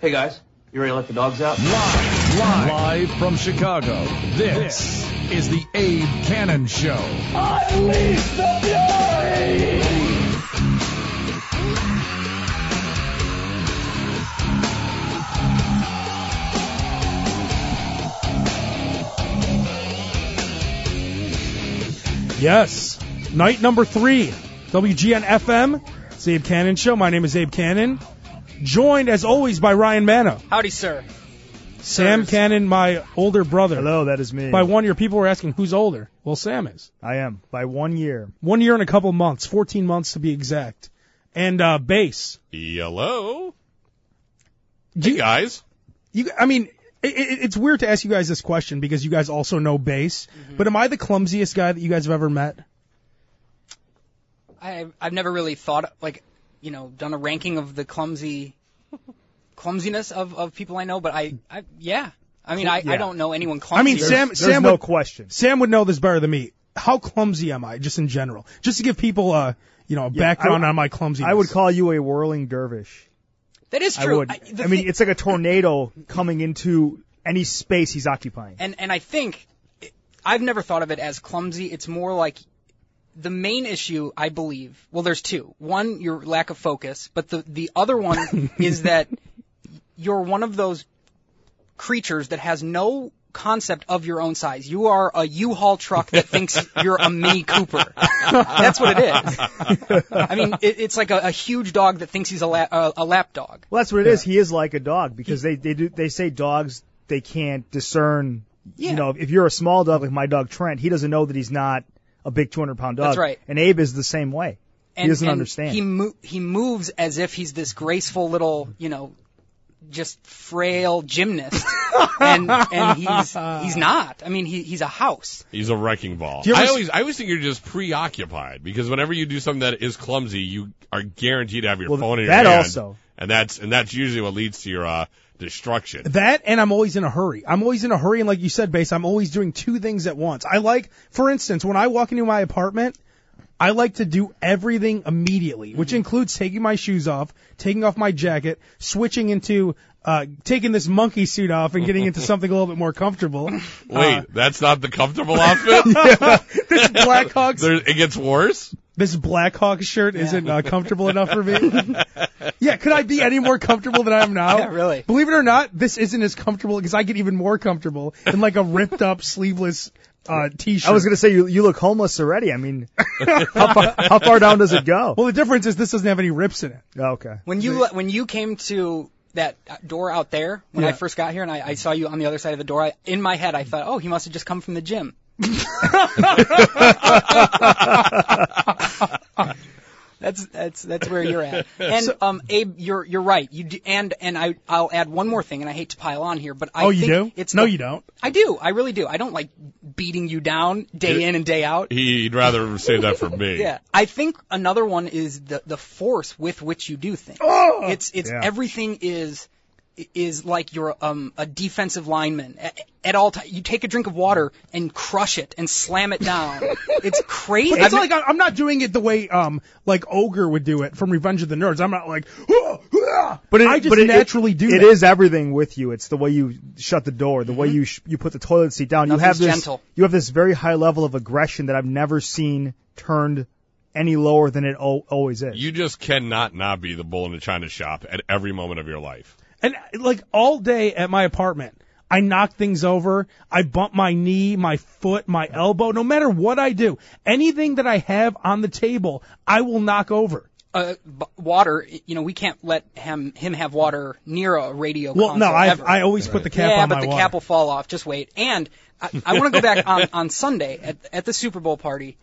Hey guys, you ready to let the dogs out? Live from Chicago, this is the Abe Cannon Show. Unleash the fury! Yes, night number 3, WGN FM. It's the Abe Cannon Show. My name is Abe Cannon, joined as always by Ryan Manno. Howdy, sir. Sam Cannon, my older brother. Hello, that is me. By 1 year, people were asking who's older. Well, Sam is. I am. By 1 year. 1 year and a couple months, 14 months to be exact. And bass. Hello. Hey, guys. It's weird to ask you guys this question because you guys also know bass. Mm-hmm. But am I the clumsiest guy that you guys have ever met? I've never really thought, done a ranking of the clumsiness of people I know, but I don't know anyone clumsy. Sam no would, question. Sam would know this better than me. How clumsy am I, just in general? Just to give people a background on my clumsiness. I would call you a whirling dervish. That is true. It's like a tornado coming into any space he's occupying. And I think I've never thought of it as clumsy. It's more like the main issue, I believe. Well, there's two. One, your lack of focus, but the other one is that you're one of those creatures that has no concept of your own size. You are a U-Haul truck that thinks you're a Mini Cooper. That's what it is. I mean, it's like a huge dog that thinks he's a lap dog. Well, that's what it is. He is like a dog because they say dogs, they can't discern. Yeah. You know, if you're a small dog like my dog Trent, he doesn't know that he's not a big 200-pound dog. That's right. And Abe is the same way. He doesn't understand. He moves as if he's this graceful little, just frail gymnast, and he's not. I mean, he's a house. He's a wrecking ball. I always think you're just preoccupied because whenever you do something that is clumsy, you are guaranteed to have your phone in your hand. That also. And that's usually what leads to your destruction. That, and I'm always in a hurry. And like you said, Bass, I'm always doing two things at once. For instance, when I walk into my apartment, I like to do everything immediately, which includes taking my shoes off, taking off my jacket, switching into taking this monkey suit off and getting into something a little bit more comfortable. Wait, that's not the comfortable outfit? Yeah, this Blackhawks. It gets worse? This Blackhawks shirt isn't comfortable enough for me. Yeah, could I be any more comfortable than I am now? Yeah, really. Believe it or not, this isn't as comfortable because I get even more comfortable in like a ripped up sleeveless T-shirt. I was going to say you look homeless already. I mean, how far down does it go? Well, the difference is this doesn't have any rips in it. Oh, okay. When you came to that door out there when I first got here and I saw you on the other side of the door, in my head I thought, oh, he must have just come from the gym. That's where you're at. And Abe, you're right. You do, and I'll add one more thing, and I hate to pile on here, but I think you do? It's no, you don't. I do. I really do. I don't like beating you down day in and day out. He'd rather say that for me. Yeah. I think another one is the force with which you do things. Oh! Everything is like you're a defensive lineman at all times. You take a drink of water and crush it and slam it down. It's crazy. It's like I'm not doing it the way like Ogre would do it from Revenge of the Nerds. I'm not like, I just naturally do that. It is everything with you. It's the way you shut the door, the way you put the toilet seat down. Nothing's gentle. You have this very high level of aggression that I've never seen turned any lower than it always is. You just cannot not be the bull in the china shop at every moment of your life. And like all day at my apartment, I knock things over. I bump my knee, my foot, my elbow. No matter what I do, anything that I have on the table, I will knock over. Water, we can't let him have water near a radio console. Well, no, I always put the cap on my but the water. cap will fall off. Just wait. And I want to go back on Sunday at the Super Bowl party.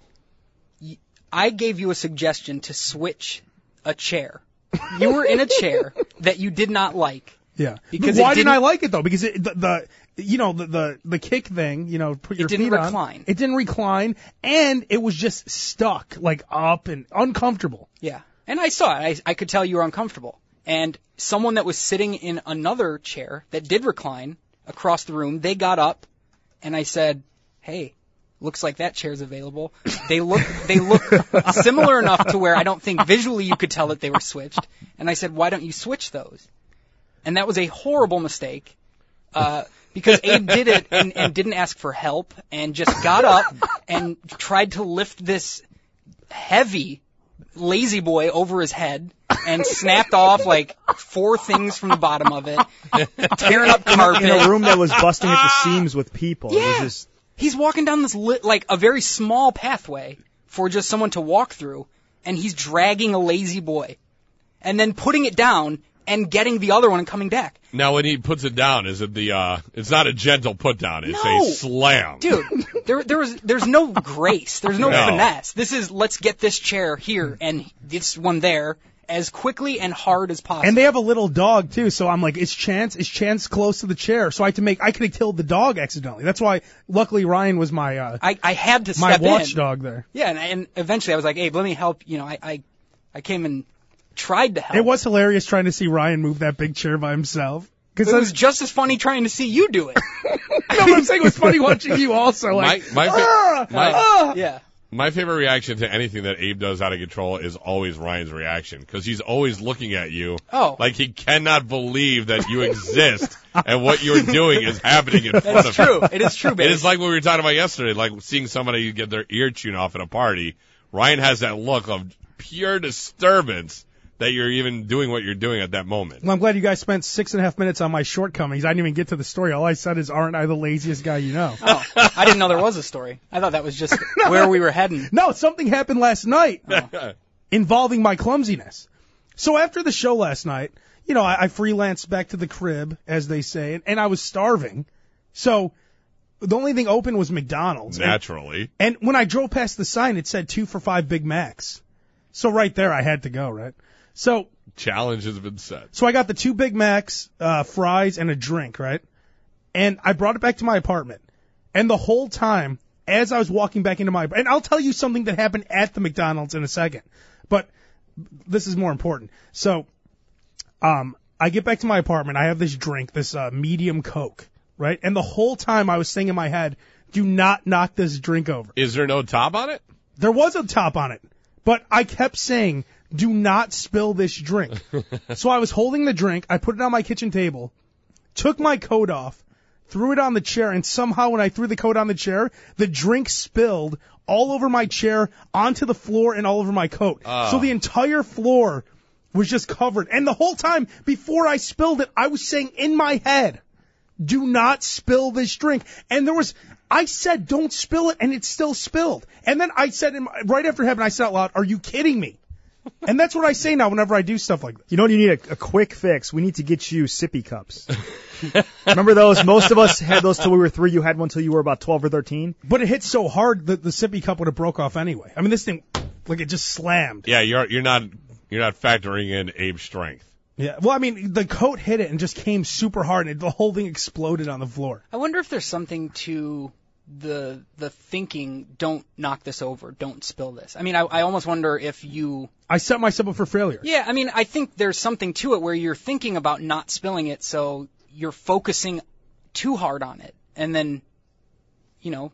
I gave you a suggestion to switch a chair. You were in a chair that you did not like. Yeah. Because why didn't I like it though? Because the kick thing, put your feet on. It didn't recline. It didn't recline, and it was just stuck, like up and uncomfortable. Yeah. And I saw it. I could tell you were uncomfortable. And someone that was sitting in another chair that did recline across the room, they got up, and I said, "Hey, looks like that chair's available." They look similar enough to where I don't think visually you could tell that they were switched. And I said, "Why don't you switch those?" And that was a horrible mistake. Because Abe did it and didn't ask for help and just got up and tried to lift this heavy lazy boy over his head and snapped off like 4 things from the bottom of it, tearing up carpet. In a room that was busting at the seams with people. Yeah. It was just... He's walking down this like a very small pathway for just someone to walk through, and he's dragging a lazy boy and then putting it down and getting the other one and coming back. Now, when he puts it down, is it it's not a gentle put down, it's a slam. Dude, there's no grace. There's no finesse. This is, let's get this chair here and this one there as quickly and hard as possible. And they have a little dog, too, so I'm like, is Chance close to the chair? So I could have killed the dog accidentally. That's why, luckily, Ryan was my, I had to step my watchdog there. Yeah, and eventually I was like, hey, let me help. You know, I came and tried to help. It was hilarious trying to see Ryan move that big chair by himself. It was just as funny trying to see you do it. I know what I'm saying. It was funny watching you also. Like, My favorite reaction to anything that Abe does out of control is always Ryan's reaction, because he's always looking at you like he cannot believe that you exist and what you're doing is happening in front of him. It is true, baby. It is like what we were talking about yesterday, like seeing somebody get their ear chewed off at a party. Ryan has that look of pure disturbance that you're even doing what you're doing at that moment. Well, I'm glad you guys spent 6.5 minutes on my shortcomings. I didn't even get to the story. All I said is, aren't I the laziest guy you know? Oh, I didn't know there was a story. I thought that was just where we were heading. No, something happened last night involving my clumsiness. So after the show last night, you know, I freelanced back to the crib, as they say, and I was starving. So the only thing open was McDonald's. Naturally. And when I drove past the sign, it said 2 for $5 Big Macs. So right there, I had to go, right? So challenge has been set. So I got the 2 Big Macs, fries, and a drink, right? And I brought it back to my apartment. And the whole time, as I was walking back into my, and I'll tell you something that happened at the McDonald's in a second, but this is more important. So, I get back to my apartment. I have this drink, this medium Coke, right? And the whole time I was saying in my head, do not knock this drink over. Is there no top on it? There was a top on it, but I kept saying, do not spill this drink. So I was holding the drink, I put it on my kitchen table, took my coat off, threw it on the chair, and somehow when I threw the coat on the chair, the drink spilled all over my chair, onto the floor, and all over my coat. So the entire floor was just covered. And the whole time, before I spilled it, I was saying in my head, do not spill this drink. And I said, don't spill it, and it still spilled. And then I said, right after it happened, I said out loud, are you kidding me? And that's what I say now whenever I do stuff like this. You know what you need? A quick fix. We need to get you sippy cups. Remember those? Most of us had those till we were 3. You had one till you were about 12 or 13. But it hit so hard that the sippy cup would have broke off anyway. I mean, this thing, like, it just slammed. Yeah, you're not factoring in Abe's strength. Yeah, well, I mean, the coat hit it and just came super hard, and the whole thing exploded on the floor. I wonder if there's something to the thinking, don't knock this over, don't spill this. I mean, I almost wonder if I set myself up for failure. Yeah, I mean, I think there's something to it where you're thinking about not spilling it, so you're focusing too hard on it, and then, you know,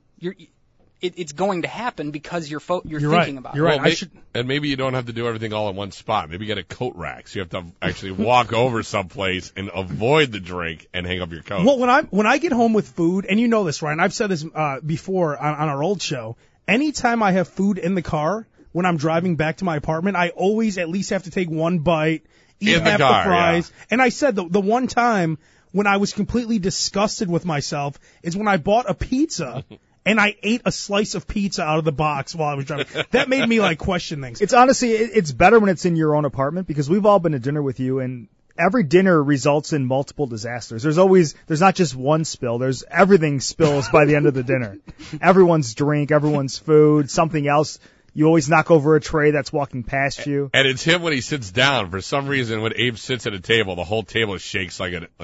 it's going to happen because you're thinking about it. You're right. And maybe you don't have to do everything all in one spot. Maybe you get a coat rack, so you have to actually walk over someplace and avoid the drink and hang up your coat. Well, when I get home with food, and you know this, Ryan, I've said this before on our old show, anytime I have food in the car, when I'm driving back to my apartment, I always at least have to take one bite, eat half the fries. Yeah. And I said the one time when I was completely disgusted with myself is when I bought a pizza and I ate a slice of pizza out of the box while I was driving. That made me like question things. It's honestly, it's better when it's in your own apartment, because we've all been to dinner with you, and every dinner results in multiple disasters. There's not just one spill. There's everything spills by the end of the dinner. Everyone's drink, everyone's food, something else. You always knock over a tray that's walking past you. And it's him when he sits down. For some reason, when Abe sits at a table, the whole table shakes like a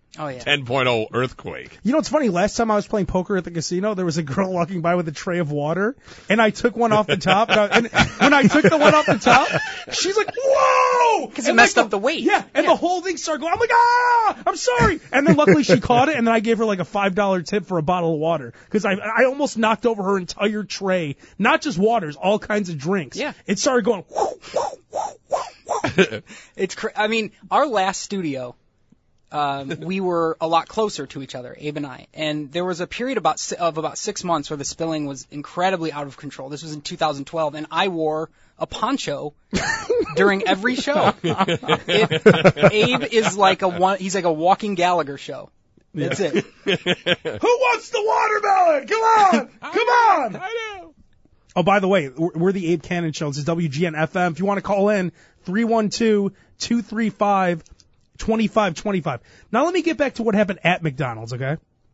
10.0 earthquake. You know what's funny? Last time I was playing poker at the casino, there was a girl walking by with a tray of water, and I took one off the top. And when I took the one off the top, she's like, whoa! Because it messed up the weight. Yeah, and the whole thing started going, I'm like, I'm sorry. And then luckily she caught it, and then I gave her like a $5 tip for a bottle of water. Because I almost knocked over her entire tray. Not just waters, all kinds of drinks. Yeah. It started going, I mean, our last studio, we were a lot closer to each other, Abe and I. And there was a period of about 6 months where the spilling was incredibly out of control. This was in 2012, and I wore a poncho during every show. Abe is like he's like a walking Gallagher show. That's it. Who wants the watermelon? Come on! Come on! I know. Oh, by the way, we're the Abe Cannon Show. This is WGN FM. If you want to call in, 312-235-2525. Now let me get back to what happened at McDonald's, okay?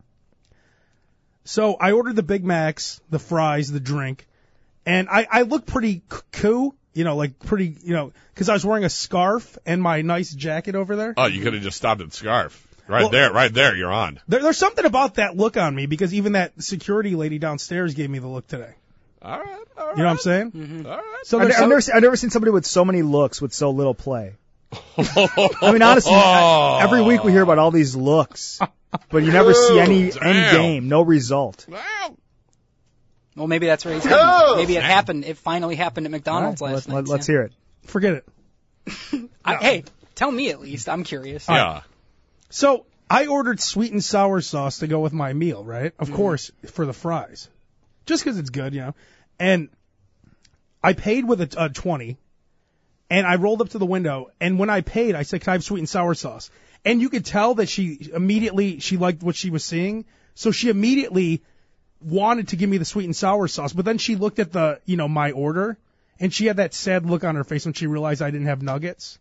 So I ordered the Big Macs, the fries, the drink, and I look pretty cool, pretty, because I was wearing a scarf and my nice jacket over there. Oh, you could have just stopped at scarf. Right there, you're on. There's something about that look on me, because even that security lady downstairs gave me the look today. All right. You know what I'm saying? Mm-hmm. All right. So I've never seen somebody with so many looks with so little play. I mean, honestly, every week we hear about all these looks, but you never see any game, no result. Well, maybe that's where he's heading. Maybe it happened. It finally happened at McDonald's last night. Let's hear it. Forget it. Hey, tell me at least. I'm curious. Yeah. So I ordered sweet and sour sauce to go with my meal, right? Of course, for the fries. Just because it's good, And I paid with a 20, and I rolled up to the window, and when I paid, I said, "Can I have sweet and sour sauce?" And you could tell that she liked what she was seeing, so she immediately wanted to give me the sweet and sour sauce, but then she looked at my order, and she had that sad look on her face when she realized I didn't have nuggets.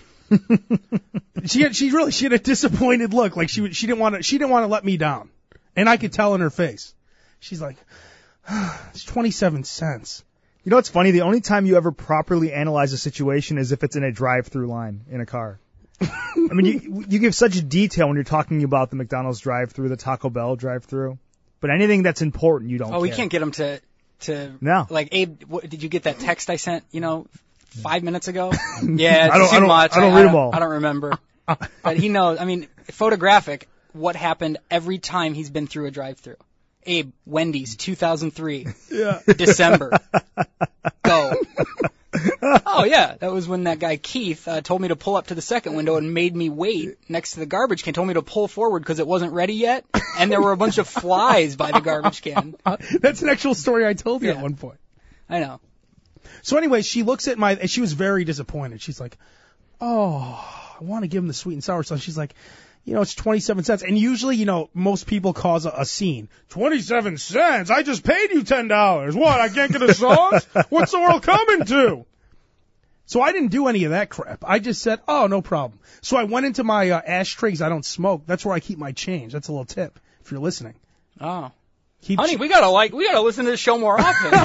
She had a disappointed look, like she didn't want to let me down, and I could tell in her face. She's like, it's 27 cents. You know what's funny? The only time you ever properly analyze a situation is if it's in a drive-through line in a car. I mean, you give such detail when you're talking about the McDonald's drive-through, the Taco Bell drive-through, but anything that's important, you don't care. We can't get them to no. Like, Abe, did you get that text I sent, 5 minutes ago? Yeah, it's too much. I don't read them all. I don't remember. But he knows. I mean, photographic, what happened every time he's been through a drive-through. Abe, Wendy's, 2003. Yeah. December. Go. Oh, yeah. That was when that guy, Keith, told me to pull up to the second window and made me wait next to the garbage can. Told me to pull forward because it wasn't ready yet. And there were a bunch of flies by the garbage can. That's an actual story I told you at one point. I know. So anyway, she looks at and she was very disappointed. She's like, "Oh, I want to give him the sweet and sour sauce." She's like, it's 27 cents. And usually, most people cause a scene. 27 cents? I just paid you $10. What, I can't get a sauce? What's the world coming to? So I didn't do any of that crap. I just said, "Oh, no problem." So I went into my ashtrays. I don't smoke. That's where I keep my change. That's a little tip if you're listening. Oh. Honey, we gotta listen to the show more often.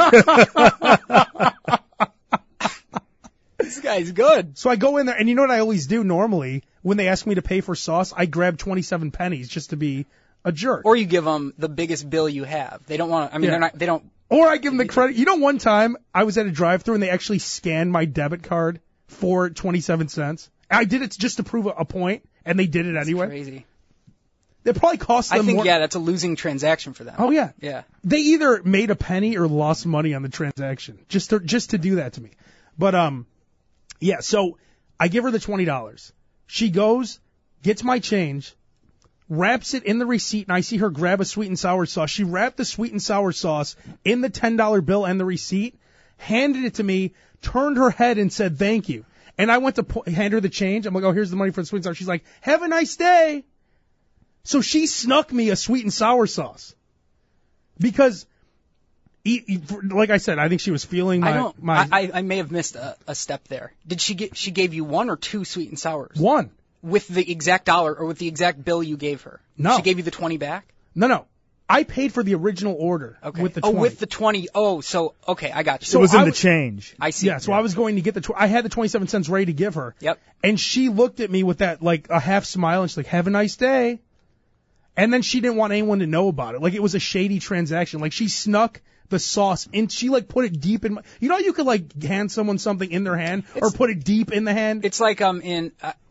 This guy's good. So I go in there, and you know what I always do normally? When they ask me to pay for sauce, I grab 27 pennies just to be a jerk. Or you give them the biggest bill you have. They don't want to, they don't. Or I give them the credit. One time I was at a drive-thru and they actually scanned my debit card for 27 cents. I did it just to prove a point, and they did it anyway. That's crazy. It probably cost them more. That's a losing transaction for them. Oh, yeah. Yeah. They either made a penny or lost money on the transaction just to do that to me. But, so I give her the $20. She goes, gets my change, wraps it in the receipt, and I see her grab a sweet and sour sauce. She wrapped the sweet and sour sauce in the $10 bill and the receipt, handed it to me, turned her head and said, "Thank you." And I went to hand her the change. I'm like, "Oh, here's the money for the sweet and sour." She's like, "Have a nice day." So she snuck me a sweet and sour sauce. Because, like I said, I think she was feeling my... I may have missed a step there. Did she gave you one or two sweet and sours? One. With the exact dollar or with the exact bill you gave her? No. She gave you the 20 back? No. I paid for the original order with the 20. Oh, with the 20. Oh, so, okay, I got you. So it was in the change. I see. Yeah, so I was going to get I had the 27 cents ready to give her. Yep. And she looked at me with that, like, a half smile, and she's like, "Have a nice day." And then she didn't want anyone to know about it. Like, it was a shady transaction. Like, she snuck the sauce in. She, like, put it deep in you could, like, hand someone something in their hand or put it deep in the hand? It's like,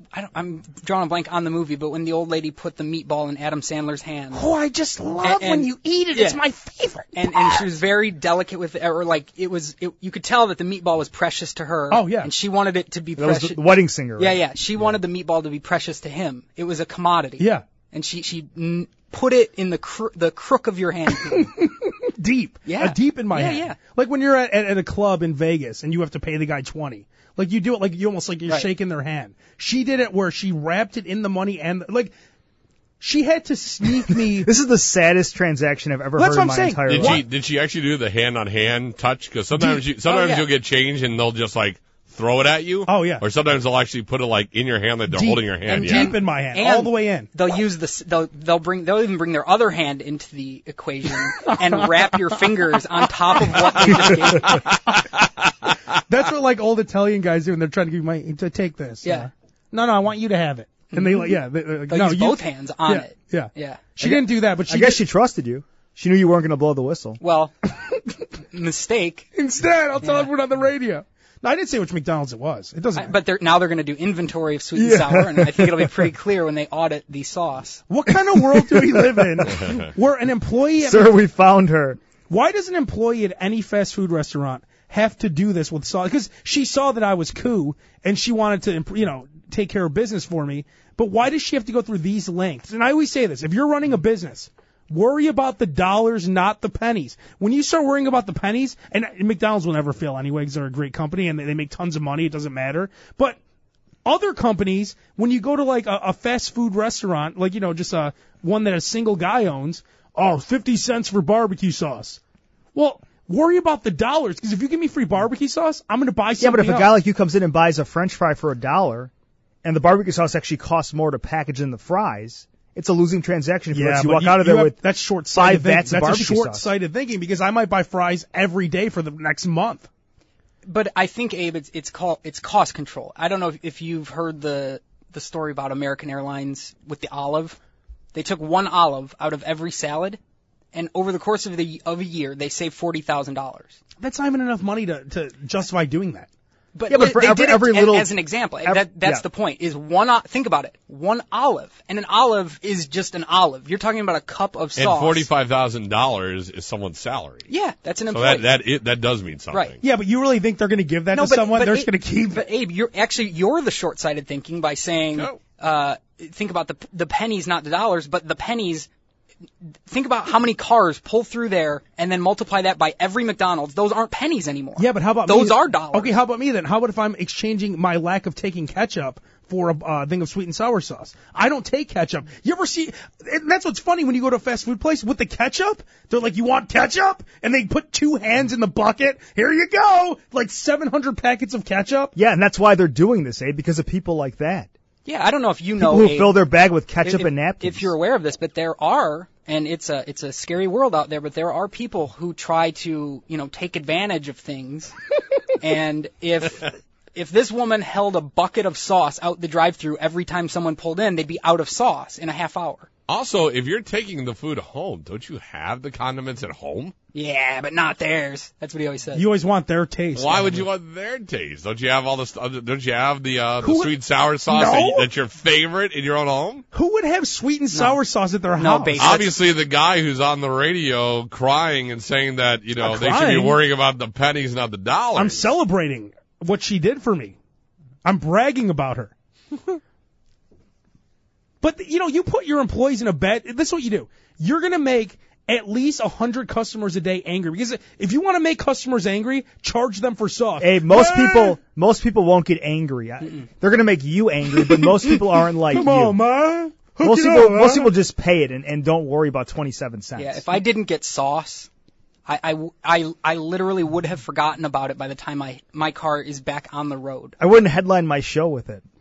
I'm drawing a blank on the movie, but when the old lady put the meatball in Adam Sandler's hand. Oh, I just love when you eat it. Yeah. It's my favorite. And she was very delicate with it, or like you could tell that the meatball was precious to her. Oh yeah. And she wanted it to be that precious. Was the wedding singer. Right? Yeah. She wanted the meatball to be precious to him. It was a commodity. Yeah. And she put it in the crook of your hand. Deep. Yeah. Deep in my hand. Yeah. Like when you're at a club in Vegas and you have to pay the guy $20. Like you do it like you almost like you're shaking their hand. She did it where she wrapped it in the money and like she had to sneak me. This is the saddest transaction I've ever heard in my entire life. Did she actually do the hand-on-hand touch? Because sometimes you'll get change and they'll just like throw it at you. Oh yeah. Or sometimes they'll actually put it like in your hand, like they're holding your hand. And deep in my hand, and all the way in. They'll use they'll even bring their other hand into the equation and wrap your fingers on top of what they just gave. That's what like old Italian guys do when they're trying to give me to take this. Yeah. No, I want you to have it. And they like they'll use both hands on it. Yeah. She didn't do that, but I guess she trusted you. She knew you weren't going to blow the whistle. Well, mistake. Instead, I'll tell everyone on the radio. No, I didn't say which McDonald's it was. It doesn't matter. But now they're going to do inventory of sweet and sour, and I think it'll be pretty clear when they audit the sauce. What kind of world do we live in where an employee... Sir, we found her. Why does an employee at any fast food restaurant have to do this with sauce? Because she saw that I was cool, and she wanted to, take care of business for me. But why does she have to go through these lengths? And I always say this. If you're running a business... worry about the dollars, not the pennies. When you start worrying about the pennies, and McDonald's will never fail anyway because they're a great company and they make tons of money, it doesn't matter. But other companies, when you go to like a fast food restaurant, like, just one that a single guy owns, 50 cents for barbecue sauce. Well, worry about the dollars, because if you give me free barbecue sauce, I'm going to buy something Yeah, but if a else. guy like you comes in and buys a French fry for $1, and the barbecue sauce actually costs more to package than the fries... It's a losing transaction if you walk out of there with that's short-sighted 5 vats of barbecue That's a short-sighted thinking because I might buy fries every day for the next month. But I think, Abe, it's cost control. I don't know if you've heard the story about American Airlines with the olive. They took one olive out of every salad, and over the course of a year, they saved $40,000. That's not even enough money to justify doing that. But, for they did every it little, as an example. That's the point. Is think about it. One olive, and an olive is just an olive. You're talking about a cup of sauce. And $45,000 is someone's salary. Yeah, that's an employee. So that does mean something. Right. Yeah, but you really think they're going to give that to someone? They're just going to keep. But Abe, you're the short-sighted thinking by saying, think about the pennies, not the dollars, but the pennies. Think about how many cars pull through there and then multiply that by every McDonald's. Those aren't pennies anymore. Yeah, but how about those are dollars? Okay, how about me then? How about if I'm exchanging my lack of taking ketchup for a thing of sweet and sour sauce? I don't take ketchup. You ever see? And that's what's funny when you go to a fast food place with the ketchup. They're like, "You want ketchup?" And they put 2 hands in the bucket. Here you go, like 700 packets of ketchup. Yeah, and that's why they're doing this, because of people like that. Yeah, I don't know if you know people who fill their bag with ketchup and napkins. If you're aware of this, but there are, and it's a scary world out there, but there are people who try to, take advantage of things. And if this woman held a bucket of sauce out the drive-thru every time someone pulled in, they'd be out of sauce in a half hour. Also, if you're taking the food home, don't you have the condiments at home? Yeah, but not theirs. That's what he always says. You always want their taste. Why would you want their taste? Don't you have all this? Don't you have the sweet and sour sauce that's your favorite in your own home? Who would have sweet and sour sauce at their house? Obviously, the guy who's on the radio crying and saying that they should be worrying about the pennies, not the dollars. I'm celebrating what she did for me. I'm bragging about her. But, you put your employees in a bed. This is what you do. You're going to make at least 100 customers a day angry. Because if you want to make customers angry, charge them for sauce. Hey, most people won't get angry. They're going to make you angry, but most people aren't like you. Come on, ma. Most people just pay it and don't worry about 27 cents. Yeah, if I didn't get sauce, I literally would have forgotten about it by the time my car is back on the road. I wouldn't headline my show with it.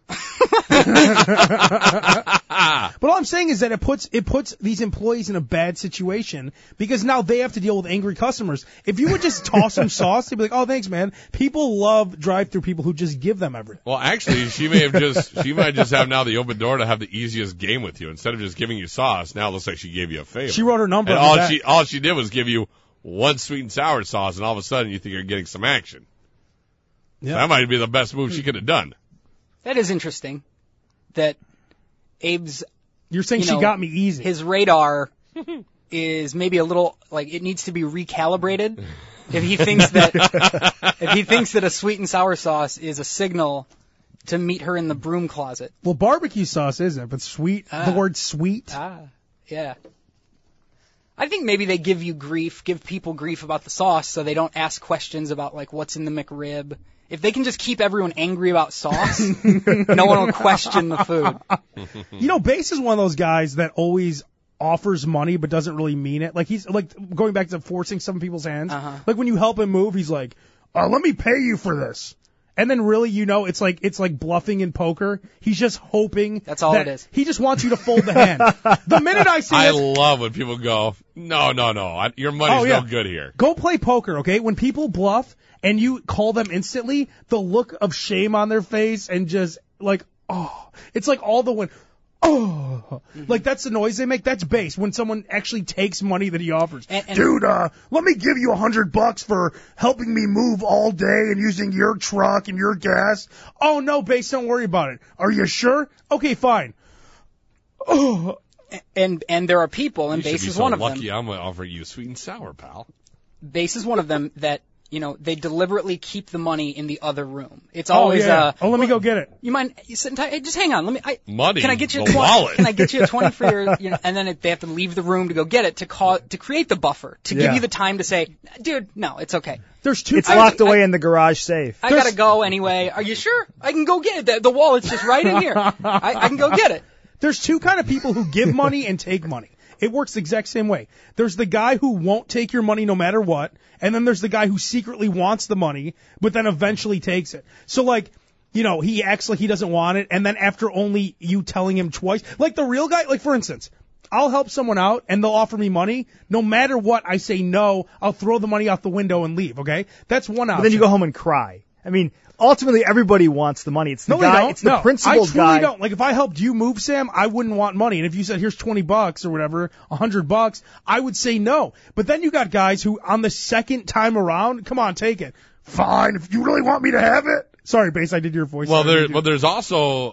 But all I'm saying is that it puts these employees in a bad situation because now they have to deal with angry customers. If you would just toss them sauce, they'd be like, "Oh, thanks, man." People love drive-through people who just give them everything. Well, actually, she might just have now the open door to have the easiest game with you. Instead of just giving you sauce, now it looks like she gave you a favor. She wrote her number. And all she did was give you one sweet and sour sauce, and all of a sudden you think you're getting some action. Yeah. So that might be the best move she could have done. That is interesting. that Abe's. You're saying she got me easy. His radar is maybe a little it needs to be recalibrated. If he thinks that a sweet and sour sauce is a signal to meet her in the broom closet. Well, barbecue sauce isn't, but sweet. The word sweet. Yeah. I think maybe they give people grief about the sauce, so they don't ask questions about what's in the McRib. If they can just keep everyone angry about sauce, no one will question the food. Bass is one of those guys that always offers money but doesn't really mean it. He's going back to forcing some people's hands. When you help him move, he's like, let me pay you for this. And then really, it's like bluffing in poker. He's just hoping. That's all it is. He just wants you to fold the hand. The minute I say I love when people go, no, your money's no good here. Go play poker, okay? When people bluff and you call them instantly, the look of shame on their face and just it's like all the win. That's the noise they make. That's bass when someone actually takes money that he offers. Dude, let me give you $100 for helping me move all day and using your truck and your gas. Oh no, bass, don't worry about it. Are you sure? Okay, fine. And there are people, and bass is one of them. Lucky I'm gonna offer you sweet and sour, pal. Bass is one of them that. They deliberately keep the money in the other room. It's always let me go get it. You mind sitting tight? Hey, just hang on. Money. Can I get you the wallet? Can I get you a 20 for your? And then they have to leave the room to go get it to create the buffer to give you the time to say, dude, no, it's okay. There's two. It's locked away in the garage safe. I gotta go anyway. Are you sure? I can go get it. The wallet's just right in here. I can go get it. There's two kind of people who give money and take money. It works the exact same way. There's the guy who won't take your money no matter what, and then there's the guy who secretly wants the money, but then eventually takes it. So he acts like he doesn't want it, and then after only you telling him twice, the real guy, for instance, I'll help someone out and they'll offer me money. No matter what, I say no, I'll throw the money out the window and leave, okay? That's one option. But then you go home and cry. I mean, ultimately, everybody wants the money. It's the guy. It's the principled guy. I truly don't. If I helped you move, Sam, I wouldn't want money. And if you said, here's $20 or whatever, $100, I would say no. But then you got guys who, on the second time around, come on, take it. Fine, if you really want me to have it. Sorry, Bass, I did your voice. Well, there's also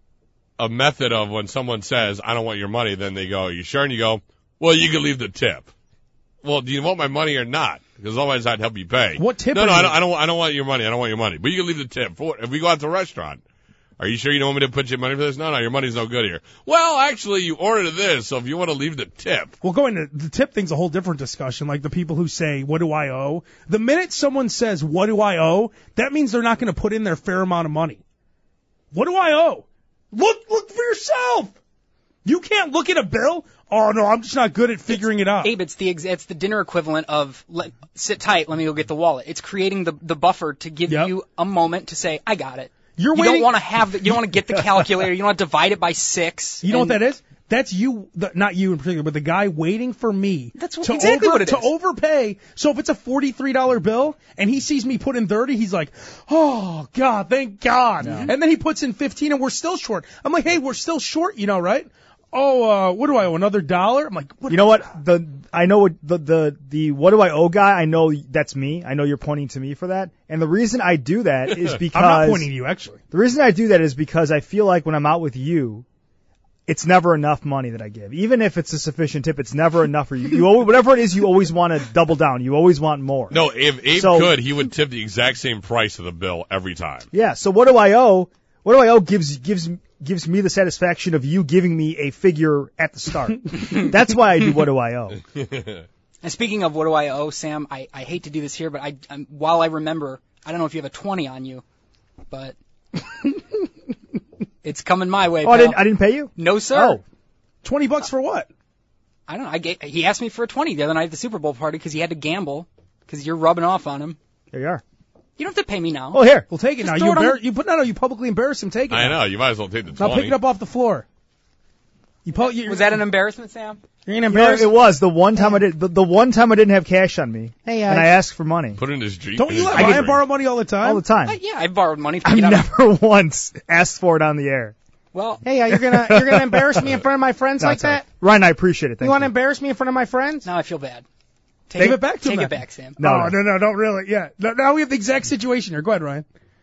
a method of when someone says, I don't want your money, then they go, you sure? And you go, well, you can leave the tip. Well, do you want my money or not? Because otherwise I'd help you pay. What tip? No, I don't want your money. I don't want your money. But you can leave the tip. If we go out to a restaurant, are you sure you don't want me to put your money for this? No, your money's no good here. Well, actually, you ordered this, so if you want to leave the tip. Well, going to the tip thing's a whole different discussion. Like the people who say, what do I owe? The minute someone says, what do I owe? That means they're not going to put in their fair amount of money. What do I owe? Look for yourself. You can't look at a bill. Oh no, I'm just not good at figuring it out. Abe, it's the dinner equivalent of sit tight, let me go get the wallet. It's creating the buffer to give you a moment to say, I got it. You don't want to you don't want to get the calculator. You don't want to divide it by 6. You know what that is? That's you, not you in particular, but the guy waiting for me to overpay. So if it's a $43 bill and he sees me put in 30, he's like, oh God, thank God. Yeah. And then he puts in 15 and we're still short. I'm like, hey, we're still short, right? Oh, what do I owe? Another $1? I'm like, what? You know what? I know what the what do I owe guy. I know that's me. I know you're pointing to me for that. And the reason I do that is because I'm not pointing to you actually. The reason I do that is because I feel like when I'm out with you, it's never enough money that I give. Even if it's a sufficient tip, it's never enough for you. You always, whatever it is, you always want to double down. You always want more. No, if Abe could, he would tip the exact same price of the bill every time. Yeah. So what do I owe? What do I owe gives me the satisfaction of you giving me a figure at the start. That's why I do what do I owe. And speaking of what do I owe, Sam, I hate to do this here, but while I remember, I don't know if you have a 20 on you, but it's coming my way. Oh, pal. I didn't pay you? No, sir. Oh. $20 for what? I don't know. He asked me for a 20 the other night at the Super Bowl party because he had to gamble because you're rubbing off on him. There you are. You don't have to pay me now. Oh, here. We'll take it Just now. You publicly embarrass him. Take it. I know. You might as well take the 20. Now pick it up off the floor. Was that an embarrassment, Sam? You're gonna embarrass. It was the one time I did. The one time I didn't have cash on me, and I asked for money. Put it in his Jeep. Don't you let Ryan borrow money all the time? All the time. Yeah, I borrowed money. I've never once asked for it on the air. Well, hey, you're gonna embarrass me in front of my friends like that? Ryan, I appreciate it. Thank you want to embarrass me in front of my friends? Now I feel bad. Give it back to him. Take it back, Sam. No, don't really. Yeah. Now we have the exact situation here. Go ahead, Ryan.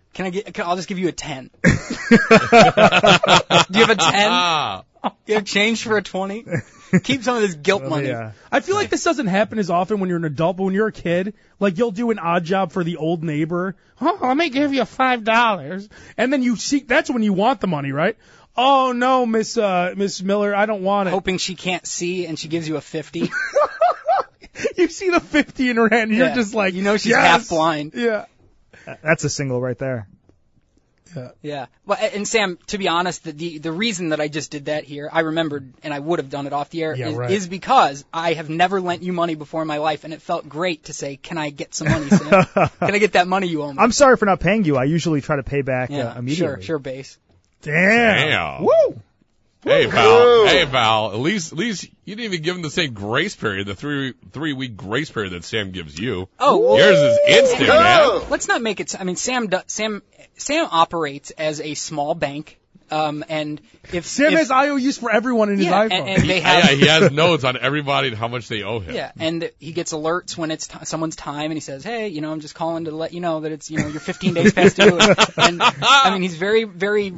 I'll just give you a 10. Do you have a 10? You have change for a 20? Keep some of this guilt money. Yeah. I feel like this doesn't happen as often when you're an adult, but when you're a kid, like you'll do an odd job for the old neighbor. Oh, let me give you $5. And then that's when you want the money, right? Oh no, Miss Miller, I don't want it. Hoping she can't see and she gives you a 50. You see the 50 in her hand and you're just like, you know she's yes! half blind. Yeah. That's a single right there. Yeah. Well, and Sam, to be honest, the reason that I just did that here, I remembered, and I would have done it off the air, is because I have never lent you money before in my life, and it felt great to say, can I get some money, Sam? Can I get that money you owe me? I'm sorry for not paying you. I usually try to pay back immediately. Sure, base. Damn. Woo! Hey, Val. At least you didn't even give him the same grace period, the 3-week grace period that Sam gives you. Oh, well, yours is instant, man. Let's not make it. I mean, Sam operates as a small bank, and if Sam has IOUs for everyone in his iPhone, and they have, he has notes on everybody and how much they owe him. Yeah, and he gets alerts when it's someone's time, and he says, "Hey, I'm just calling to let you know that it's you're 15 days past due." And I mean, he's very, very,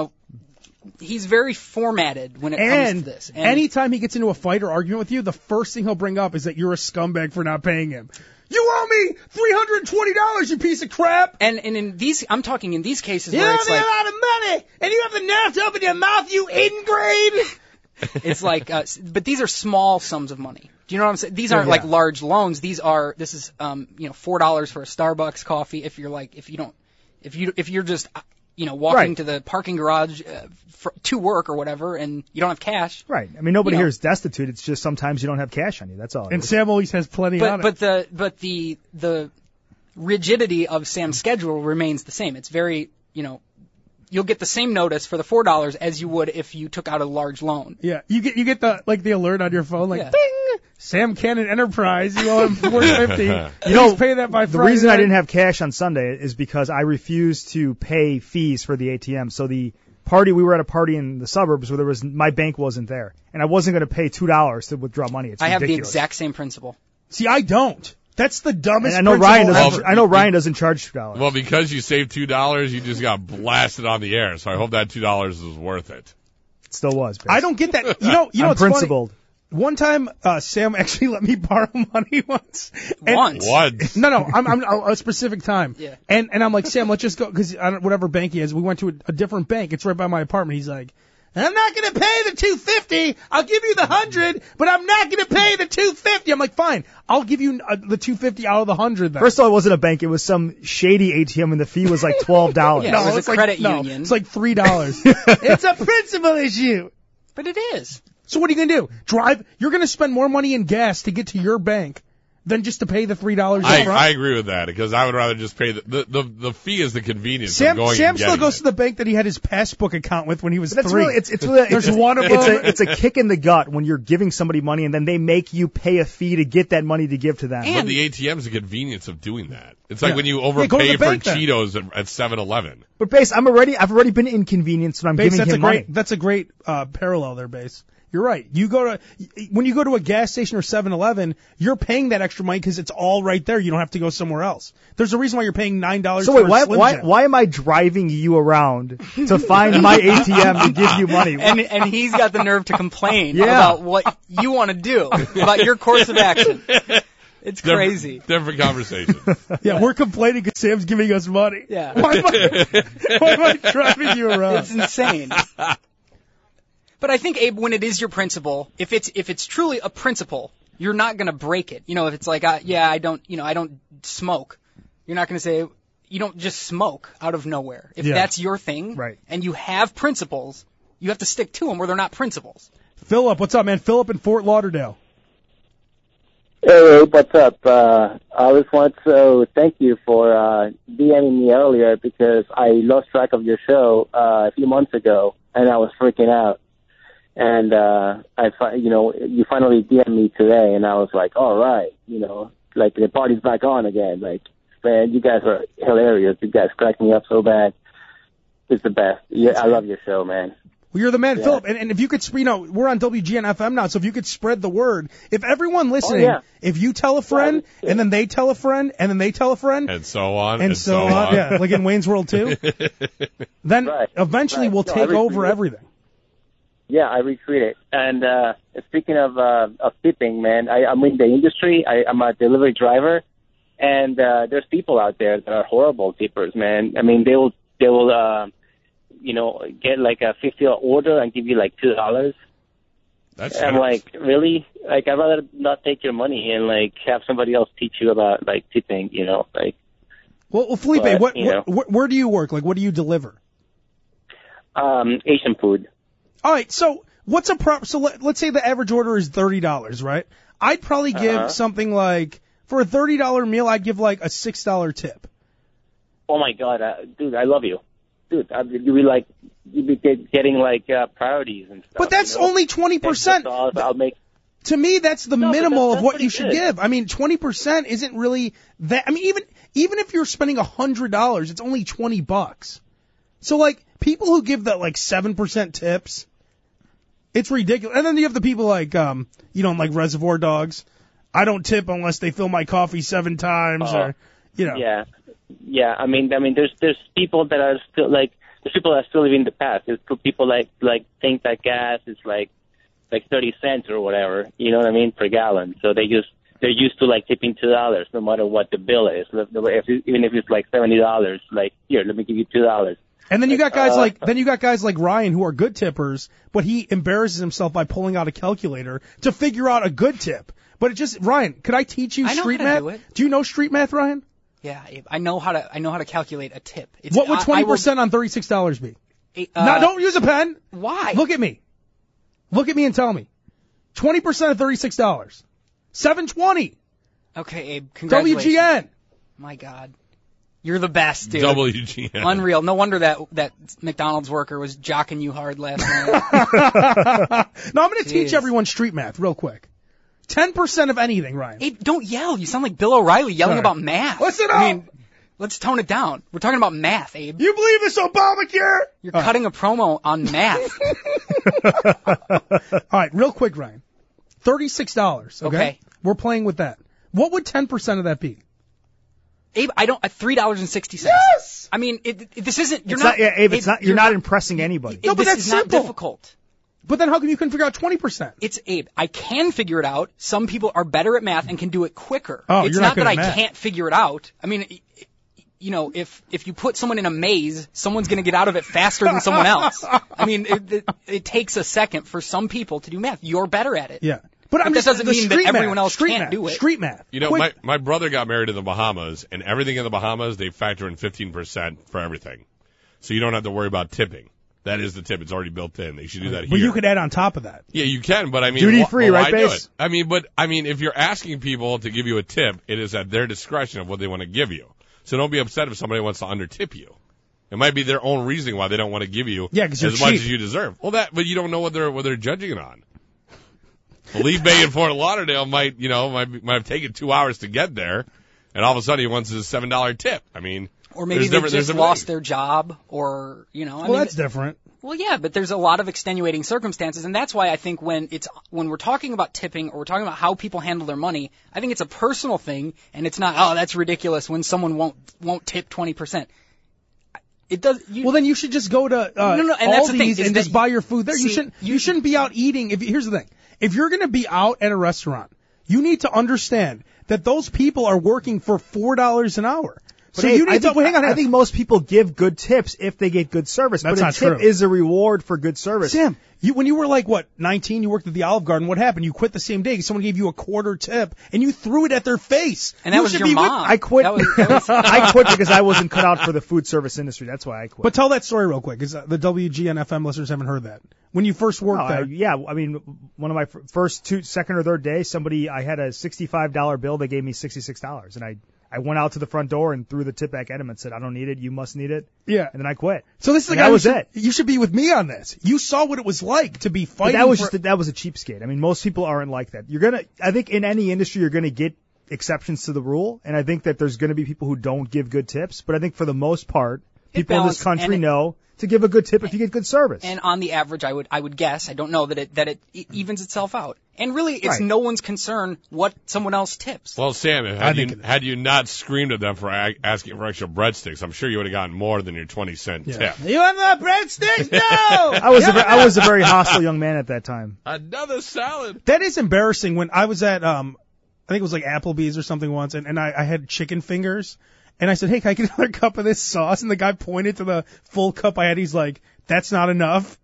he's very formatted when it comes to this. And anytime he gets into a fight or argument with you, the first thing he'll bring up is that you're a scumbag for not paying him. You owe me $320, you piece of crap. And in these, I'm talking in these cases you where it's like, a lot of money, and you have the nerve to open your mouth, you ingrate. It's like, but these are small sums of money. Do you know what I'm saying? These aren't like large loans. This is $4 for a Starbucks coffee. If you're just walking to the parking garage to work or whatever, and you don't have cash. Right. I mean, nobody here is destitute. It's just sometimes you don't have cash on you. That's all. And Sam always has plenty on it. But the rigidity of Sam's schedule remains the same. It's very, you'll get the same notice for the $4 as you would if you took out a large loan. Yeah. You get the alert on your phone, like ding! Sam Cannon Enterprise, you owe him $450. Please pay that by Friday. The reason I didn't have cash on Sunday is because I refused to pay fees for the ATM. So we were at a party in the suburbs where my bank wasn't there, and I wasn't going to pay $2 to withdraw money. It's ridiculous. I have the exact same principle. See, I don't. That's the dumbest. And I know Ryan doesn't charge $2. Well, because you saved $2, you just got blasted on the air. So I hope that $2 is worth it. It still was. I don't get that. I'm it's principled. Funny. One time, Sam actually let me borrow money once. Once? No, I'm a specific time. Yeah. And I'm like, Sam, let's just go, because whatever bank he has, we went to a different bank. It's right by my apartment. He's like, I'm not going to pay the $250. I'll give you the $100, but I'm not going to pay the $250. I'm like, fine, I'll give you the $250 out of the $100 then. First of all, it wasn't a bank. It was some shady ATM, and the fee was like $12. Yeah, it was a credit union. It's like $3. It's a principal issue. But it is. So what are you going to do? You're going to spend more money in gas to get to your bank than just to pay the $3 I agree with that, because I would rather just pay the fee is the convenience of going Sam and still goes it. to the bank that he had his passbook account with when he was That's 3. Really, There's one of them. It's a kick in the gut when you're giving somebody money and then they make you pay a fee to get that money to give to them. But the ATM is the convenience of doing that. It's like when you overpay for Cheetos at 7-Eleven. But Base, I've already been inconvenienced when I'm giving him money. That's a great parallel there, Base. You're right. When you go to a gas station or 7-Eleven, you're paying that extra money because it's all right there. You don't have to go somewhere else. There's a reason why you're paying $9 for a Slim Jim. Why am I driving you around to find my ATM to give you money? And he's got the nerve to complain about what you want to do, about your course of action. It's crazy. Different conversation. Yeah, we're complaining because Sam's giving us money. Yeah. Why am I driving you around? It's insane. But I think, Abe, when it is your principle, if it's truly a principle, you're not going to break it. If it's like, I don't smoke. You're not going to say, you don't just smoke out of nowhere. If that's your thing, right, and you have principles, you have to stick to them, or they're not principles. Philip, what's up, man? Philip in Fort Lauderdale. Hey, what's up? I just want to thank you for DMing me earlier because I lost track of your show a few months ago, and I was freaking out. And you finally DM'd me today, and I was like, all right, like the party's back on again. Like, man, you guys are hilarious. You guys crack me up so bad. It's the best. Yeah, I love your show, man. Well, you're the man, Philip. And if you could, we're on WGN-FM now, so if you could spread the word. If everyone listening, if you tell a friend, and then they tell a friend, and then they tell a friend. And so on. And so on. Yeah, like in Wayne's World too. Then eventually we'll take over everything. Yeah, I recreate it. And speaking of tipping, man, I'm in the industry. I'm a delivery driver. And there's people out there that are horrible tippers, man. I mean, they will get like a $50 order and give you like $2. I'm like, really? Like, I'd rather not take your money and like have somebody else teach you about like tipping, like. Well, Felipe, where do you work? Like, what do you deliver? Asian food. All right, so what's a so let's say the average order is $30, right? I'd probably give something like, for a $30 meal, I'd give like a $6 tip. Oh my God, dude, I love you. Dude, you'd be getting like priorities and stuff. But that's only 20%. I'll make. To me, that's the minimal of what you should give. I mean, 20% isn't really that. I mean, even if you're spending $100, it's only $20. So like people who give that like 7% tips, it's ridiculous. And then you have the people like like Reservoir Dogs. I don't tip unless they fill my coffee 7 times, or. Yeah. I mean, there's people that are still like, there's people that are still living in the past. There's people like think that gas is like 30 cents or whatever, you know what I mean, per gallon. So they're used to like tipping $2 no matter what the bill is. Even if it's like $70, like, here, let me give you $2. And then you got guys like Ryan who are good tippers, but he embarrasses himself by pulling out a calculator to figure out a good tip. But Ryan, could I teach you street math? Do you know street math, Ryan? Yeah, Abe, I know how to calculate a tip. What would 20% on $36 be? No, don't use a pen. Why? Look at me and tell me. 20% of $36. $7.20. Okay, Abe, congratulations. WGN. My God. You're the best, dude. WGN. Unreal. No wonder that McDonald's worker was jocking you hard last night. No, I'm going to teach everyone street math real quick. 10% of anything, Ryan. Abe, don't yell. You sound like Bill O'Reilly yelling about math. Listen up. I mean, let's tone it down. We're talking about math, Abe. You believe this Obamacare? You're cutting a promo on math. All right, real quick, Ryan. $36, okay? We're playing with that. What would 10% of that be? Abe, $3.60. Yes! I mean, this isn't, you're not impressing anybody. No, but that's not difficult. But then how come you couldn't figure out 20%? It's Abe. I can figure it out. Some people are better at math and can do it quicker. Oh, it's you're not not that good at I math. can't figure it out. I mean, if you put someone in a maze, someone's going to get out of it faster than someone else. I mean, it takes a second for some people to do math. You're better at it. Yeah. But that doesn't mean that everyone else can't do it. Street math. You know, my brother got married in the Bahamas, and everything in the Bahamas, they factor in 15% for everything. So you don't have to worry about tipping. That is the tip. It's already built in. They should do that here. But you could add on top of that. Yeah, you can, but I mean, duty free, right, do Base? it? I mean, if you're asking people to give you a tip, it is at their discretion of what they want to give you. So don't be upset if somebody wants to undertip you. It might be their own reasoning why they don't want to give you as much as you deserve. Well, but you don't know what they're judging it on. Felipe in Fort Lauderdale might have taken 2 hours to get there, and all of a sudden he wants his $7 tip. I mean, or maybe they just lost their job, or that's different. Well, yeah, but there's a lot of extenuating circumstances, and that's why I think when we're talking about tipping or we're talking about how people handle their money, I think it's a personal thing, and it's not, that's ridiculous when someone won't tip 20%. It does. Well, then you should just go to and that's the thing, and just buy your food there. You shouldn't be out eating. Here's the thing: if you're going to be out at a restaurant, you need to understand that those people are working for $4 an hour. So you need to hang on. I think most people give good tips if they get good service. That's but not a tip true. is a reward for good service. Sam, when you were like 19, you worked at the Olive Garden. What happened? You quit the same day. Someone gave you a quarter tip, and you threw it at their face. And that was your mom. I quit. I quit because I wasn't cut out for the food service industry. That's why I quit. But tell that story real quick, because the WGN FM listeners haven't heard that. When you first worked there. I mean, one of my first second or third day, I had a $65 bill. They gave me $66, and I went out to the front door and threw the tip back at him and said, "I don't need it. You must need it." Yeah. And then I quit. So this is the guy you should be with me on this. You saw what it was like to be fighting. But that was a cheapskate. I mean, most people aren't like that. I think in any industry you're gonna get exceptions to the rule, and I think that there's gonna be people who don't give good tips. But I think for the most part, people in this country know to give a good tip if you get good service. And on the average, I would guess, I don't know that it evens itself out. And really, it's no one's concern what someone else tips. Well, Sam, had you not screamed at them for asking for extra breadsticks, I'm sure you would have gotten more than your 20-cent tip. You want more breadsticks? No! I was a very hostile young man at that time. Another salad. That is embarrassing. When I was at, I think it was like Applebee's or something once, and I had chicken fingers. And I said, hey, can I get another cup of this sauce? And the guy pointed to the full cup I had. He's like, that's not enough.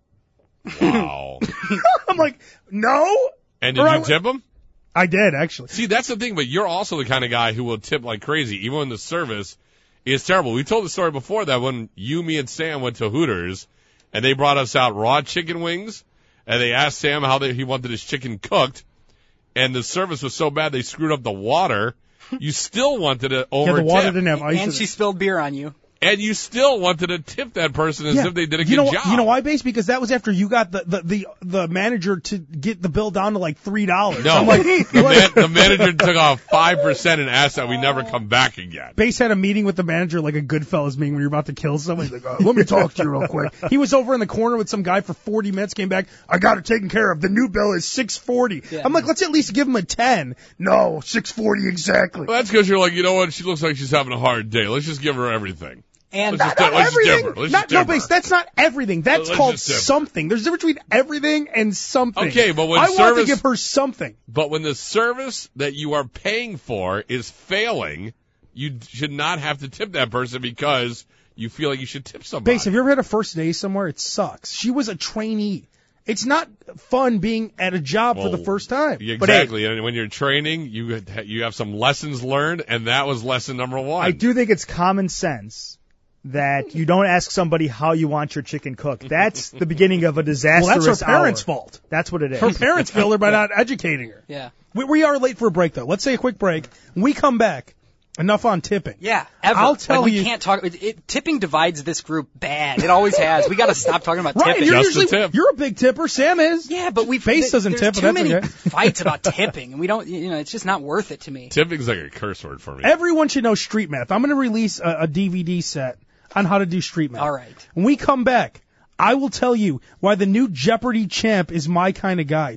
Wow. I'm like, no. And did you tip him? I did, actually. See, that's the thing, but you're also the kind of guy who will tip like crazy, even when the service is terrible. We told the story before that when me and Sam went to Hooters, and they brought us out raw chicken wings, and they asked Sam how he wanted his chicken cooked, and the service was so bad they screwed up the water. You still wanted to over the water didn't have ice. And she spilled beer on you. And you still wanted to tip that person as if they did a good job. You know why, Base? Because that was after you got the manager to get the bill down to like $3. No, I'm like, the manager took off 5% and asked that we never come back again. Base had a meeting with the manager, like a Goodfellas meeting when you're about to kill someone. He's like, let me talk to you real quick. He was over in the corner with some guy for 40 minutes, came back, I got it taken care of. The new bill is $6.40. Yeah. I'm like, let's at least give him a 10. No, $6.40 exactly. Well, that's because you're like, you know what? She looks like she's having a hard day. Let's just give her everything. And not everything. No, Base, that's not everything. That's called something. There's a difference between everything and something. Okay, but when I want to give her something. But when the service that you are paying for is failing, you should not have to tip that person because you feel like you should tip somebody. Base, have you ever had a first day somewhere? It sucks. She was a trainee. It's not fun being at a job for the first time. Exactly. And when you're training, you have some lessons learned, and that was lesson number 1. I do think it's common sense that you don't ask somebody how you want your chicken cooked. That's the beginning of a disastrous Well, that's her parents' hour. fault. That's what it is. Her parents failed her by not educating her. Yeah. We are late for a break, though. Let's take a quick break. When we come back, enough on tipping. Yeah, ever. I'll tell you. We can't talk. Tipping divides this group bad. It always has. We got to stop talking about Right, tipping. You're a big tipper. Sam is. Yeah, but Base doesn't tip. There's too many fights about tipping, and we don't. It's just not worth it to me. Tipping's like a curse word for me. Everyone should know street math. I'm going to release a DVD set on how to do street math. All right. When we come back, I will tell you why the new Jeopardy champ is my kind of guy.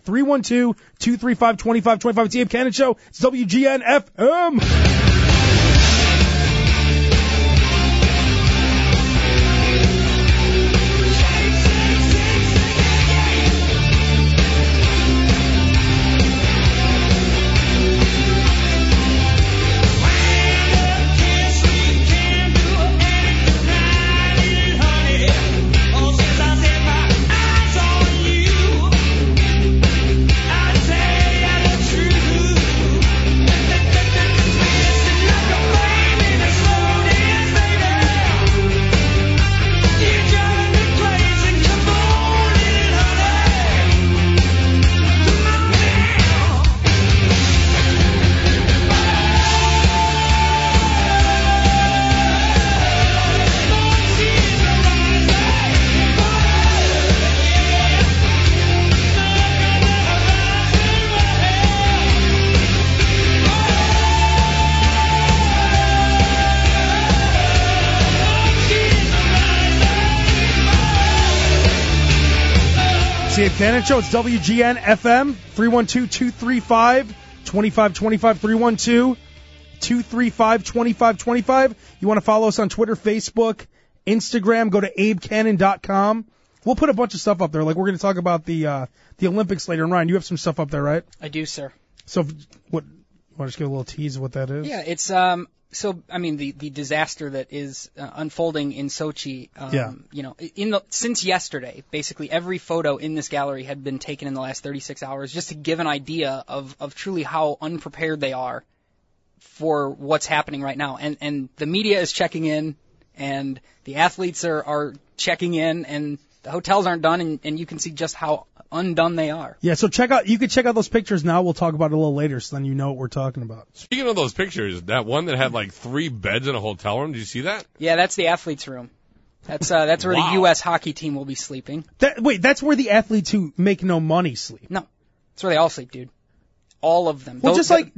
312-235-2525. It's the Abe Cannon Show. It's WGN FM. Abe Cannon Show. It's WGN FM. 312-235-2525. 312-235-2525. You want to follow us on Twitter, Facebook, Instagram. Go to abecannon.com. We'll put a bunch of stuff up there. Like we're going to talk about the Olympics later. And Ryan, you have some stuff up there, right? I do, sir. So what? Want to just give a little tease of what that is? Yeah, it's So, I mean, the disaster that is unfolding in Sochi, since yesterday, basically every photo in this gallery had been taken in the last 36 hours just to give an idea of truly how unprepared they are for what's happening right now. And the media is checking in, and the athletes are checking in, and the hotels aren't done, and you can see just how undone they are. Yeah, so you can check out those pictures now. We'll talk about it a little later, so then you know what we're talking about. Speaking of those pictures, that one that had like 3 beds in a hotel room, did you see that? Yeah, that's the athletes' room. That's where the U.S. hockey team will be sleeping. That's where the athletes who make no money sleep. No, that's where they all sleep, dude. All of them. Well, just like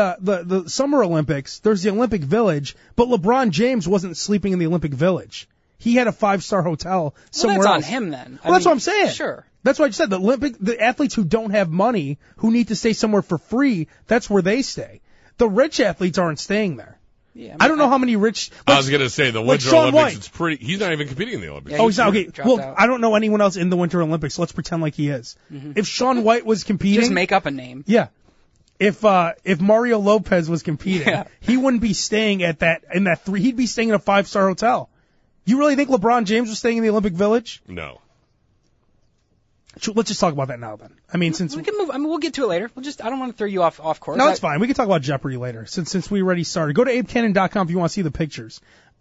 the Summer Olympics, there's the Olympic Village, but LeBron James wasn't sleeping in the Olympic Village. he had a 5-star hotel somewhere that's else. on him then. Well, that's what I'm saying. Sure. That's what I just said. The athletes who don't have money, who need to stay somewhere for free, that's where they stay. The rich athletes aren't staying there. Yeah, I don't know how many rich. I was going to say the Winter Shaun Olympics. White. It's pretty. He's not even competing in the Olympics. Yeah, He's not okay. Well, out. I don't know anyone else in the Winter Olympics. So let's pretend like he is. Mm-hmm. If Shaun White was competing, Just make up a name. Yeah. If Mario Lopez was competing, he wouldn't be staying in that 3. He'd be staying in a 5-star hotel. You really think LeBron James was staying in the Olympic Village? No. Let's just talk about that now, then. I mean, since we can move. I mean, we'll get to it later. I don't want to throw you off course. No, it's fine. We can talk about Jeopardy later. Since we already started, go to abecannon.com if you want to see the pictures.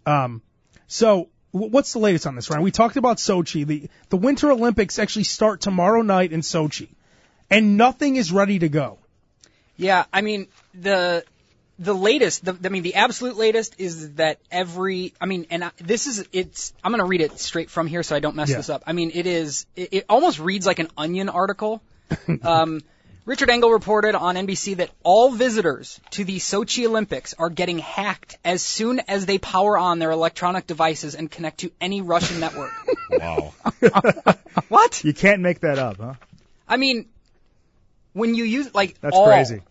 So what's the latest on this, Ryan? We talked about Sochi. The Winter Olympics actually start tomorrow night in Sochi, and nothing is ready to go. Yeah, I mean the latest, the absolute latest is that I'm going to read it straight from here so I don't mess this up. I mean, it almost reads like an Onion article. Richard Engel reported on NBC that all visitors to the Sochi Olympics are getting hacked as soon as they power on their electronic devices and connect to any Russian network. Wow. What? You can't make that up, huh? I mean, when you use, that's crazy.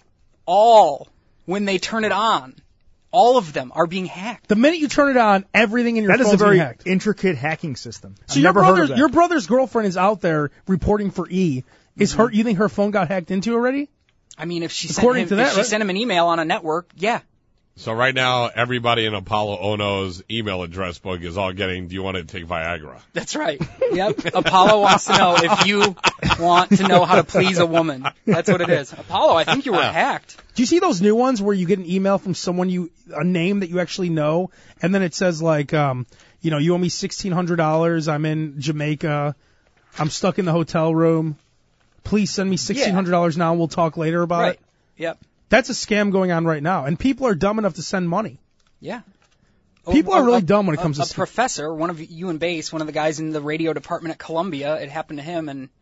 When they turn it on, all of them are being hacked. The minute you turn it on, everything in your phone is a very hacked. intricate hacking system. So your brother's girlfriend is out there reporting for E. Is her? You think her phone got hacked into already? I mean, if she sent him an email on a network, yeah. So right now, everybody in Apollo Ohno's email address book is all getting, do you want to take Viagra? That's right. Yep. Apollo wants to know if you want to know how to please a woman. That's what it is. Apollo, I think you were hacked. Do you see those new ones where you get an email from someone a name that you actually know, and then it says like, you owe me $1,600. I'm in Jamaica. I'm stuck in the hotel room. Please send me $1,600 now and we'll talk later about it. Yep. That's a scam going on right now, and people are dumb enough to send money. Yeah. People are really dumb when it comes to a professor, one of you and Bass, one of the guys in the radio department at Columbia. It happened to him, and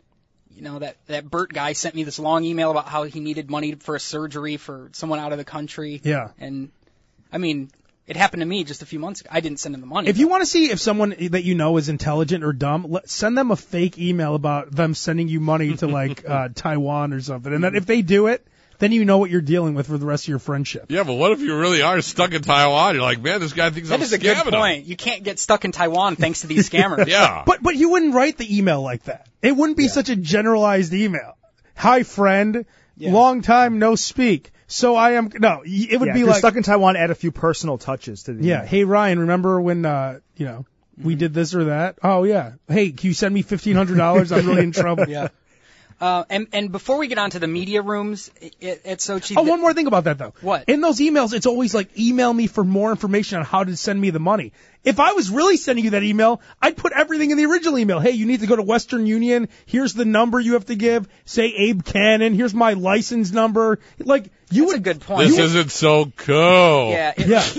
that Bert guy sent me this long email about how he needed money for a surgery for someone out of the country. Yeah. And I mean, it happened to me just a few months ago. I didn't send him the money. If you want to see if someone that you know is intelligent or dumb, send them a fake email about them sending you money to like Taiwan or something, and then if they do it, then you know what you're dealing with for the rest of your friendship. Yeah, but what if you really are stuck in Taiwan? You're like, man, this guy thinks I'm scamming him. That is a good point. You can't get stuck in Taiwan thanks to these scammers. Yeah. But you wouldn't write the email like that. It wouldn't be such a generalized email. Hi, friend. Yeah. Long time no speak. So I am... No, it would be like... stuck in Taiwan, add a few personal touches to the email. Hey, Ryan, remember when, we did this or that? Oh, yeah. Hey, can you send me $1,500? I'm really in trouble. Yeah. And before we get on to the media rooms at Sochi... Oh, one more thing about that, though. What? In those emails, it's always like, email me for more information on how to send me the money. If I was really sending you that email, I'd put everything in the original email. Hey, you need to go to Western Union. Here's the number you have to give. Say Abe Cannon. Here's my license number. Like, That's a good point. This isn't so cool. Yeah.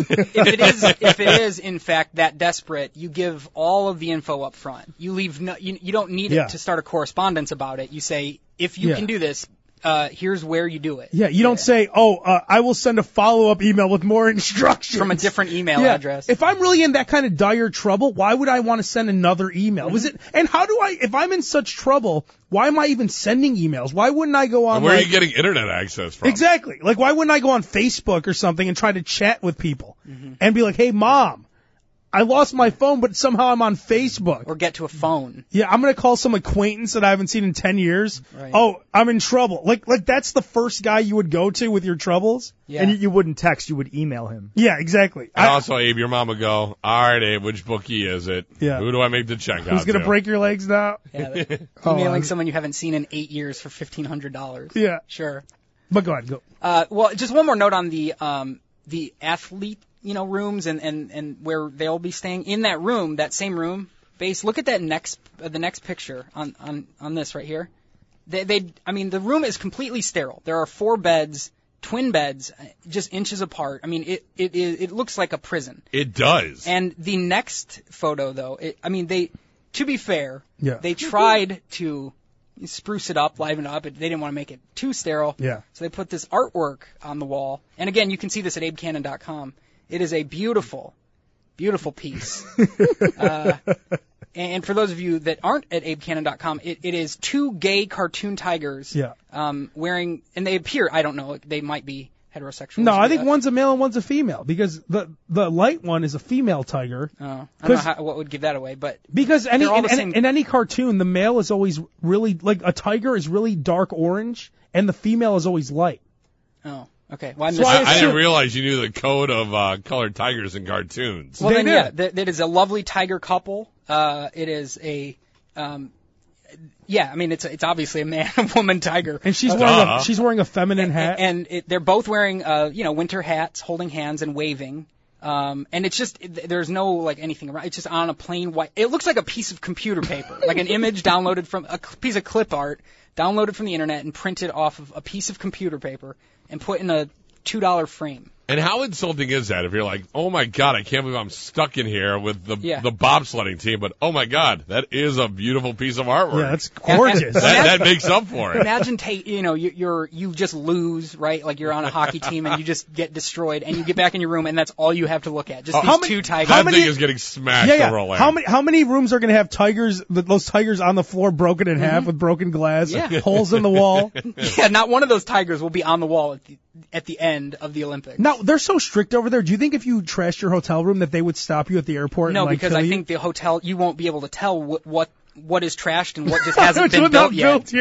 If it is, in fact, that desperate, you give all of the info up front. You leave you don't need it to start a correspondence about it. You say, if you can do this, here's where you do it. Yeah, you don't say, I will send a follow-up email with more instructions. From a different email address. If I'm really in that kind of dire trouble, why would I want to send another email? And how do if I'm in such trouble, why am I even sending emails? Why wouldn't I go on and where are you getting internet access from? Exactly. Like, why wouldn't I go on Facebook or something and try to chat with people and be like, hey, Mom, I lost my phone, but somehow I'm on Facebook. Or get to a phone. Yeah, I'm going to call some acquaintance that I haven't seen in 10 years. Right. Oh, I'm in trouble. Like that's the first guy you would go to with your troubles? Yeah. And you wouldn't text, you would email him. Yeah, exactly. And also, Abe, your mom would go, all right, Abe, which bookie is it? Yeah. Who do I make the check out Who's going to break your legs now? Yeah, emailing someone you haven't seen in 8 years for $1,500. Yeah. Sure. But go ahead, go. Well, just one more note on the athlete rooms and where they'll be staying. In that room, that same room, Base, look at that the next picture on this right here. The room is completely sterile. There are 4 beds, twin beds, just inches apart. I mean, it looks like a prison. It does. And the next photo, though, to be fair, they tried to spruce it up, liven it up. They didn't want to make it too sterile. Yeah. So they put this artwork on the wall. And again, you can see this at abecannon.com. It is a beautiful Beautiful piece. And for those of you that aren't at abecannon.com, it is two gay cartoon tigers wearing, and they appear, I don't know, they might be heterosexual. No, I think one's a male and one's a female, because the light one is a female tiger. Oh, I don't know what would give that away, but because in any cartoon, the male is always really, like, a tiger is really dark orange, and the female is always light. Oh. Okay. Well, I didn't realize you knew the code of colored tigers in cartoons. Well, that is a lovely tiger couple. It is a, I mean, it's obviously a man and woman tiger. And she's wearing a feminine hat. And they're both wearing, winter hats, holding hands and waving. And it's just, there's no, like, anything around. It's just on a plain white, it looks like a piece of computer paper, like an image downloaded from, a piece of clip art downloaded from the internet and printed off of a piece of computer paper and put in a $2 frame. And how insulting is that if you're like, oh my God, I can't believe I'm stuck in here with the bobsledding team, but oh my God, that is a beautiful piece of artwork. Yeah, that's gorgeous. That makes up for it. Imagine, you just lose, right? Like you're on a hockey team and you just get destroyed and you get back in your room and that's all you have to look at. Just these two tigers. That thing is getting smashed over a lamp. How many rooms are going to have those tigers on the floor broken in half with broken glass, holes in the wall? Yeah, not one of those tigers will be on the wall at the end of the Olympics. Now, they're so strict over there. Do you think if you trashed your hotel room that they would stop you at the airport? No, and, because I think the hotel, you won't be able to tell what is trashed and what just hasn't been built yet.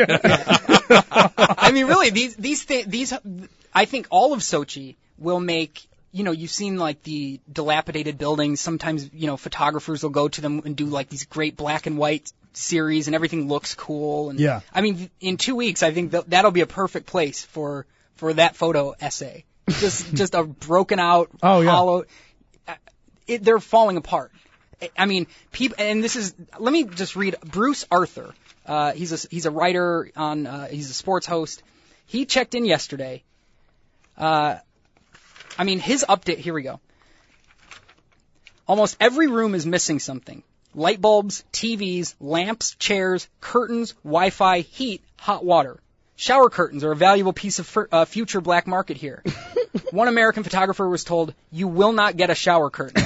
I mean, really, these I think all of Sochi will make, you've seen like the dilapidated buildings. Sometimes, photographers will go to them and do like these great black and white series and everything looks cool. And I mean, in 2 weeks, I think that'll be a perfect place for that photo essay. Just a broken out, hollow. They're falling apart. I mean, people, and let me just read Bruce Arthur. He's a writer he's a sports host. He checked in yesterday. His update, here we go. Almost every room is missing something. Light bulbs, TVs, lamps, chairs, curtains, Wi-Fi, heat, hot water. Shower curtains are a valuable piece of future black market here. One American photographer was told, "You will not get a shower curtain."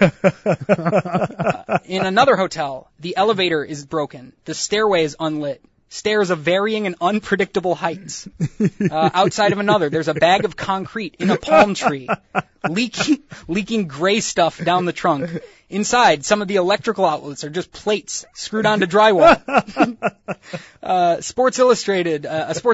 In another hotel, the elevator is broken. The stairway is unlit. Stairs of varying and unpredictable heights. Outside of another, there's a bag of concrete in a palm tree, leaking gray stuff down the trunk. Inside, some of the electrical outlets are just plates screwed onto drywall. A Sports Illustrated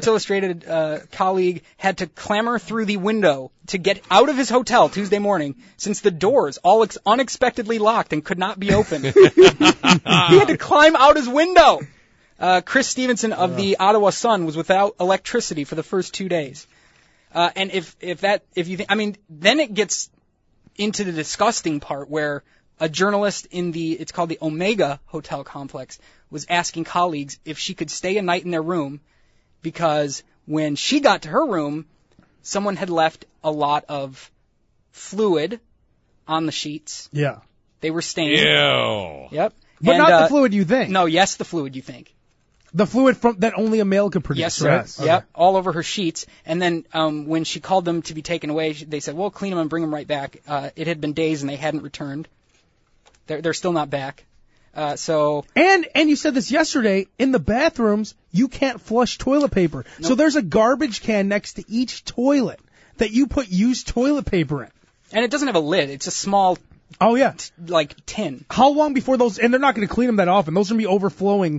colleague had to clamber through the window to get out of his hotel Tuesday morning since the doors all unexpectedly locked and could not be opened. He had to climb out his window. Chris Stevenson of the Ottawa Sun was without electricity for the first 2 days. And if you think, I mean, then it gets into the disgusting part where a journalist it's called the Omega Hotel Complex, was asking colleagues if she could stay a night in their room because when she got to her room, someone had left a lot of fluid on the sheets. Yeah. They were stained. Ew. Yep. But not the fluid you think. No, yes, the fluid you think. The fluid that only a male could produce, yes, right? Yes, okay. Yep, all over her sheets. And then when she called them to be taken away, they said, "Well, clean them and bring them right back." It had been days and they hadn't returned. They're still not back. And you said this yesterday, in the bathrooms, you can't flush toilet paper. Nope. So there's a garbage can next to each toilet that you put used toilet paper in. And it doesn't have a lid. It's a small tin. How long before those, and they're not going to clean them that often, those are going to be overflowing.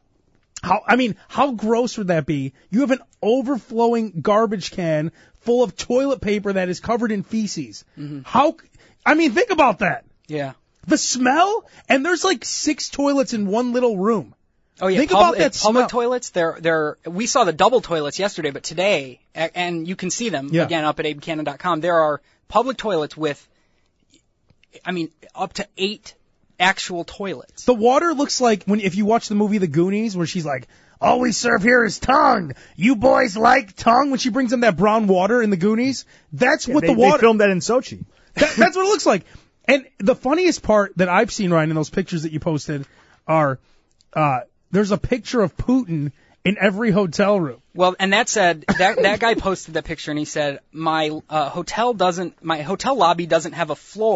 How gross would that be? You have an overflowing garbage can full of toilet paper that is covered in feces. Mm-hmm. Think about that. Yeah. The smell, and there's like 6 toilets in one little room. Oh yeah, think about that public smell. Toilets. We saw the double toilets yesterday, but today, and you can see them again up at abecannon.com. There are public toilets with, up to 8 actual toilets. The water looks like if you watch the movie The Goonies, where she's like, "All we serve here is tongue. You boys like tongue?" When she brings them that brown water in The Goonies, that's what the water. They filmed that in Sochi. That's what it looks like. And the funniest part that I've seen, Ryan, in those pictures that you posted are, there's a picture of Putin in every hotel room. Well, and that said, that guy posted that picture and he said, my hotel lobby doesn't have a floor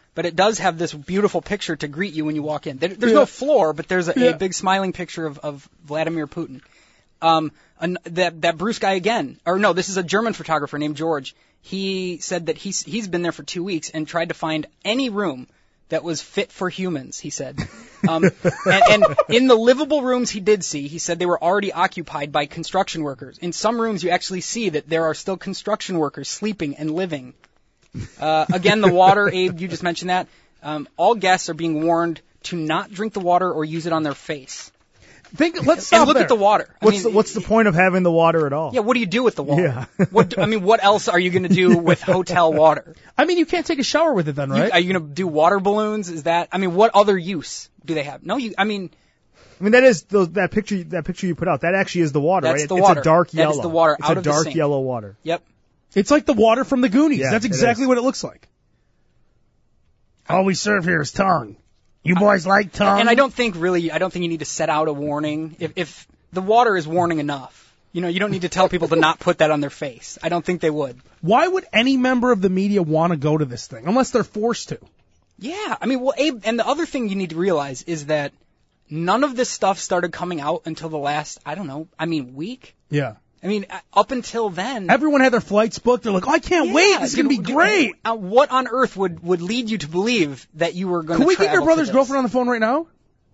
but it does have this beautiful picture to greet you when you walk in. There's no floor, but there's a big smiling picture of Vladimir Putin. That Bruce guy again, or no, this is a German photographer named George. He said that he's been there for 2 weeks and tried to find any room that was fit for humans, he said. And in the livable rooms he did see, he said they were already occupied by construction workers. In some rooms you actually see that there are still construction workers sleeping and living. Again, the water, Abe, you just mentioned that. All guests are being warned to not drink the water or use it on their face. Let's stop and look there. at the water. What's the point of having the water at all? Yeah, what do you do with the water? Yeah. What else are you going to do with hotel water? I mean, you can't take a shower with it then, right? Are you going to do water balloons? Is that? I mean, what other use do they have? No, I mean, that is that picture you put out. That actually is the water, that's right? the water. It's a dark yellow. That's the water it's out a of the dark sink. yellow water. Yep. It's like the water from the Goonies. Yeah, That's exactly what it looks like. All we serve here is tongue. You boys like tongue? And I don't think you need to set out a warning. If the water is warning enough, you don't need to tell people to not put that on their face. I don't think they would. Why would any member of the media want to go to this thing unless they're forced to? Yeah, I mean, well, Abe, and the other thing you need to realize is that none of this stuff started coming out until the last, week. Yeah. I mean, up until then, everyone had their flights booked. They're like, "Oh, I can't wait. This is going to be great." What on earth would lead you to believe that you were going to travel? Can we get your brother's girlfriend on the phone right now?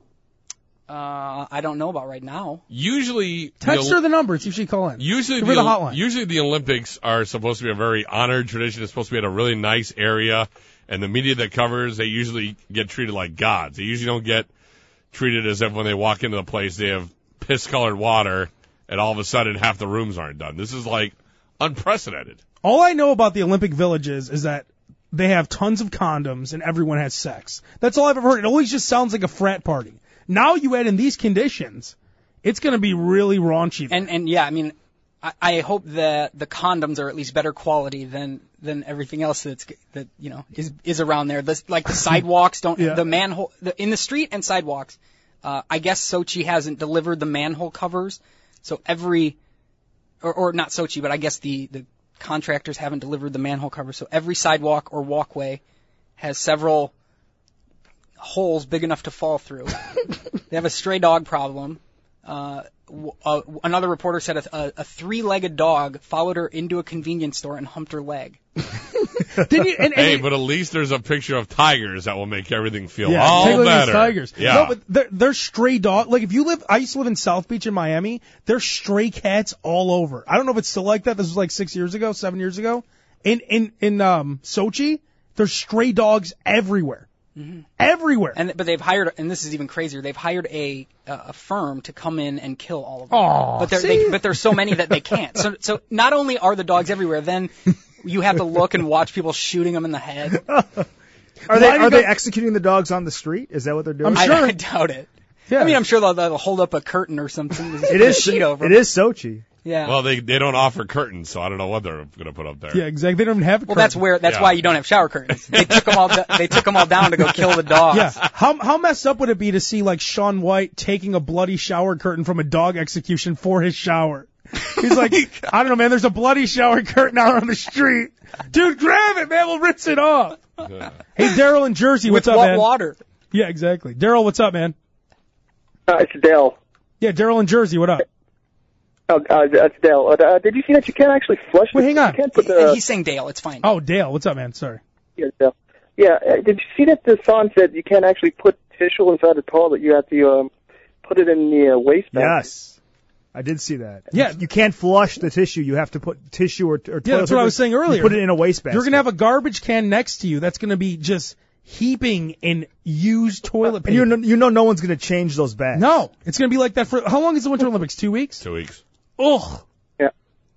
I don't know about right now. Usually, text her the number. See if she call in. Usually, the hotline. Usually, the Olympics are supposed to be a very honored tradition. It's supposed to be at a really nice area, and the media that covers, they usually get treated like gods. They usually don't get treated as if when they walk into the place they have piss-colored water, and all of a sudden half the rooms aren't done. This is like unprecedented. All I know about the Olympic Villages is that they have tons of condoms and everyone has sex. That's all I've ever heard. It always just sounds like a frat party. Now you add in these conditions, it's going to be really raunchy. And yeah, I mean, I hope that the condoms are at least better quality than everything else that is around there. Like the sidewalks the manhole in the street and sidewalks. I guess Sochi hasn't delivered the manhole covers. So or not Sochi, but I guess the contractors haven't delivered the manhole cover. So every sidewalk or walkway has several holes big enough to fall through. They have a stray dog problem. Another reporter said a three-legged dog followed her into a convenience store and humped her leg. But at least there's a picture of tigers that will make everything feel all better. Tigers. Yeah. No, but there's stray dog. Like I used to live in South Beach in Miami. There's stray cats all over. I don't know if it's still like that. This was like 7 years ago. In Sochi, there's stray dogs everywhere. Mm-hmm. Everywhere. But they've hired, and this is even crazier. They've hired a firm to come in and kill all of them. Aww, but there's so many that they can't. So not only are the dogs everywhere, then you have to look and watch people shooting them in the head. Are they executing the dogs on the street? Is that what they're doing? I'm sure. I doubt it. Yeah. I mean, I'm sure they'll hold up a curtain or something. It is Sochi. Yeah. Well, they don't offer curtains, so I don't know what they're going to put up there. Yeah, exactly. They don't even have a curtain. Well, that's why you don't have shower curtains. They took them all down to go kill the dogs. Yeah. How messed up would it be to see like Shaun White taking a bloody shower curtain from a dog execution for his shower? He's like, I don't know, man. There's a bloody shower curtain out on the street. Dude, grab it, man. We'll rinse it off. Yeah. Hey, Daryl in Jersey, what's up, With man? water? Yeah, exactly. Daryl, what's up, man? It's Dale. Yeah, Daryl in Jersey, what up? That's Dale. Did you see that you can't actually flush? Wait, hang on. You can't put the... He's saying Dale. It's fine. Oh, Dale, what's up, man? Sorry. Yeah, Dale. Yeah. Did you see that the song said you can't actually put tissue inside the toilet? You have to put it in the wastebasket. Yes. I did see that. Yeah. You can't flush the tissue. You have to put tissue or toilet Yeah, that's what I was saying earlier. You put it in a wastebasket. You're going to have a garbage can next to you that's going to be just heaping in used toilet paper. And you know no one's going to change those bags. No. It's going to be like that for... How long is the Winter Olympics? 2 weeks? 2 weeks. Ugh. Yeah.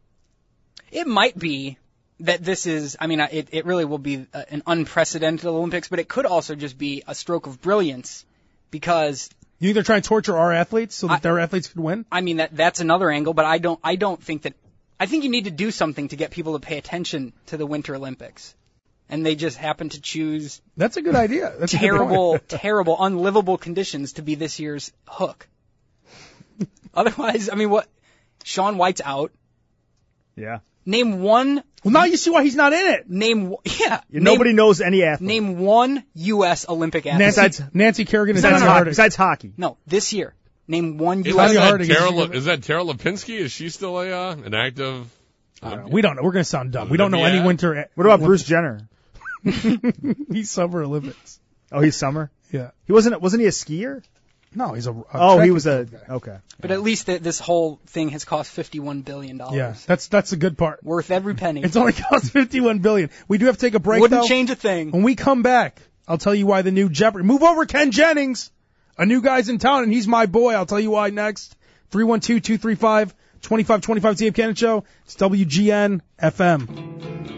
It might be that this is, I mean, it really will be an unprecedented Olympics, but it could also just be a stroke of brilliance because... You think they're trying to torture our athletes so that their athletes could win? I mean, that's another angle, but I don't think that... I think you need to do something to get people to pay attention to the Winter Olympics. And they just happen to choose... That's a good idea. That's terrible, unlivable conditions to be this year's hook. Otherwise, I mean, what... Shaun White's out. Yeah. Name one. Well, now you see why he's not in it. Nobody knows any athlete. Name one U.S. Olympic athlete. Nancy Kerrigan and besides hockey. No, this year. Name one Is U.S. that Tara Lipinski? Is she still an active? We don't know. We're going to sound dumb. We don't know any winter. What about Bruce Jenner? He's Summer Olympics. Oh, he's summer? Yeah. Wasn't he a skier? No, he's a he was a guy. Okay. But at least this whole thing has cost $51 billion. Yeah, that's the good part. Worth every penny. It's only cost $51 billion. We do have to take a break. Wouldn't change a thing. When we come back, I'll tell you why the new Jeopardy. Move over, Ken Jennings. A new guy's in town, and he's my boy. I'll tell you why next. 312-235-2525. It's the Abe Cannon Show. It's WGN FM.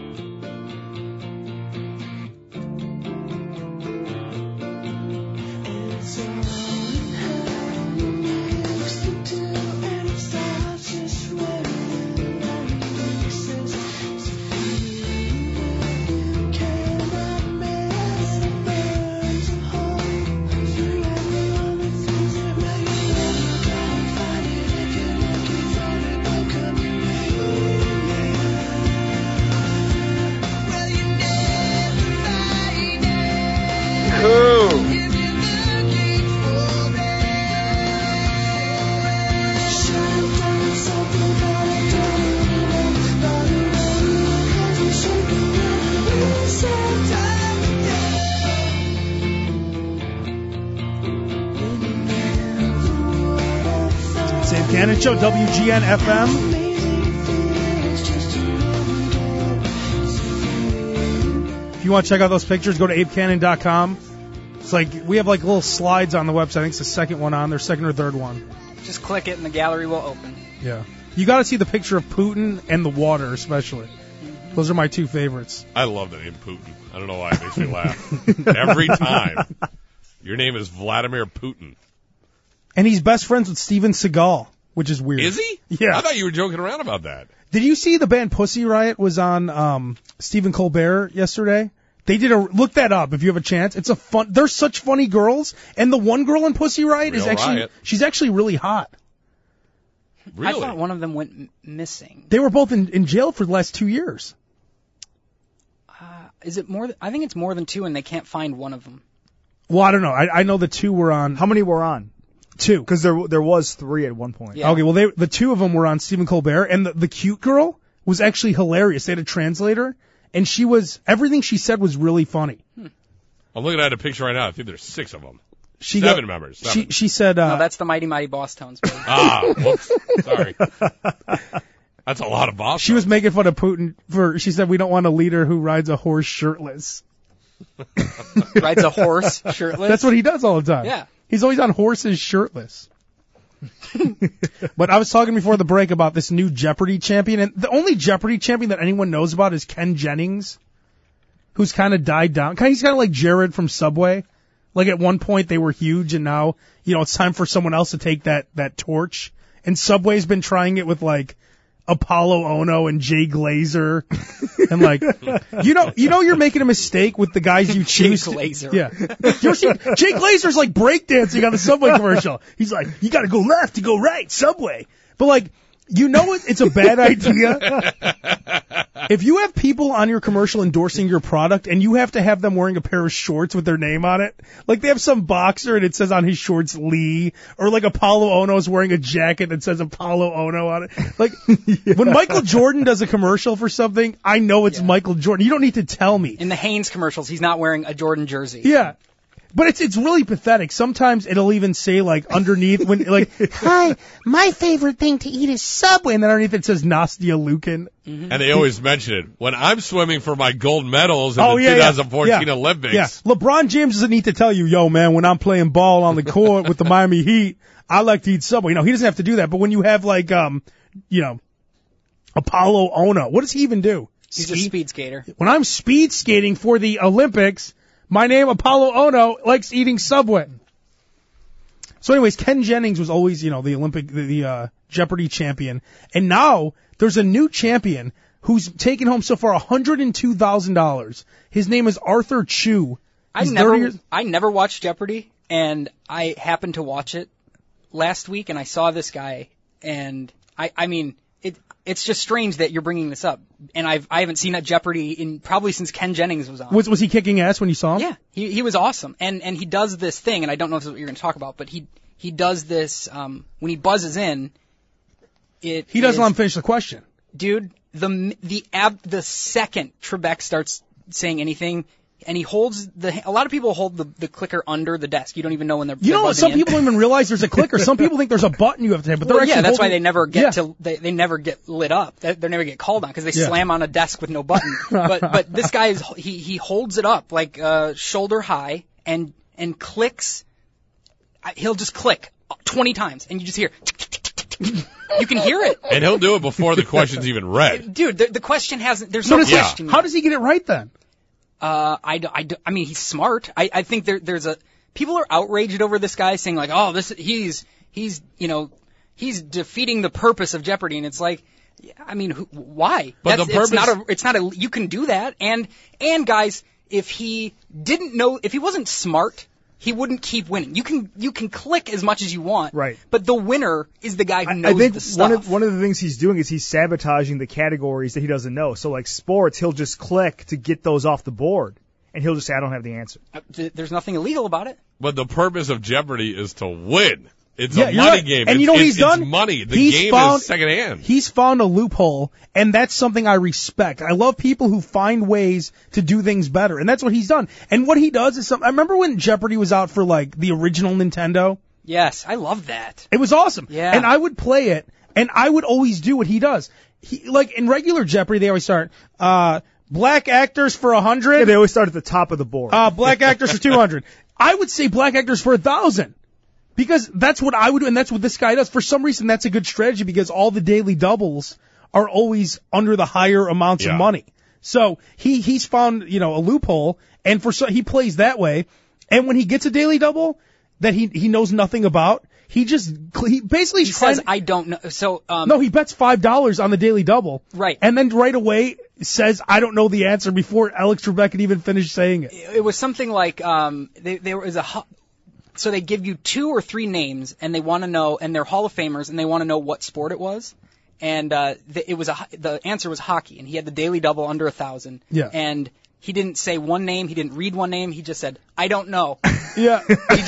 Cannon Show, WGN FM. If you want to check out those pictures, go to abecannon.com. It's like, we have like little slides on the website. I think it's the second one on there, second or third one. Just click it and the gallery will open. Yeah. You got to see the picture of Putin and the water, especially. Those are my two favorites. I love the name Putin. I don't know why it makes me laugh. Every time. Your name is Vladimir Putin. And he's best friends with Steven Seagal, which is weird. Is he? Yeah. I thought you were joking around about that. Did you see the band Pussy Riot was on Stephen Colbert yesterday? They did look that up if you have a chance. It's they're such funny girls, and the one girl in Pussy Riot she's actually really hot. Really? I thought one of them went missing. They were both in jail for the last 2 years. Is it more? I think it's more than two, and they can't find one of them. Well, I don't know. I know the two were on. How many were on? Two. Because there was three at one point. Yeah. Okay, well, the two of them were on Stephen Colbert, and the cute girl was actually hilarious. They had a translator, and everything she said was really funny. I'm looking at a picture right now. I think there's 6 of them. Seven members. She said... no, that's the Mighty Mighty Boss Tones. Whoops. Sorry. That's a lot of boss. She was making fun of Putin she said, we don't want a leader who rides a horse shirtless. Rides a horse shirtless? That's what he does all the time. Yeah. He's always on horses shirtless. But I was talking before the break about this new Jeopardy champion, and the only Jeopardy champion that anyone knows about is Ken Jennings, who's kind of died down. He's kind of like Jared from Subway. Like at one point they were huge, and now, it's time for someone else to take that torch. And Subway's been trying it with like Apollo Ono and Jay Glazer, and like, you're making a mistake with the guys you choose. Jay Glazer. Yeah. You ever seen Jay Glazer's like breakdancing on the Subway commercial? He's like, you got to go left to go right, Subway. But like, it's a bad idea. If you have people on your commercial endorsing your product and you have to have them wearing a pair of shorts with their name on it, like they have some boxer and it says on his shorts Lee, or like Apollo Ono's wearing a jacket that says Apollo Ono on it. Like, when Michael Jordan does a commercial for something, I know it's Michael Jordan. You don't need to tell me. In the Hanes commercials, he's not wearing a Jordan jersey. Yeah. But it's really pathetic. Sometimes it'll even say like underneath when like, hi, my favorite thing to eat is Subway, and then underneath it says Nastia Lukin. Mm-hmm. And they always mention it when I'm swimming for my gold medals in the 2014 Olympics. Yeah, LeBron James doesn't need to tell you, yo man, when I'm playing ball on the court with the Miami Heat, I like to eat Subway. He doesn't have to do that. But when you have like Apollo Ono, what does he even do? He's a speed skater. When I'm speed skating for the Olympics, my name, Apollo Ono, likes eating Subway. So anyways, Ken Jennings was always, the Olympic, the Jeopardy champion. And now there's a new champion who's taken home so far $102,000. His name is Arthur Chu. I never watched Jeopardy, and I happened to watch it last week, and I saw this guy, and it's just strange that you're bringing this up. And I haven't seen that Jeopardy probably since Ken Jennings was on. Was he kicking ass when you saw him? Yeah, he was awesome. And he does this thing, and I don't know if this is what you're going to talk about, but he does this when he buzzes in. He doesn't let him finish the question. Dude, the second Trebek starts saying anything, and he holds a lot of people hold the clicker under the desk. You don't even know when they're You know what? Some people don't even realize there's a clicker. Some people think there's a button you have to hit, but they're actually that's why holding... they never get they never get lit up. They never get called on because they slam on a desk with no button. but this guy he holds it up like shoulder high and clicks. He'll just click 20 times, and you just hear. You can hear it. And he'll do it before the question's even read. Dude, the question hasn't. There's no question. How does he get it right then? I mean, he's smart. I think people are outraged over this guy saying like, oh, he's defeating the purpose of Jeopardy, and it's like, I mean, why? But the purpose, it's not a, you can do that, and guys, if he wasn't smart, he wouldn't keep winning. You can click as much as you want, right? But the winner is the guy who knows the stuff. I think one of the things he's doing is he's sabotaging the categories that he doesn't know. So like sports, he'll just click to get those off the board, and he'll just say, I don't have the answer. There's nothing illegal about it. But the purpose of Jeopardy is to win. It's a money game. And you know what he's done? It's money. The game is secondhand. He's found a loophole, and that's something I respect. I love people who find ways to do things better, and that's what he's done. And what he does is I remember when Jeopardy was out for like the original Nintendo? Yes, I love that. It was awesome. Yeah. And I would play it, and I would always do what he does. Like in regular Jeopardy, they always start, black actors for 100. Yeah, they always start at the top of the board. Black actors for 200. I would say black actors for 1,000. Because that's what I would do, and that's what this guy does. For some reason, that's a good strategy because all the daily doubles are always under the higher amounts of money. So he's found, a loophole, and he plays that way. And when he gets a daily double that he knows nothing about, he basically says, I don't know. So no, he bets $5 on the daily double, right? And then right away says, I don't know the answer before Alex Trebek had even finished saying it. It was something like there was so they give you 2 or 3 names, and they want to know, and they're Hall of Famers, and they want to know what sport it was. And the answer was hockey, and he had the daily double under 1,000. Yeah. And he didn't say one name, he didn't read one name, he just said, I don't know. Yeah.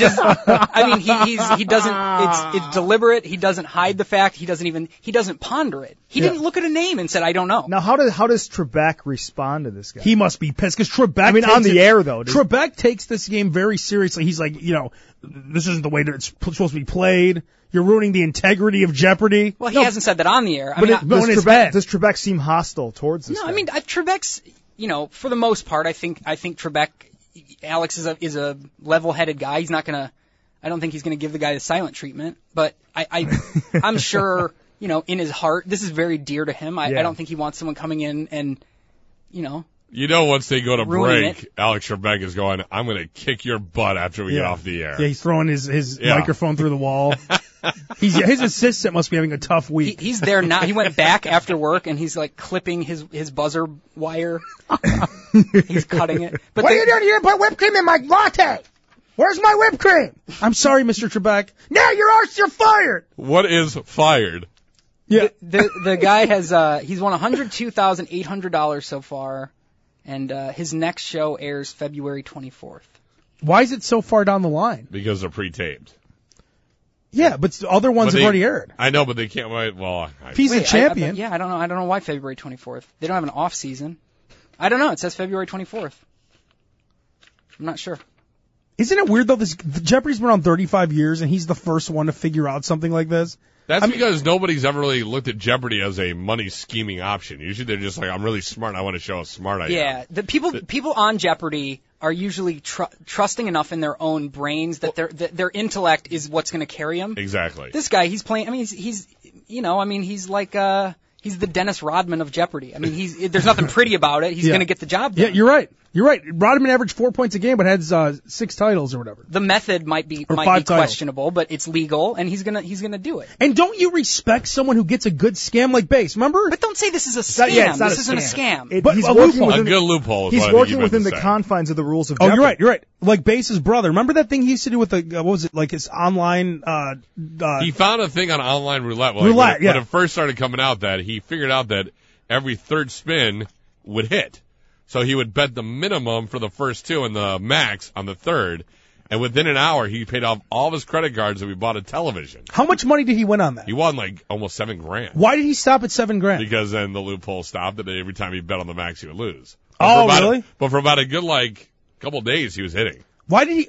He doesn't. It's deliberate. He doesn't hide the fact. He doesn't ponder it. He didn't look at a name and said, I don't know. Now, how does Trebek respond to this guy? He must be pissed because Trebek. I mean, on the air though. Trebek takes this game very seriously. He's like, this isn't the way that it's supposed to be played. You're ruining the integrity of Jeopardy. Well, he hasn't said that on the air. Does Trebek seem hostile towards this? No, guy? I mean, Trebek's. For the most part, I think Trebek. Alex is a level-headed guy. He's not gonna. I don't think he's gonna give the guy the silent treatment. But I'm sure, in his heart, this is very dear to him. I don't think he wants someone coming in and, once they go to break, it. Alex Trebek is going, I'm going to kick your butt after we get off the air. Yeah, he's throwing his microphone through the wall. His assistant must be having a tough week. He's there now. He went back after work, and he's like clipping his buzzer wire. He's cutting it. But what are you doing? You didn't put whipped cream in my latte. Where's my whipped cream? I'm sorry, Mr. Trebek. Now you're fired. What is fired? Yeah. The guy has he's won $102,800 so far. And his next show airs February 24th. Why is it so far down the line? Because they're pre-taped. Yeah, but the other ones have already aired. I know, but they can't wait. Well, if he's the champion. I don't know. I don't know why February 24th. They don't have an off season. I don't know. It says February 24th. I'm not sure. Isn't it weird though? Jeopardy's been around 35 years, and he's the first one to figure out something like this. That's because nobody's ever really looked at Jeopardy as a money scheming option. Usually they're just like, I'm really smart and I want to show how smart I am. Yeah, the people on Jeopardy are usually trusting enough in their own brains that their intellect is what's going to carry them. Exactly. This guy, he's playing. I mean, he's like he's the Dennis Rodman of Jeopardy. I mean, there's nothing pretty about it. He's going to get the job done. Yeah, you're right. Rodman averaged 4 points a game, but had 6 titles or whatever. The method might be questionable, but it's legal, and he's gonna do it. And don't you respect someone who gets a good scam like Base? Remember? But don't say this is a scam. This isn't a scam. But he's working within a good loophole. He's working within the confines of the rules of Jeopardy. You're right. Like Base's brother. Remember that thing he used to do with what was it? Like his online. He found a thing on online roulette. When it first started coming out, that he he figured out that every third spin would hit. So he would bet the minimum for the first two and the max on the third. And within an hour, he paid off all of his credit cards and we bought a television. How much money did he win on that? He won like almost $7,000. Why did he stop at $7,000? Because then the loophole stopped, and every time he bet on the max, he would lose. Really? But for about a good couple of days, he was hitting. Why did he?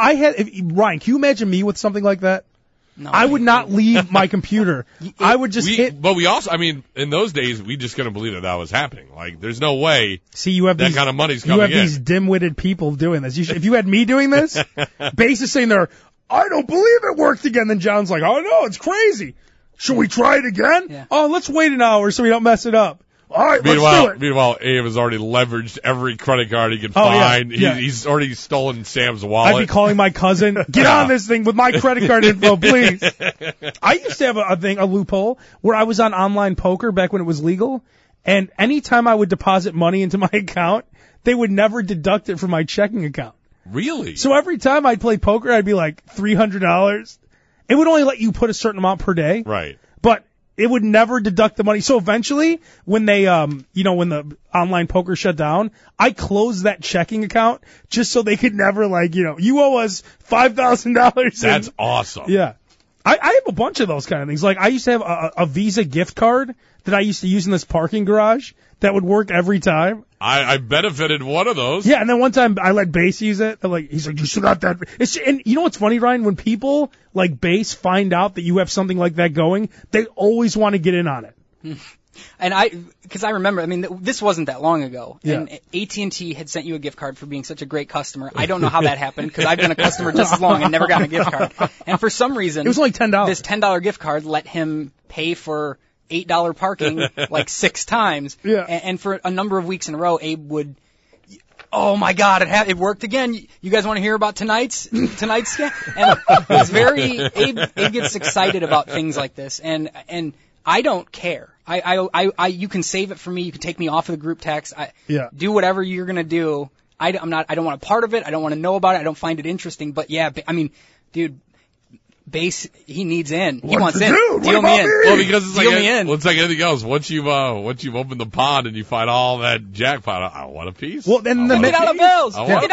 Ryan, can you imagine me with something like that? No, I would not leave my computer. I would just hit. But we also, in those days, we just couldn't believe that was happening. Like, there's no way. See, you have that kind of money's coming in. You have these dim-witted people doing this. If you had me doing this, Bass is saying there, I don't believe it worked again. Then John's like, oh no, it's crazy. Should we try it again? Yeah. Oh, let's wait an hour so we don't mess it up. All right, let's do it. Meanwhile, Abe has already leveraged every credit card he can find. Yeah. He's already stolen Sam's wallet. I'd be calling my cousin, get on this thing with my credit card info, please. I used to have a loophole, where I was on online poker back when it was legal, and anytime I would deposit money into my account, they would never deduct it from my checking account. Really? So every time I'd play poker, I'd be like $300. It would only let you put a certain amount per day. Right. But it would never deduct the money. So eventually, when they, when the online poker shut down, I closed that checking account just so they could never you owe us $5,000. That's awesome. Yeah. I have a bunch of those kind of things. Like, I used to have a Visa gift card that I used to use in this parking garage that would work every time. I benefited one of those. Yeah, and then one time I let Bass use it. He's like, you still got that. And you know what's funny, Ryan? When people like Bass find out that you have something like that going, they always want to get in on it. And because I remember, this wasn't that long ago. Yeah. And AT&T had sent you a gift card for being such a great customer. I don't know how that happened because I've been a customer just as long and never gotten a gift card. And for some reason, it was only $10. This $10 gift card let him pay for $8 parking like 6 times. Yeah. And for a number of weeks in a row, Abe would, oh my God, it worked again. You guys want to hear about tonight's scam? And it's Abe gets excited about things like this, and I don't care. You can save it for me. You can take me off of the group text. Do whatever you're gonna do. I don't want a part of it. I don't want to know about it. I don't find it interesting. But yeah, dude. Bass, he needs in. He wants in. Deal me in. Well, because it's Deal me in. Well, it's like anything else. Once you've opened the pod and you find all that jackpot, I want a piece. Well, then $50 bills.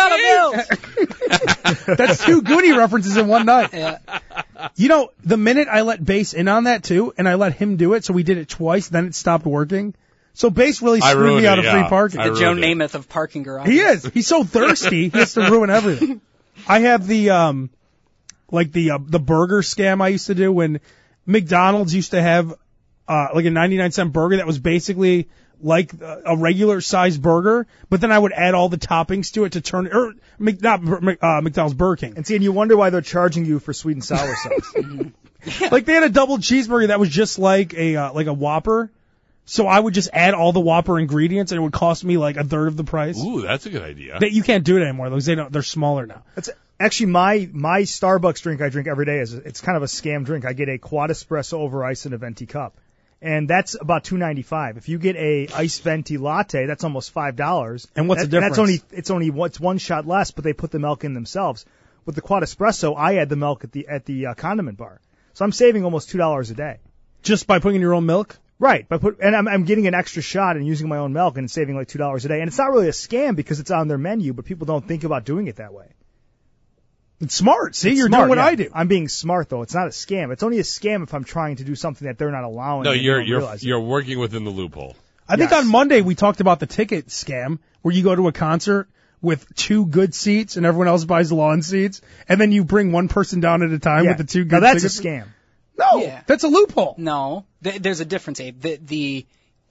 $50 bills. That's 2 Goonie references in one night. Yeah. The minute I let Bass in on that too, and I let him do it, so we did it twice, then it stopped working. So Bass really screwed me out of free parking. The Joe Namath of parking garages. He is. He's so thirsty, he has to ruin everything. I have the the burger scam I used to do when McDonald's used to have like a 99-cent burger that was basically like a regular sized burger, but then I would add all the toppings to it to turn it, or McDonald's, Burger King. And you wonder why they're charging you for sweet and sour sauce. Like they had a double cheeseburger that was just like a Whopper. So I would just add all the Whopper ingredients, and it would cost me like a third of the price. Ooh, that's a good idea. You can't do it anymore. They're smaller now. That's actually my Starbucks drink I drink every day it's kind of a scam drink. I get a quad espresso over ice in a venti cup, and that's about $2.95. If you get a iced venti latte, that's almost $5. And what's the difference? It's one shot less, but they put the milk in themselves. With the quad espresso, I add the milk at the condiment bar, so I'm saving almost $2 a day just by putting in your own milk. Right, and I'm getting an extra shot and using my own milk and saving like $2 a day. And it's not really a scam because it's on their menu, but people don't think about doing it that way. It's smart. See, you're smart, doing what yeah. I do. I'm being smart though. It's not a scam. It's only a scam if I'm trying to do something that they're not allowing. No, you're working within the loophole. I think on Monday we talked about the ticket scam where you go to a concert with 2 good seats and everyone else buys lawn seats, and then you bring one person down at a time with the 2 good. Now that's tickets. a scam. No, that's a loophole. No, there's a difference, Abe. The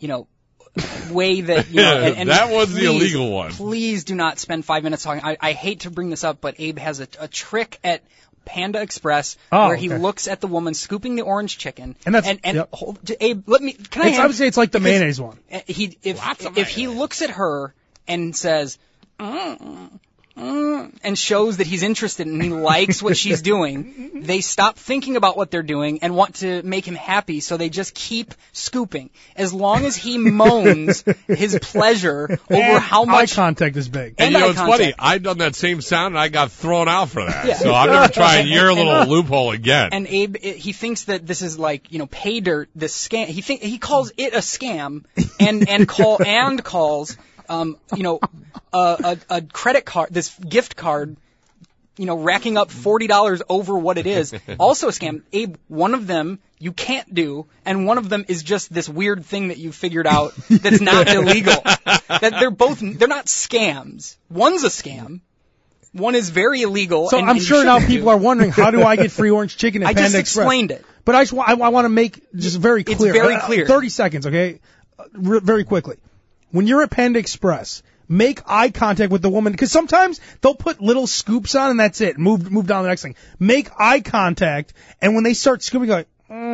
way that and that was the illegal one. Please do not spend 5 minutes talking. I hate to bring this up, but Abe has a trick at Panda Express where he looks at the woman scooping the orange chicken. And that's Abe, let me. I would say it's like the mayonnaise one. If he looks at her and says, and shows that he's interested and he likes what she's doing, they stop thinking about what they're doing and want to make him happy, so they just keep scooping. As long as he moans his pleasure over how much eye contact is big. And you know, it's funny. I've done that same sound and I got thrown out for that. Yeah. So I'm never trying your little loophole again. And Abe, he thinks that this is like, pay dirt, this scam. He calls it a scam and calls a credit card, this gift card, racking up $40 over what it is, also a scam. Abe, one of them you can't do, and one of them is just this weird thing that you figured out that's not illegal. That they're not scams. One's a scam. One is very illegal. So I'm sure now people are wondering, how do I get free orange chicken at Panda Express? I just explained it. But I want to make just very clear. It's very clear. 30 seconds, okay? Very quickly. When you're at Panda Express, make eye contact with the woman, because sometimes they'll put little scoops on and that's it. Move down to the next thing. Make eye contact, and when they start scooping, you're like,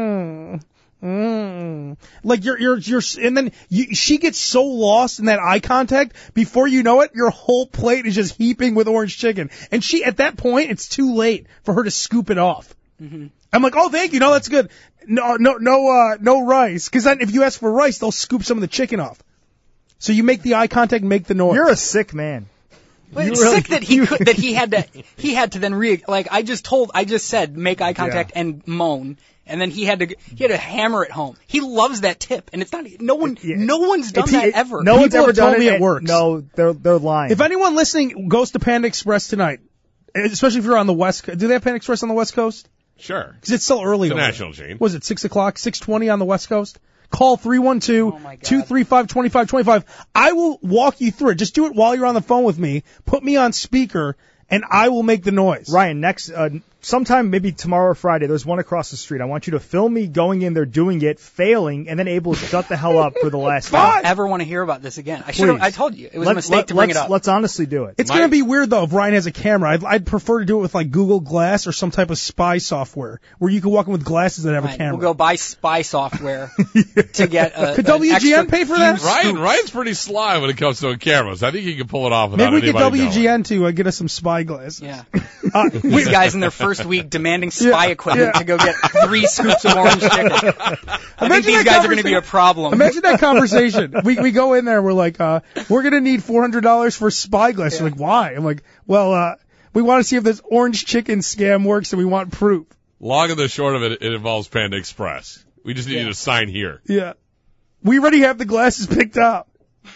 like and then she gets so lost in that eye contact, before you know it, your whole plate is just heaping with orange chicken. And at that point, it's too late for her to scoop it off. Mm-hmm. I'm like, oh, thank you. No, that's good. No rice. Because then if you ask for rice, they'll scoop some of the chicken off. So you make the eye contact, make the noise. You're a sick man. But it's sick that he had to then I just said make eye contact and moan, and then he had to hammer it home. He loves that tip, and it's not no one's done that ever. No one's ever told done me it. It works. No, they're lying. If anyone listening goes to Panda Express tonight, especially if you're on the West Coast, do they have Panda Express on the West Coast? Sure. Because it's still early. It's a national chain. Was it 6 o'clock, 6:20 on the West Coast? Call 312-235-2525. I will walk you through it. Just do it while you're on the phone with me. Put me on speaker, and I will make the noise. Ryan, next, sometime maybe tomorrow or Friday, there's one across the street. I want you to film me going in there, doing it, failing, and then able to shut the hell up for the last time. I don't ever want to hear about this again. I told you. It was a mistake to bring it up. Let's honestly do it. It's going to be weird, though, if Ryan has a camera. I'd prefer to do it with, like, Google Glass or some type of spy software where you can walk in with glasses that have a camera. We'll go buy spy software to get a Could WGN pay for that? Ryan's pretty sly when it comes to cameras. I think he can pull it off without anybody knowing. Maybe we get WGN to get us some spy glasses. Yeah. These guys in their first week demanding spy equipment to go get 3 scoops of orange chicken. I think these guys are going to be a problem. Imagine that conversation. We go in there, we're like, we're going to need $400 for spy glasses. You're like, why? I'm like, well, we want to see if this orange chicken scam works and we want proof. Long and the short of it, it involves Panda Express. We just need you to sign here. Yeah. We already have the glasses picked up.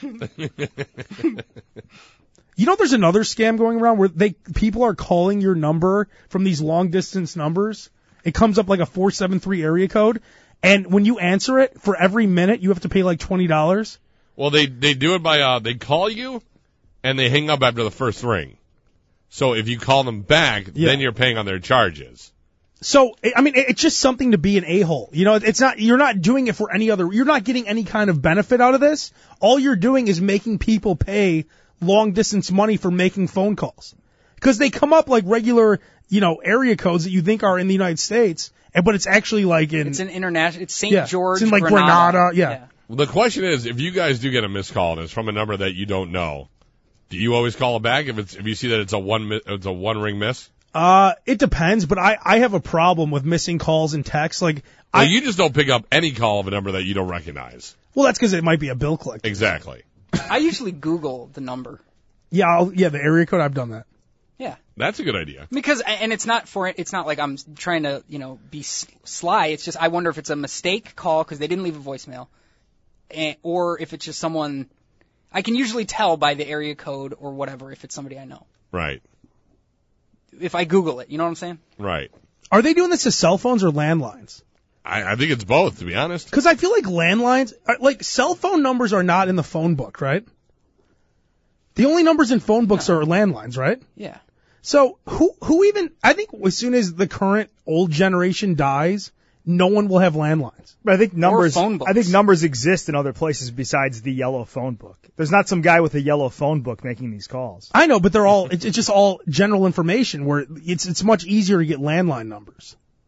You know, there's another scam going around where people are calling your number from these long distance numbers. It comes up like a 473 area code, and when you answer it, for every minute you have to pay like $20. Well, they do it by they call you and they hang up after the first ring. So if you call them back, then you're paying on their charges. So, I mean, it's just something to be an a-hole. You know, you're not doing it for you're not getting any kind of benefit out of this. All you're doing is making people pay long distance money for making phone calls. Because they come up like regular, area codes that you think are in the United States, but it's actually like it's an international, it's St. George, it's in like Grenada. Yeah. Well, the question is, if you guys do get a missed call and it's from a number that you don't know, do you always call it back if you see that it's a one ring miss? It depends, but I have a problem with missing calls and texts. Like, you just don't pick up any call of a number that you don't recognize. Well, that's because it might be a bill collector. Exactly. I usually Google the number. Yeah, the area code. I've done that. Yeah. That's a good idea. Because, and it's not like I'm trying to, be sly. It's just I wonder if it's a mistake call because they didn't leave a voicemail, or if it's just someone. I can usually tell by the area code or whatever if it's somebody I know. Right. If I Google it, you know what I'm saying? Right. Are they doing this to cell phones or landlines? I think it's both, to be honest. Because I feel like landlines, like cell phone numbers are not in the phone book, right? The only numbers in phone books are landlines, right? Yeah. So who even, I think as soon as the current old generation dies, no one will have landlines. But I think numbers exist in other places besides the yellow phone book. There's not some guy with a yellow phone book making these calls. I know, but they're all, it's just all general information where it's much easier to get landline numbers.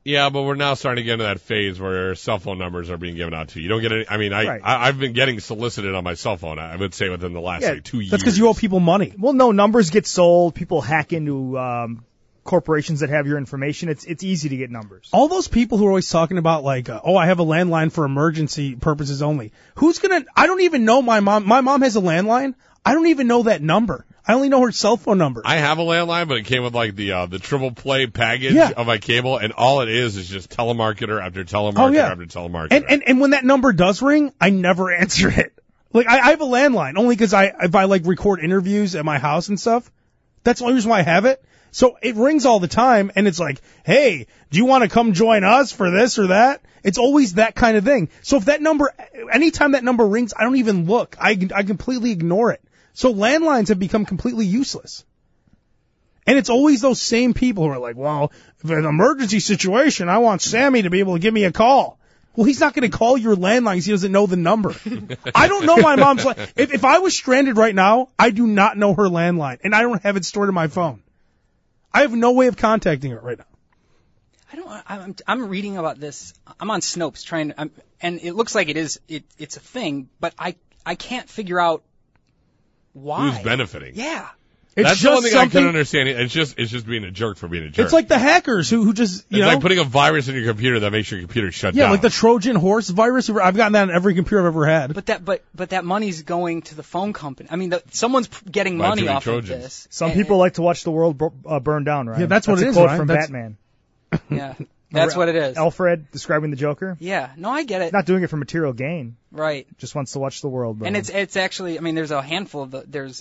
Yeah, but we're now starting to get into that phase where cell phone numbers are being given out to you. You don't get any. I mean, I've been getting solicited on my cell phone. I would say within the last 2 years. That's because you owe people money. Well, no, numbers get sold. People hack into corporations that have your information. It's easy to get numbers. All those people who are always talking about like, I have a landline for emergency purposes only. I don't even know my mom. My mom has a landline. I don't even know that number. I only know her cell phone number. I have a landline, but it came with like the triple play package of my cable, and all it is just telemarketer after telemarketer after telemarketer. And when that number does ring, I never answer it. Like I have a landline only because if I like record interviews at my house and stuff. That's the only reason why I have it. So it rings all the time, and it's like, hey, do you want to come join us for this or that? It's always that kind of thing. So if that number, anytime that number rings, I don't even look. I completely ignore it. So landlines have become completely useless. And it's always those same people who are like, well, if an emergency situation, I want Sammy to be able to give me a call. Well, he's not going to call your landline because he doesn't know the number. I don't know my mom's landline. If I was stranded right now, I do not know her landline, and I don't have it stored in my phone. I have no way of contacting her right now. I'm reading about this. I'm on Snopes and it looks like it's a thing, but I can't figure out why. Who's benefiting? Yeah. That's the one thing I can understand. It's just being a jerk for being a jerk. It's like the hackers who just, it's like putting a virus in your computer that makes your computer shut down. Yeah, like the Trojan horse virus. I've gotten that on every computer I've ever had. But that money's going to the phone company. I mean, someone getting money off of this. Some people like to watch the world burn down, right? Yeah, that's what it is, a quote right? from Batman. Yeah. That's what it is. Alfred describing the Joker? Yeah. No, I get it. Not doing it for material gain. Right. Just wants to watch the world burn. And it's actually, I mean, there's a handful of there's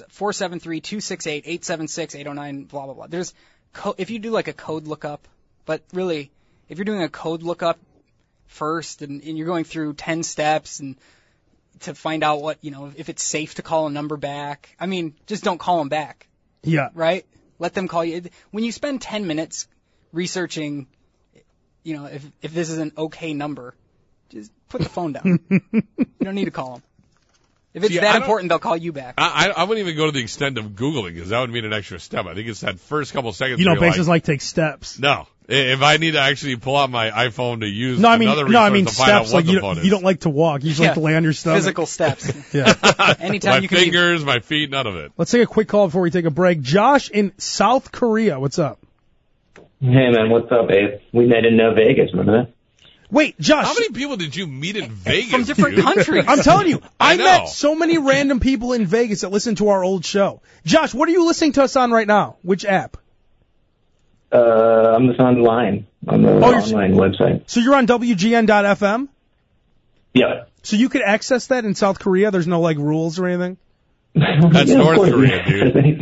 473-268-876-809, blah, blah, blah. There's, if you do like a code lookup, but really, if you're doing a code lookup first and you're going through 10 steps and to find out what, if it's safe to call a number back, I mean, just don't call them back. Yeah. Right? Let them call you. When you spend 10 minutes researching, if this is an okay number, just put the phone down. You don't need to call them. If it's that important, they'll call you back. I wouldn't even go to the extent of Googling because that would mean an extra step. I think it's that first couple seconds. Bass doesn't like take steps. No. If I need to actually pull out my iPhone to use another resource to find out what the phone is. You don't like to walk. You just like to lay on your stomach. Physical steps. Yeah. Anytime you can. My fingers, my feet, none of it. Let's take a quick call before we take a break. Josh in South Korea, what's up? Hey, man, what's up, Abe? We met in Vegas, remember that? Wait, Josh. How many people did you meet in Vegas? From different countries. I'm telling you, I met so many random people in Vegas that listen to our old show. Josh, what are you listening to us on right now? Which app? I'm just online, on the online website. So you're on WGN.FM? Yeah. So you could access that in South Korea? There's no, rules or anything? That's North Korea, dude.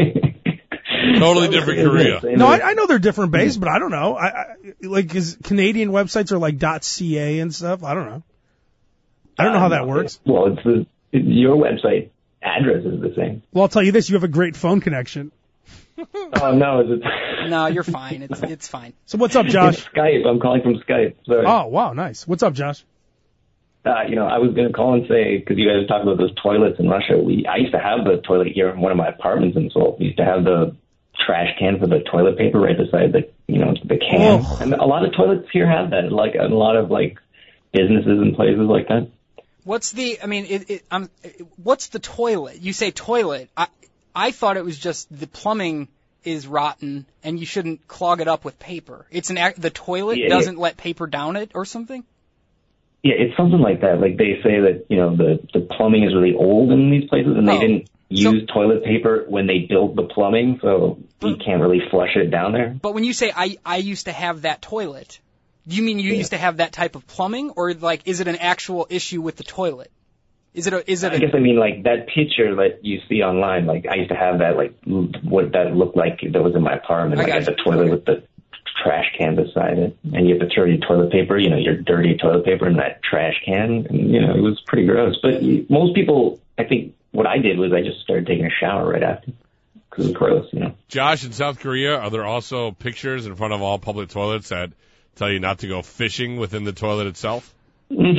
Totally different Korea. No, I know they're different base, but I don't know. Because Canadian websites are like .ca and stuff. I don't know. I don't know how that works. Well, your website address is the same. Well, I'll tell you this: you have a great phone connection. Oh no, is it? No, you're fine. It's fine. So what's up, Josh? It's Skype. I'm calling from Skype. Sorry. Oh wow, nice. What's up, Josh? I was going to call and say, because you guys talked about those toilets in Russia. I used to have the toilet here in one of my apartments in Seoul. We used to have the trash can for the toilet paper right beside the can. Oh. And a lot of toilets here have that, like a lot of businesses and places like that. What's the what's the toilet? You say toilet. I thought it was just the plumbing is rotten and you shouldn't clog it up with paper. The toilet doesn't let paper down it or something? Yeah, it's something like that. Like they say that, the plumbing is really old in these places and they didn't use toilet paper when they built the plumbing, so you can't really flush it down there. But when you say I used to have that toilet, do you mean you used to have that type of plumbing, or is it an actual issue with the toilet? I guess I mean that picture that you see online. I used to have that, what that looked like that was in my apartment. I had the toilet with the trash can beside it, and you have to throw your toilet paper, your dirty toilet paper in that trash can, and it was pretty gross. But most people, I think. What I did was I just started taking a shower right after because it was gross, Josh, in South Korea, are there also pictures in front of all public toilets that tell you not to go fishing within the toilet itself? No,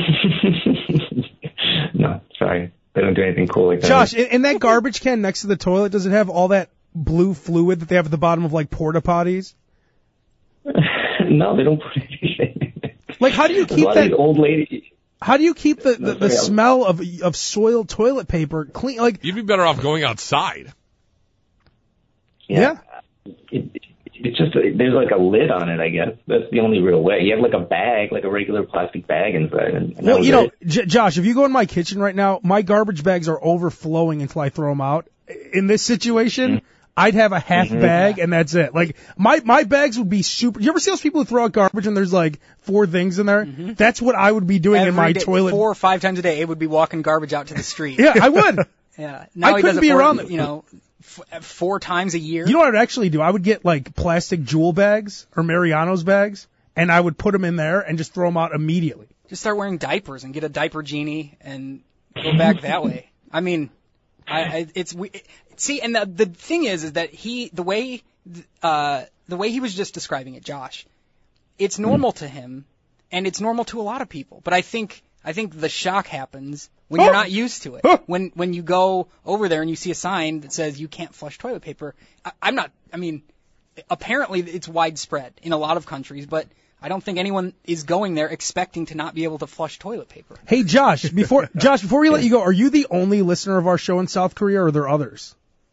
sorry. They don't do anything cool like that. Josh, in that garbage can next to the toilet, does it have all that blue fluid that they have at the bottom of porta potties? No, they don't put anything. Like, how do you keep that? Old lady. How do you keep the smell of soiled toilet paper clean? Like, you'd be better off going outside. Yeah. It's just there's like a lid on it. I guess that's the only real way. You have like a bag, like a regular plastic bag inside. And well, you know, Josh, if you go in my kitchen right now, my garbage bags are overflowing until I throw them out. In this situation, I'd have a half bag and that's it. Like my bags would be super. You ever see those people who throw out garbage and there's like 4 things in there? That's what I would be doing in my toilet. 4 or 5 times a day, it would be walking garbage out to the street. Yeah, I would. Yeah. Now I couldn't be around it. You know, 4 times a year. You know what I'd actually do? I would get like plastic Jewel bags or Mariano's bags, and I would put them in there and just throw them out immediately. Just start wearing diapers and get a diaper genie and go back that way. I mean, see, and the thing is that the way he was just describing it, Josh, it's normal to him, and it's normal to a lot of people. But I think the shock happens when you're not used to it. When you go over there and you see a sign that says you can't flush toilet paper. Apparently it's widespread in a lot of countries, but I don't think anyone is going there expecting to not be able to flush toilet paper. Hey, Josh, before we let you go, are you the only listener of our show in South Korea, or are there others?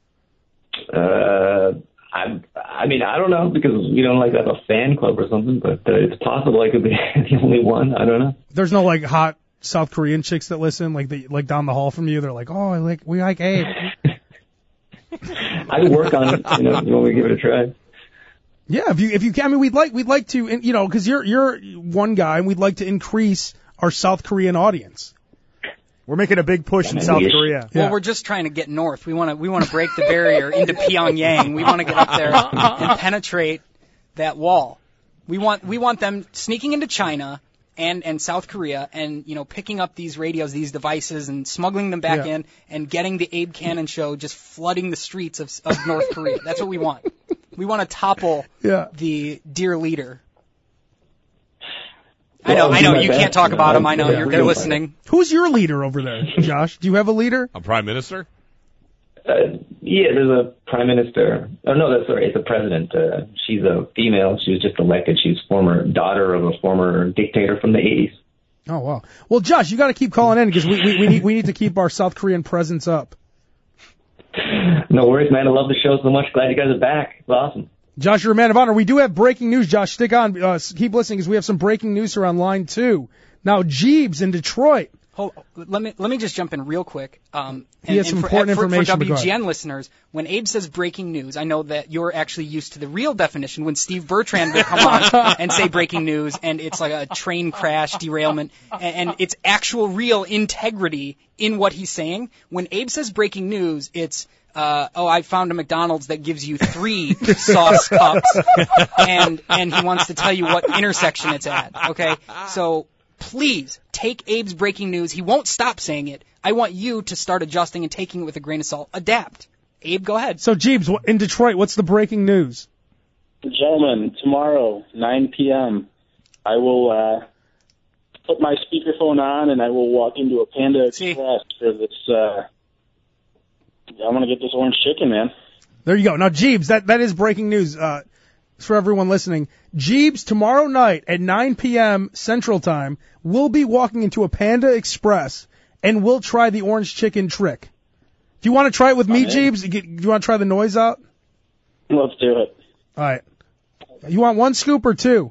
I mean, I don't know, because we don't like have a fan club or something, but it's possible I could be the only one. I don't know. There's no like hot South Korean chicks that listen, like down the hall from you. They're like, oh, we like Abe. I could work on it. You want me to give it a try? Yeah, if you can. I mean, we'd like to, because you're one guy, and we'd like to increase our South Korean audience. We're making a big push in South Korea. Well, we're just trying to get north. We want to break the barrier into Pyongyang. We want to get up there and penetrate that wall. We want them sneaking into China and South Korea and picking up these radios, these devices, and smuggling them back in and getting the Abe Cannon show just flooding the streets of North Korea. That's what we want. We want to topple the dear leader. I know you can't talk about him. I know they're listening. Who's your leader over there, Josh? Do you have a leader? A prime minister? Yeah, there's a prime minister. Oh no, it's a president. She's a female. She was just elected. She's former daughter of a former dictator from the 80s. Oh wow. Well, Josh, you got to keep calling in because we need to keep our South Korean presence up. No worries, man. I love the show so much. Glad you guys are back. It's awesome. Josh, you're a man of honor. We do have breaking news. Josh, stick on. Keep listening because we have some breaking news here on line 2. Now, Jeeves in Detroit. Let me just jump in real quick. He has some important information. For WGN listeners, when Abe says breaking news, I know that you're actually used to the real definition when Steve Bertrand will come on and say breaking news, and it's like a train crash, derailment, and it's actual real integrity in what he's saying. When Abe says breaking news, it's I found a McDonald's that gives you 3 sauce cups, and he wants to tell you what intersection it's at. Okay, so please take Abe's breaking news. He won't stop saying it. I want you to start adjusting and taking it with a grain of salt. Adapt. Abe, go ahead. So, Jeeves, in Detroit, what's the breaking news? Gentlemen, tomorrow, 9 p.m., I will put my speakerphone on and I will walk into a Panda Express for this. I want to get this orange chicken, man. There you go. Now, Jeeves, that is breaking news for everyone listening. Jeeves, tomorrow night at 9 p.m. Central Time, will be walking into a Panda Express and we'll try the orange chicken trick. Do you want to try it with me, Jeeves? Do you want to try the noise out? Let's do it. All right. You want 1 scoop or 2?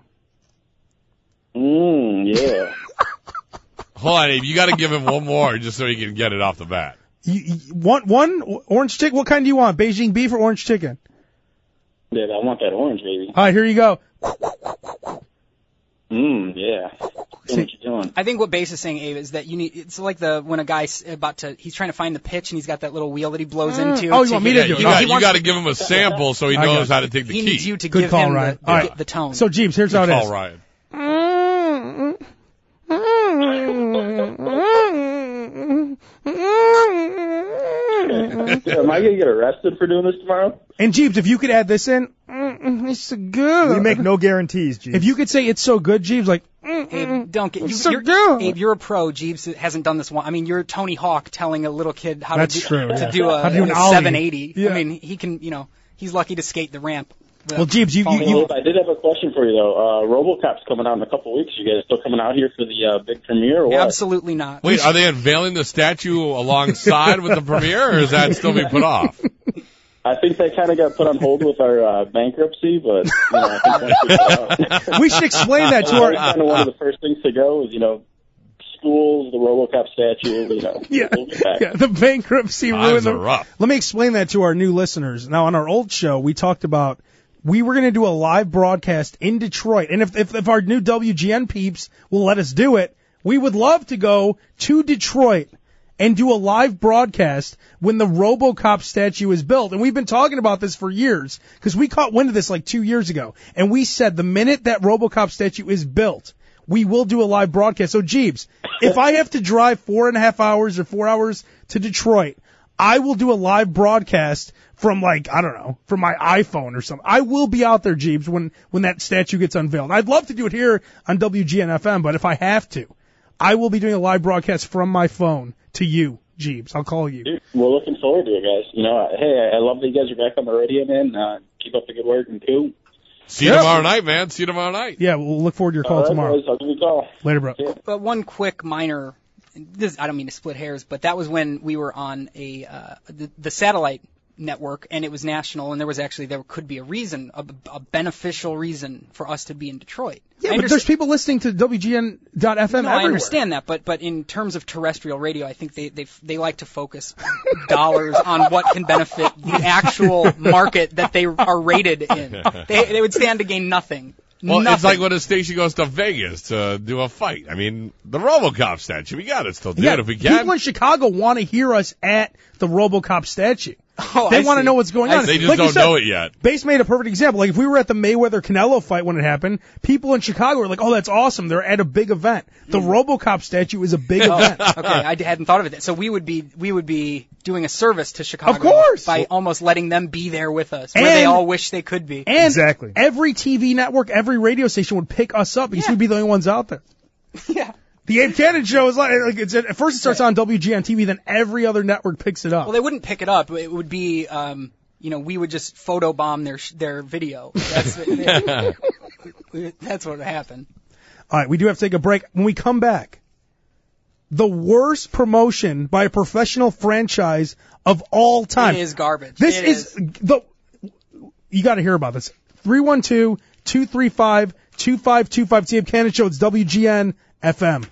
Yeah. Hold on, Abe. You got to give him one more just so he can get it off the bat. You want one orange chicken? What kind do you want? Beijing beef or orange chicken? Yeah, I want that orange, baby. All right, here you go. Yeah. See what you're doing. I think what Bass is saying, Abe, is that it's like when a guy's he's trying to find the pitch and he's got that little wheel that he blows into. Oh, you want me to do it? You got to give him a sample so he knows how to take the key. He needs you to Good give call, him Ryan. the tone. So, Jeeves, here's how it is. Call Ryan. Am I going to get arrested for doing this tomorrow? And Jeeves, if you could add this in, it's so good. We make no guarantees, Jeeves. If you could say it's so good, Jeeves, like, Abe, don't get it's so good. Abe, you're a pro. Jeeves hasn't done this one. I mean, you're Tony Hawk telling a little kid how to do an a 780. Yeah. I mean, he can, he's lucky to skate the ramp. Well, Jeeves, you I did have a question for you though. RoboCop's coming out in a couple weeks. You guys still coming out here for the big premiere? Or what? Absolutely not. Wait, are they unveiling the statue alongside with the premiere, or is that still being put off? I think they kind of got put on hold with our bankruptcy, but I think once we get out, we should explain that to our. Kind of one of the first things to go is schools, the RoboCop statue. Yeah, we'll get back. Yeah, the bankruptcy ruined them. Rough. Let me explain that to our new listeners. Now, on our old show, we talked about we were going to do a live broadcast in Detroit, and if our new WGN peeps will let us do it, we would love to go to Detroit and do a live broadcast when the RoboCop statue is built. And we've been talking about this for years because we caught wind of this like 2 years ago. And we said the minute that RoboCop statue is built, we will do a live broadcast. So, Jeeves, if I have to drive 4.5 hours or 4 hours to Detroit, I will do a live broadcast from from my iPhone or something. I will be out there, Jeeves, when that statue gets unveiled. I'd love to do it here on WGN FM, but if I have to, I will be doing a live broadcast from my phone to you, Jeeves. I'll call you. Dude, we're looking forward to it, guys. Hey, I love that you guys are back on the radio, man. Keep up the good work, and cool. See you tomorrow night, man. See you tomorrow night. Yeah, we'll look forward to your call tomorrow. Guys, I'll give you a call. Later, bro. But one quick minor, I don't mean to split hairs, but that was when we were on the satellite network, and it was national, and there could be a beneficial reason for us to be in Detroit. Yeah, but there's people listening to WGN.FM everywhere. I understand that, but in terms of terrestrial radio, I think they like to focus dollars on what can benefit the actual market that they are rated in. They would stand to gain nothing. Well, nothing. It's like when a station goes to Vegas to do a fight. I mean, the RoboCop statue, we got to still do it if we can. People in Chicago want to hear us at the RoboCop statue. Oh, they want to know what's going on. They just don't know it yet. Base made a perfect example. Like if we were at the Mayweather-Canelo fight when it happened, people in Chicago were like, "Oh, that's awesome! They're at a big event." The RoboCop statue is a big event. Okay, I hadn't thought of it. So we would be doing a service to Chicago, of course, by almost letting them be there with us, where they all wish they could be. And exactly. Every TV network, every radio station would pick us up because we'd be the only ones out there. Yeah. The Abe Cannon Show is at first it starts on WGN TV, then every other network picks it up. Well, they wouldn't pick it up. It would be, we would just photobomb their video. That's what would happen. All right, we do have to take a break. When we come back, the worst promotion by a professional franchise of all time. It is garbage. You got to hear about this. 312-235-2525. It's the Abe Cannon Show. It's WGN FM.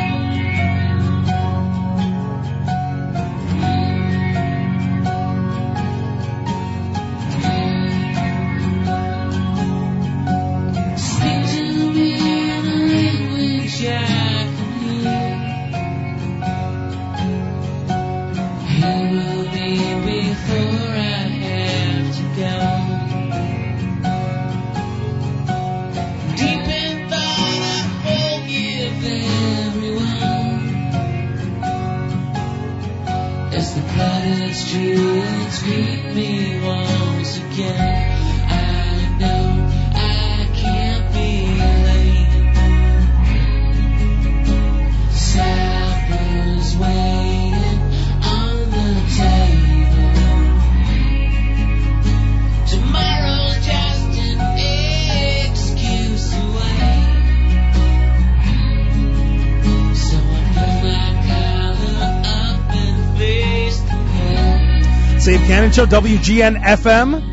Abe Cannon Show, WGN FM,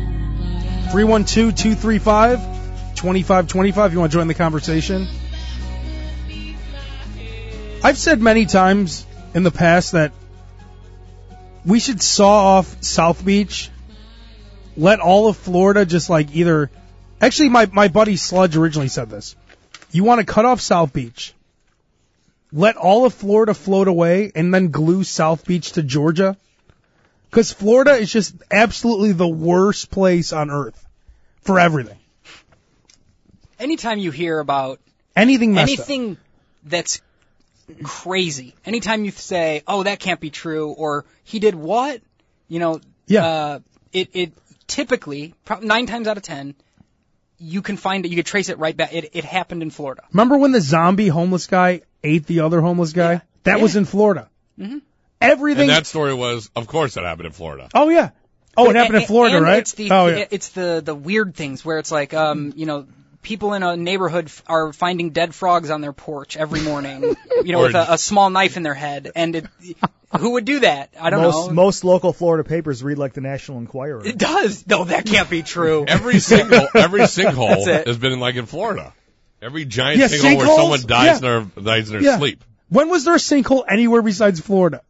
312-235-2525 if you want to join the conversation. I've said many times in the past that we should saw off South Beach, let all of Florida just like either... Actually, my buddy Sludge originally said this. You want to cut off South Beach, let all of Florida float away, and then glue South Beach to Georgia? Because Florida is just absolutely the worst place on earth for everything. Anytime you hear about anything that's crazy, anytime you say, "Oh, that can't be true," or "He did what?" It typically 9 times out of 10, you can trace it right back. It happened in Florida. Remember when the zombie homeless guy ate the other homeless guy? Yeah. That was in Florida. Mm-hmm. Everything. And that story was, of course, that happened in Florida. Oh, yeah. Oh, it happened in Florida, and right? It's the weird things where it's like, people in a neighborhood are finding dead frogs on their porch every morning, with a small knife in their head. And who would do that? I don't know. Most local Florida papers read like the National Enquirer. It does. No, that can't be true. Every sinkhole has been in Florida. Every giant sinkhole where someone dies in their sleep. When was there a sinkhole anywhere besides Florida?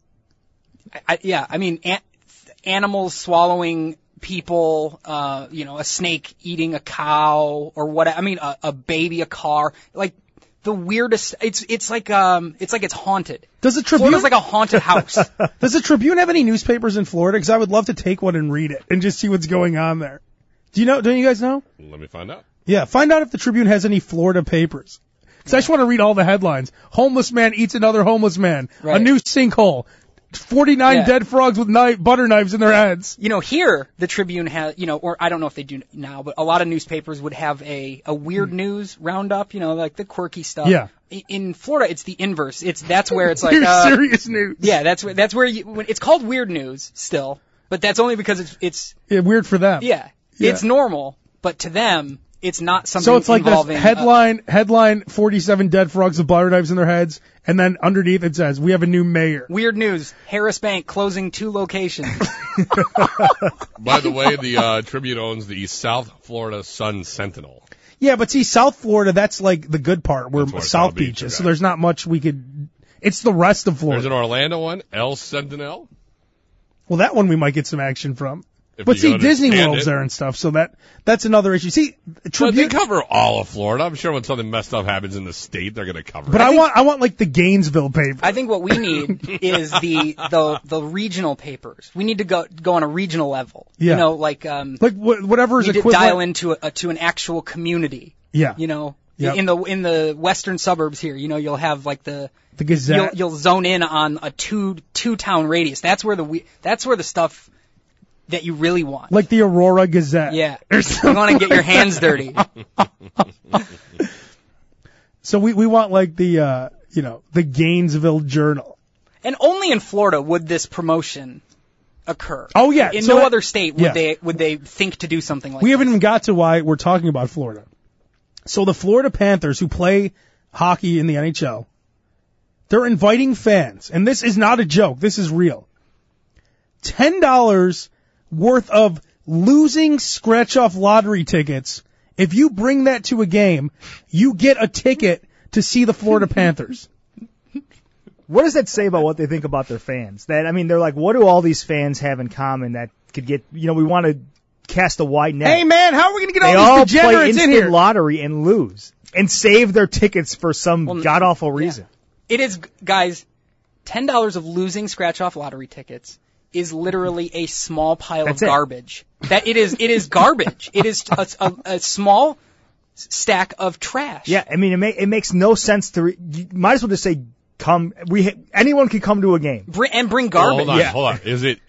Animals swallowing people, a snake eating a cow or what? A baby, a car, like the weirdest. It's like it's haunted. Does the Tribune? Florida's like a haunted house. Does the Tribune have any newspapers in Florida? Because I would love to take one and read it and just see what's going on there. Don't you guys know? Let me find out. Yeah, find out if the Tribune has any Florida papers. Because I just want to read all the headlines. Homeless man eats another homeless man. Right. A new sinkhole. 49 dead frogs with butter knives in their heads. Here, the Tribune has, or I don't know if they do now, but a lot of newspapers would have a weird news roundup, like the quirky stuff. Yeah. In Florida, it's the inverse. That's where it's like, serious news. Yeah, that's where it's called weird news still, but that's only because it's weird for them. Yeah. It's normal, but to them, it's not something So it's like involving this headline 47 dead frogs with butter knives in their heads, and then underneath it says, we have a new mayor. Weird news. Harris Bank closing 2 locations. By the way, the Tribune owns the South Florida Sun Sentinel. Yeah, but see, South Florida, that's like the good part where South Beach is, so there's not much we could... It's the rest of Florida. There's an Orlando one, El Sentinel. Well, that one we might get some action from. But see, Disney World's there and stuff, so that's another issue. See, But they cover all of Florida. I'm sure when something messed up happens in the state, they're going to cover it. But I want like the Gainesville paper. I think what we need is the regional papers. We need to go on a regional level. Yeah. Whatever is equivalent. We need to dial into to an actual community. Yeah. Yep. In the western suburbs here, you'll have like the Gazette. You'll zone in on a two town radius. That's where the stuff that you really want. Like the Aurora Gazette. Yeah. You want to get your hands dirty. So we want like the Gainesville Journal. And only in Florida would this promotion occur. Oh yeah. In no other state would they think to do something like We this. haven't even got to why we're talking about Florida. So the Florida Panthers, who play hockey in the NHL, they're inviting fans, and this is not a joke, this is real. $10 worth of losing scratch-off lottery tickets. If you bring that to a game, you get a ticket to see the Florida Panthers. What does that say about what they think about their fans? They're like, what do all these fans have in common that could get, we want to cast a wide net. Hey man, how are we going to get all these degenerates in here? They all play instant lottery and lose and save their tickets for some god-awful reason. It is, guys, $10 of losing scratch-off lottery tickets is literally a small pile of garbage. That it is garbage. It is a small stack of trash. Yeah, I mean, it makes no sense to. You might as well just say, come. Anyone can come to a game and bring garbage. Hold on. Is it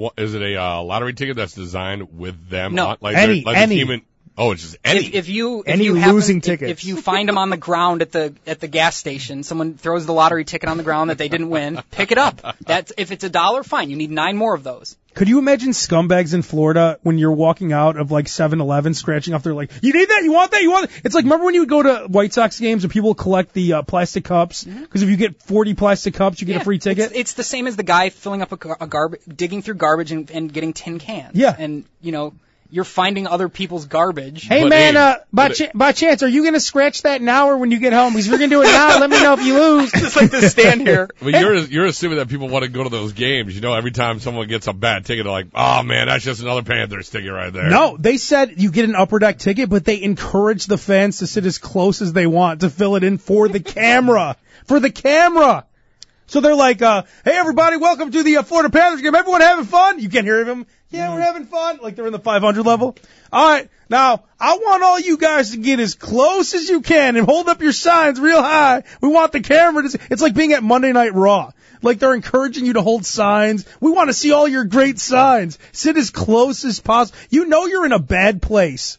a lottery ticket that's designed with them? No, like any. Human, it's just any. If you losing tickets. If you find them on the ground at the gas station, someone throws the lottery ticket on the ground that they didn't win, pick it up. If it's $1, fine. You need 9 more of those. Could you imagine scumbags in Florida when you're walking out of like 7-Eleven scratching off their like, you need that? You want that? You want it? It's like, remember when you would go to White Sox games and people collect the plastic cups? Because if you get 40 plastic cups, you get a free ticket? It's the same as the guy filling up a garbage, digging through garbage and getting tin cans. Yeah. And, you're finding other people's garbage. Hey man, by chance, are you going to scratch that now or when you get home? Because if you're going to do it now, let me know if you lose. Just like to stand here. But you're assuming that people want to go to those games. Every time someone gets a bad ticket, they're like, oh man, that's just another Panthers ticket right there. No, they said you get an upper deck ticket, but they encourage the fans to sit as close as they want to fill it in for the camera. For the camera. So they're like, hey everybody, welcome to the Florida Panthers game. Everyone having fun? You can't hear them. Yeah, we're having fun. Like they're in the 500 level. All right, now I want all you guys to get as close as you can and hold up your signs real high. We want the camera to. It's like being at Monday Night Raw. Like they're encouraging you to hold signs. We want to see all your great signs. Sit as close as possible. You're in a bad place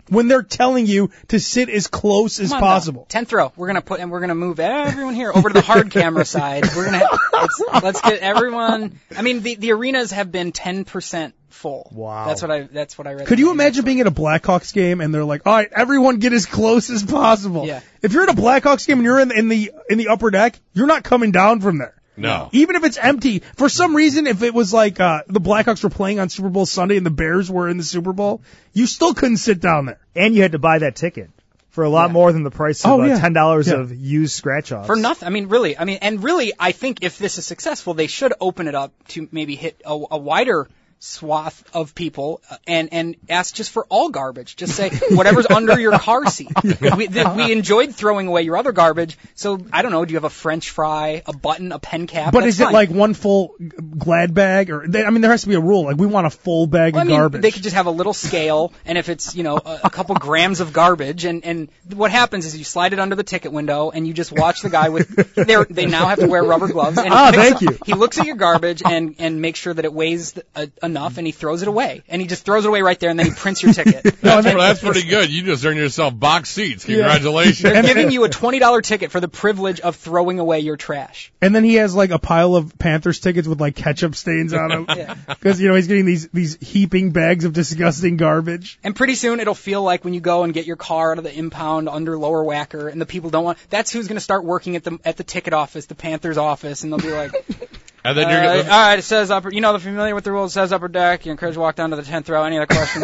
when they're telling you to sit as close as possible. 10th row. We're gonna move everyone here over to the hard camera side. Let's get everyone. I mean, the arenas have been 10% full. Wow. That's what I read. Could you imagine being at a Blackhawks game and they're like, all right, everyone get as close as possible. Yeah. If you're at a Blackhawks game and you're in the upper deck, you're not coming down from there. No. Even if it's empty. For some reason, if it was like the Blackhawks were playing on Super Bowl Sunday and the Bears were in the Super Bowl, you still couldn't sit down there. And you had to buy that ticket for a lot more than the price of $10 of used scratch-offs. For nothing. I mean, really, I think if this is successful, they should open it up to maybe hit a wider swath of people and ask just for all garbage. Just say whatever's under your car seat. We enjoyed throwing away your other garbage, so I don't know, do you have a French fry, a button, a pen cap? But That's is it fine. like one full Glad bag? Or there has to be a rule. Like, we want a full bag of garbage. They could just have a little scale, and if it's, a couple grams of garbage, and what happens is you slide it under the ticket window, and you just watch the guy they now have to wear rubber gloves. And thank you. He looks at your garbage and makes sure that it weighs enough, and he throws it away. And he just throws it away right there, and then he prints your ticket. That's pretty good. You just earned yourself box seats. Congratulations. They're giving you a $20 ticket for the privilege of throwing away your trash. And then he has like a pile of Panthers tickets with like ketchup stains on them. Because, he's getting these heaping bags of disgusting garbage. And pretty soon it'll feel like when you go and get your car out of the impound under Lower Wacker and the people don't want, that's who's going to start working at the ticket office, the Panthers office, and they'll be like, and then all right, it says upper, they're familiar with the rules, it says upper deck, you're encouraged to walk down to the 10th row, any other questions?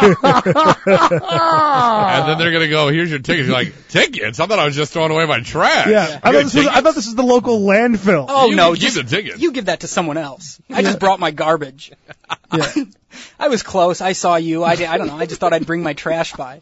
And then they're going to go, here's your tickets. You're like, tickets? I thought I was just throwing away my trash. Yeah. I thought this was the local landfill. Oh, no. Give the tickets. You give that to someone else. I just brought my garbage. I was close. I saw you. I don't know. I just thought I'd bring my trash by.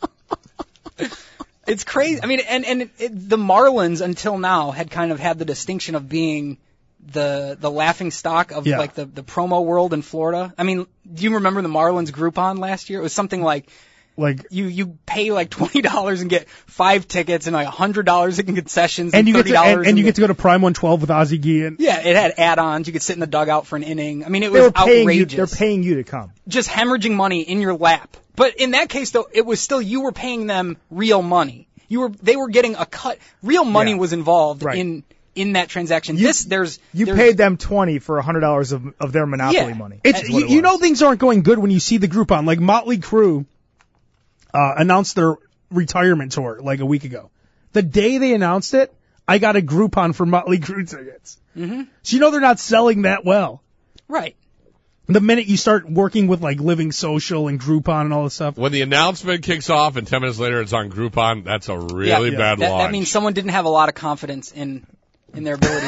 It's crazy. I mean, the Marlins until now had kind of had the distinction of being the laughing stock of like the promo world in Florida. I mean, do you remember the Marlins Groupon last year? It was something like you pay like $20 and get 5 tickets and like $100 in concessions and $30 and you get to go to Prime 112 with Ozzie Guillen. Yeah, it had add-ons. You could sit in the dugout for an inning. I mean, it was outrageous. They're paying you to come. Just hemorrhaging money in your lap. But in that case, though, it was still you were paying them real money. They were getting a cut. Real money was involved in that transaction. You paid them $20 for $100 of their Monopoly money. Things aren't going good when you see the Groupon. Like Motley Crue announced their retirement tour like a week ago. The day they announced it, I got a Groupon for Motley Crue tickets. Mm-hmm. So they're not selling that well. Right. The minute you start working with like Living Social and Groupon and all this stuff. When the announcement kicks off and 10 minutes later it's on Groupon, that's a really bad launch. That means someone didn't have a lot of confidence in their ability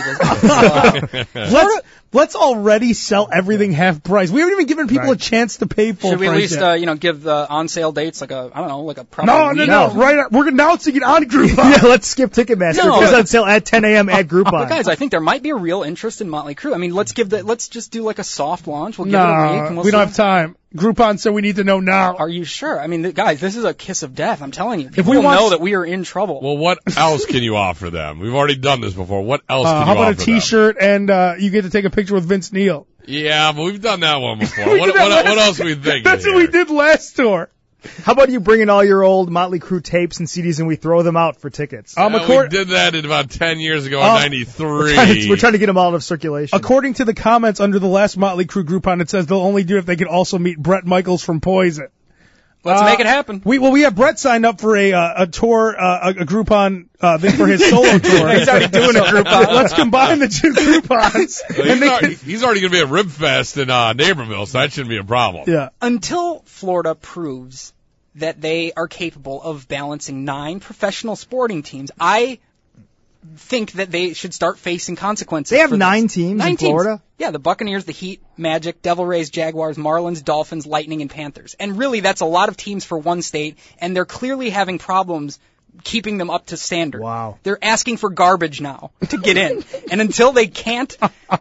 to. Let's already sell everything half price. We haven't even given people a chance to pay full price. Should we at least, give the on sale dates like a proper week? No. Right, we're announcing it on Groupon. Let's skip Ticketmaster. It's on sale at 10 a.m. at Groupon. But guys, I think there might be a real interest in Motley Crue. I mean, let's just do like a soft launch. We'll give it a week. And we don't have time. Groupon said we need to know now. Are you sure? I mean, guys, this is a kiss of death. I'm telling you. People know that we are in trouble. Well, what else can you offer them? We've already done this before. What else can you offer them? How about a T-shirt and you get to take a picture with Vince Neil? Yeah, but we've done that one before. What else are we thinking? That's what we did last tour. How about you bring in all your old Motley Crue tapes and CDs and we throw them out for tickets? We did that about 10 years ago in 93. We're trying to get them all out of circulation. According to the comments under the last Motley Crue Groupon, it says they'll only do it if they can also meet Bret Michaels from Poison. Let's make it happen. We have Bret signed up for a tour, a Groupon thing for his solo tour. He's already doing a Groupon. Let's combine the two Groupons. He's already going to be at Ribfest in Naperville, so that shouldn't be a problem. Yeah. Until Florida proves that they are capable of balancing 9 professional sporting teams, I think that they should start facing consequences. They have 9 teams in Florida? Yeah, the Buccaneers, the Heat, Magic, Devil Rays, Jaguars, Marlins, Dolphins, Lightning, and Panthers. And really, that's a lot of teams for one state, and they're clearly having problems keeping them up to standard. Wow. They're asking for garbage now to get in. And until they can't,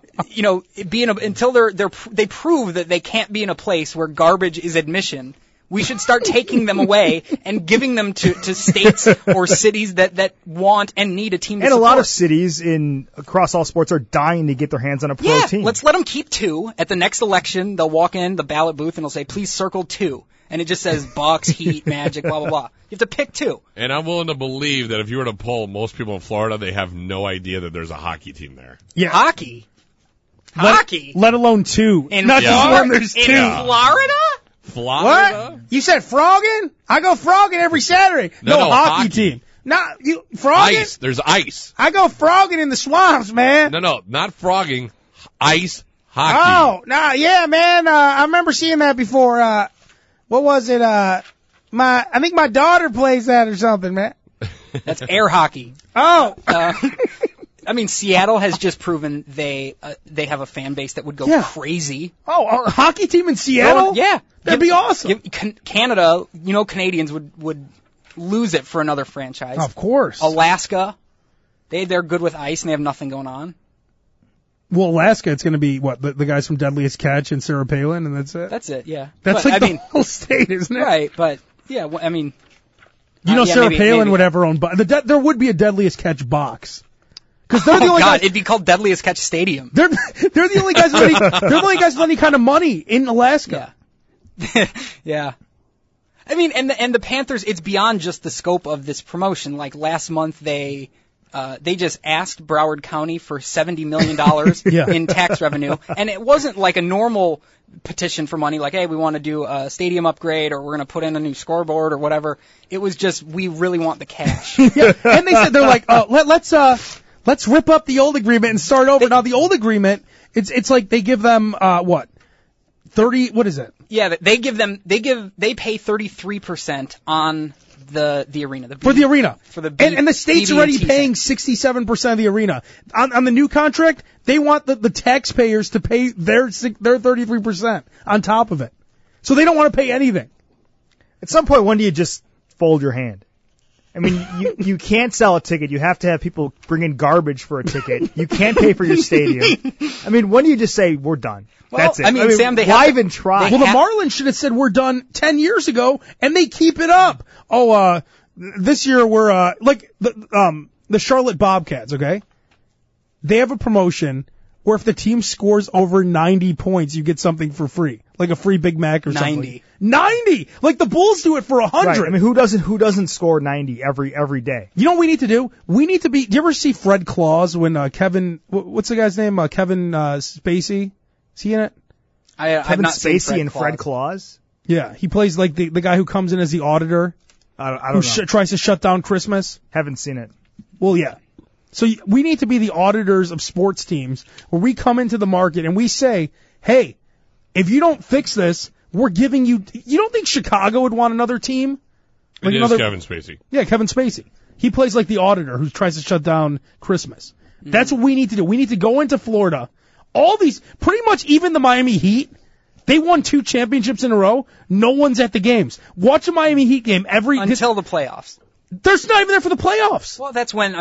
until they prove that they can't be in a place where garbage is admission, we should start taking them away and giving them to states or cities that want and need a team to support. And a lot of cities across all sports are dying to get their hands on a pro team. Let's let them keep 2. At the next election, they'll walk in the ballot booth and they'll say, please circle 2. and it just says Bucks, Heat, Magic, blah, blah, blah. You have to pick 2. And I'm willing to believe that if you were to poll most people in Florida, they have no idea that there's a hockey team there. Yeah. Hockey? Hockey? Let alone 2. Not just one, there's 2. In Florida? Florida? What? You said frogging? I go frogging every Saturday. No, hockey team. Frogging? Ice. There's ice. I go frogging in the swamps, man. No, not frogging. Ice hockey. Oh, yeah, man. I remember seeing that before. What was it? I think my daughter plays that or something, man. That's air hockey. Oh. I mean, Seattle has just proven they have a fan base that would go crazy. Oh, a hockey team in Seattle? Yeah. That'd be awesome. Canada, Canadians would lose it for another franchise. Of course. Alaska, they're good with ice and they have nothing going on. Well, Alaska, it's going to be, what, the guys from Deadliest Catch and Sarah Palin, and that's it? That's it, yeah. That's the whole state, isn't it? Right, but, yeah, I mean... Sarah Palin would have her own box. There would be a Deadliest Catch box. Because they're the only guys... it'd be called Deadliest Catch Stadium. They're the only guys with any kind of money in Alaska. Yeah. Yeah. I mean, and the Panthers, it's beyond just the scope of this promotion. Like, last month they just asked Broward County for $70 million in tax revenue. And it wasn't like a normal petition for money, like, hey, we want to do a stadium upgrade or we're going to put in a new scoreboard or whatever. It was just, we really want the cash. Yeah. And they said, they're like, let's rip up the old agreement and start over. Now, the old agreement, it's like they give them, 30, what is it? Yeah, they pay 33% on the arena. For the arena. For the and the state's already paying 67% of the arena. On the new contract, they want the taxpayers to pay their 33% on top of it. So they don't want to pay anything. At some point, when do you just fold your hand? I mean, you can't sell a ticket. You have to have people bring in garbage for a ticket. You can't pay for your stadium. I mean, when do you just say, we're done? Well, that's it. I mean, Sam, why even try? Well, the Marlins should have said we're done 10 years ago, and they keep it up. Oh, this year we're, the Charlotte Bobcats, okay? They have a promotion where if the team scores over 90 points, you get something for free. Like a free Big Mac or something. 90! Like the Bulls do it for 100. Right. I mean, who doesn't score 90 every day? You know what we need to do? We need to be, do you ever see Fred Claus when Kevin, what's the guy's name? Kevin Spacey? Is he in it? Kevin Spacey and Fred Claus? Yeah, he plays like the guy who comes in as the auditor. I don't know. Tries to shut down Christmas. Haven't seen it. Well, yeah. So we need to be the auditors of sports teams where we come into the market and we say, hey, if you don't fix this, we're giving you... You don't think Chicago would want another team? Like Kevin Spacey. Yeah, Kevin Spacey. He plays like the auditor who tries to shut down Christmas. Mm-hmm. That's what we need to do. We need to go into Florida. All these... Pretty much even the Miami Heat, they won 2 championships in a row. No one's at the games. Watch a Miami Heat game until the playoffs. They're not even there for the playoffs. Well, that's when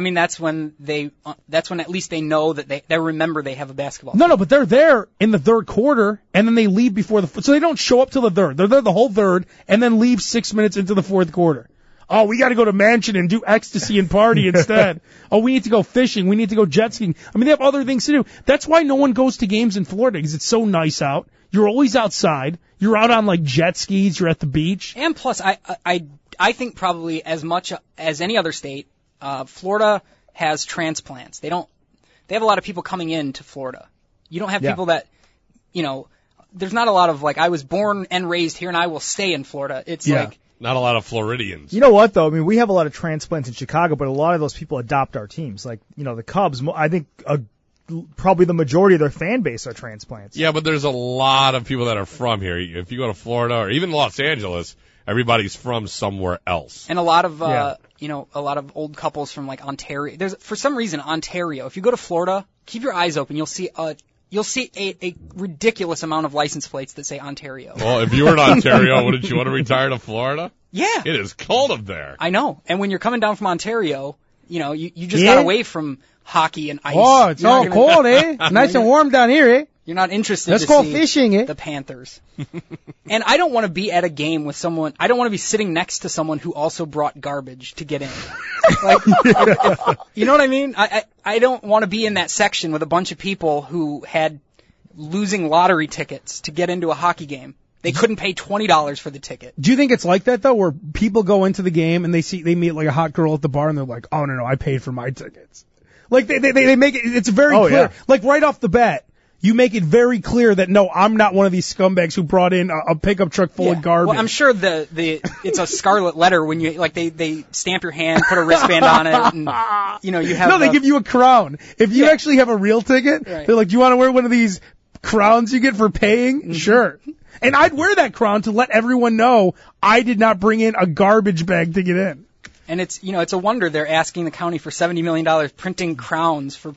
at least they know that they remember they have a basketball. No, but they're there in the third quarter, and then they leave before so they don't show up till the third. They're there the whole third, and then leave 6 minutes into the fourth quarter. Oh, we got to go to Mansion and do ecstasy and party instead. Oh, we need to go fishing. We need to go jet skiing. I mean, they have other things to do. That's why no one goes to games in Florida, because it's so nice out. You're always outside. You're out on like jet skis. You're at the beach. And plus, I think probably as much as any other state, Florida has transplants. They have a lot of people coming in to Florida. You don't have people that, there's not a lot of like, I was born and raised here and I will stay in Florida. It's like. Not a lot of Floridians. You know what, though? I mean, we have a lot of transplants in Chicago, but a lot of those people adopt our teams. Like, the Cubs, I think probably the majority of their fan base are transplants. Yeah, but there's a lot of people that are from here. If you go to Florida or even Los Angeles, everybody's from somewhere else. And a lot of, a lot of old couples from like Ontario. For some reason, Ontario, if you go to Florida, keep your eyes open. You'll see a ridiculous amount of license plates that say Ontario. Well, if you were in Ontario, wouldn't you want to retire to Florida? Yeah. It is cold up there. I know. And when you're coming down from Ontario, you just got away from hockey and ice. Oh, it's all cold, eh? Nice and warm down here, eh? You're not interested Let's to go see fishing, eh? The Panthers. And I don't want to be at a game with someone, I don't want to be sitting next to someone who also brought garbage to get in. You know what I mean? I don't want to be in that section with a bunch of people who had losing lottery tickets to get into a hockey game. They couldn't pay $20 for the ticket. Do you think it's like that though, where people go into the game and they meet like a hot girl at the bar and they're like, oh no, I paid for my tickets. Like they make it, it's very clear. Yeah. Like right off the bat, you make it very clear that no, I'm not one of these scumbags who brought in a pickup truck full of garbage. Well, I'm sure it's a scarlet letter when you like they stamp your hand, put a wristband on it, and you have. No, they give you a crown. If you actually have a real ticket, they're like, do you want to wear one of these crowns you get for paying? Mm-hmm. Sure. And I'd wear that crown to let everyone know I did not bring in a garbage bag to get in. And it's a wonder they're asking the county for $70 million printing crowns for,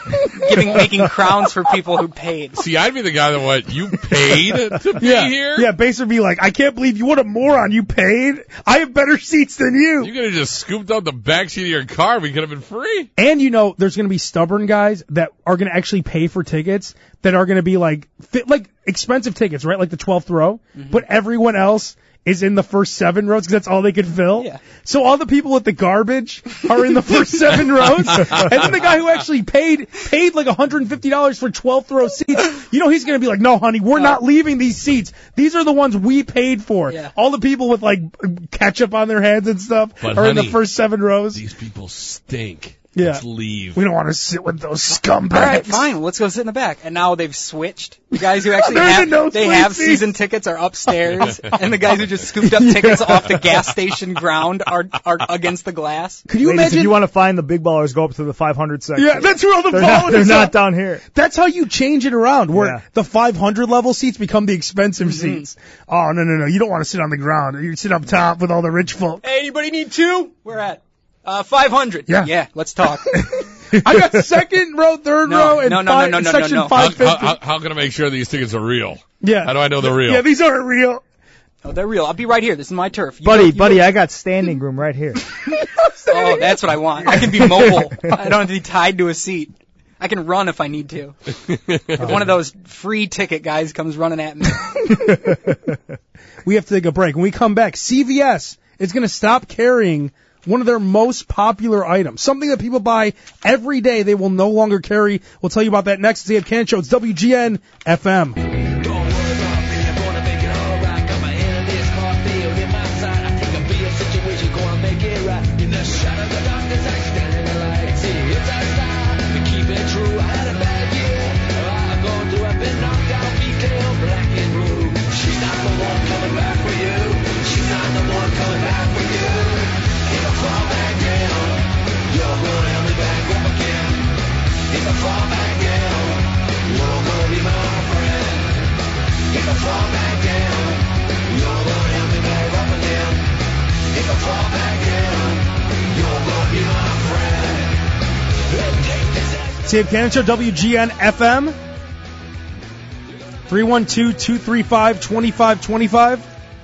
making crowns for people who paid. See, I'd be the guy that you paid to be here? Yeah, Bass would be like, I can't believe you, what a moron, you paid? I have better seats than you. You could have just scooped out the backseat of your car. We could have been free. And there's going to be stubborn guys that are going to actually pay for tickets that are going to be like expensive tickets, right? Like the 12th row. Mm-hmm. But everyone else is in the first 7 rows because that's all they could fill. Yeah. So all the people with the garbage are in the first 7 rows. And then the guy who actually paid like $150 for 12th row seats, he's going to be like, no, honey, we're not leaving these seats. These are the ones we paid for. Yeah. All the people with like ketchup on their hands and stuff are in the first 7 rows. These people stink. Yeah. Let's leave. We don't want to sit with those scumbags. All right, fine. Let's go sit in the back. And now they've switched. The guys who actually have season tickets are upstairs, and the guys who just scooped up tickets off the gas station ground are against the glass. Could you imagine? If you want to find the big ballers, go up to the 500 section. Yeah, that's where all the ballers They're not down here. That's how you change it around, where the 500 level seats become the expensive seats. Oh, no. You don't want to sit on the ground. You sit up top with all the rich folk. Hey, anybody need 2? We're at 500. Yeah, let's talk. I got second row, third row, and section 550. How can I make sure these tickets are real? Yeah. How do I know they're real? Yeah, these aren't real. No, they're real. I'll be right here. This is my turf. Buddy, I got standing room right here. Oh, that's what I want. I can be mobile. I don't have to be tied to a seat. I can run if I need to. If one of those free ticket guys comes running at me. We have to take a break. When we come back, CVS is going to stop carrying one of their most popular items, something that people buy every day. They will no longer carry. We'll tell you about that next. It's the Abe Cannon Show. It's WGN FM. It's the Abe Cannon Show, WGN FM, 312-235-2525.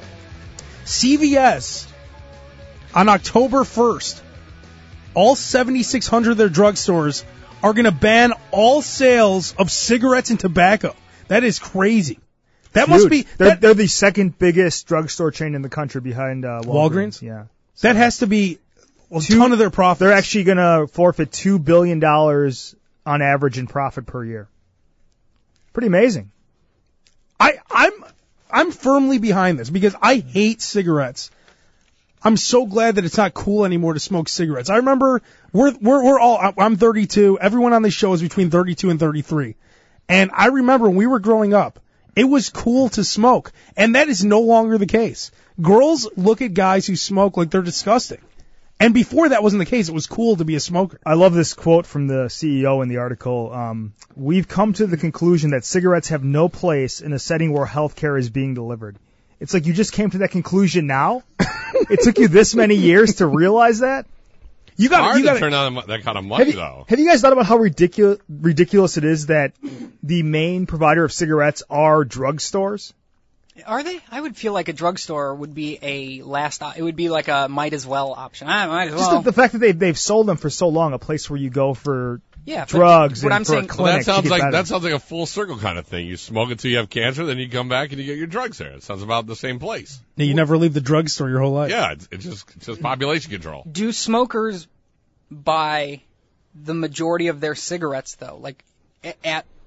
CVS, on October 1st, all 7,600 of their drugstores are going to ban all sales of cigarettes and tobacco. That is crazy. That must be... They're the second biggest drugstore chain in the country behind Walgreens. Yeah. So that has to be a ton of their profits. They're actually going to forfeit $2 billion on average in profit per year. Pretty amazing. I'm firmly behind this because I hate cigarettes. I'm so glad that it's not cool anymore to smoke cigarettes. I remember I'm 32. Everyone on this show is between 32 and 33. And I remember when we were growing up, it was cool to smoke. And that is no longer the case. Girls look at guys who smoke like they're disgusting. And before that wasn't the case, it was cool to be a smoker. I love this quote from the CEO in the article. We've come to the conclusion that cigarettes have no place in a setting where healthcare is being delivered. It's like you just came to that conclusion now? It took you this many years to realize that? You got to turn on that kind of money, though. Have you guys thought about how ridiculous it is that the main provider of cigarettes are drugstores? Are they? I would feel like a drugstore would be it would be like a might as well option. I might as well. Just the fact that they've sold them for so long, a place where you go for drugs and for a clinic. That sounds like a full circle kind of thing. You smoke until you have cancer, then you come back and you get your drugs there. It sounds about the same place. Yeah, you never leave the drugstore your whole life. Yeah, it's just population control. Do smokers buy the majority of their cigarettes though? Like at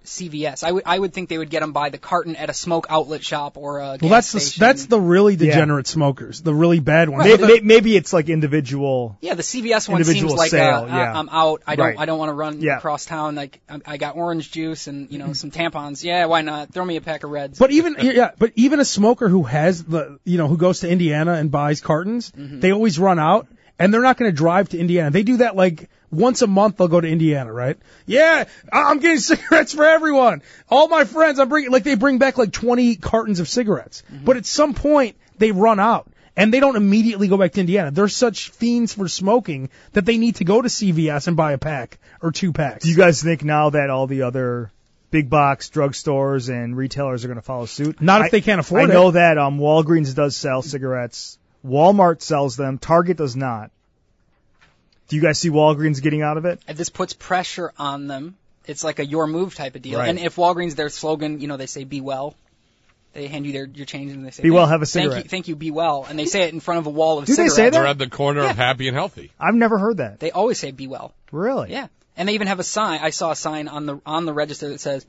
CVS. I would think they would get them by the carton at a smoke outlet shop or a gas Well, station. that's the really degenerate smokers, the really bad ones. Maybe it's like individual. Yeah, the CVS one seems like sale, I'm out. I don't Right. want to run across town. Like I got orange juice and some tampons. Yeah, why not? Throw me a pack of Reds. But even a smoker who has who goes to Indiana and buys cartons, they always run out, and they're not going to drive to Indiana. They do that like once a month. They'll go to Indiana, right? Yeah, I'm getting cigarettes for everyone. All my friends, they bring back like 20 cartons of cigarettes. But at some point, they run out. And they don't immediately go back to Indiana. They're such fiends for smoking that they need to go to CVS and buy a pack or 2 packs. Do you guys think now that all the other big box drugstores and retailers are going to follow suit? Not if they can't afford it. I know that Walgreens does sell cigarettes. Walmart sells them. Target does not. Do you guys see Walgreens getting out of it? This puts pressure on them. It's like a your move type of deal. Right. And if Walgreens, their slogan, they say be well. They hand you your change and they say, be well, have a cigarette. Thank you, be well. And they say it in front of a wall of cigarettes. Do they say that? They're at the corner of happy and healthy. I've never heard that. They always say be well. Really? Yeah. And they even have a sign. I saw a sign on the register that says,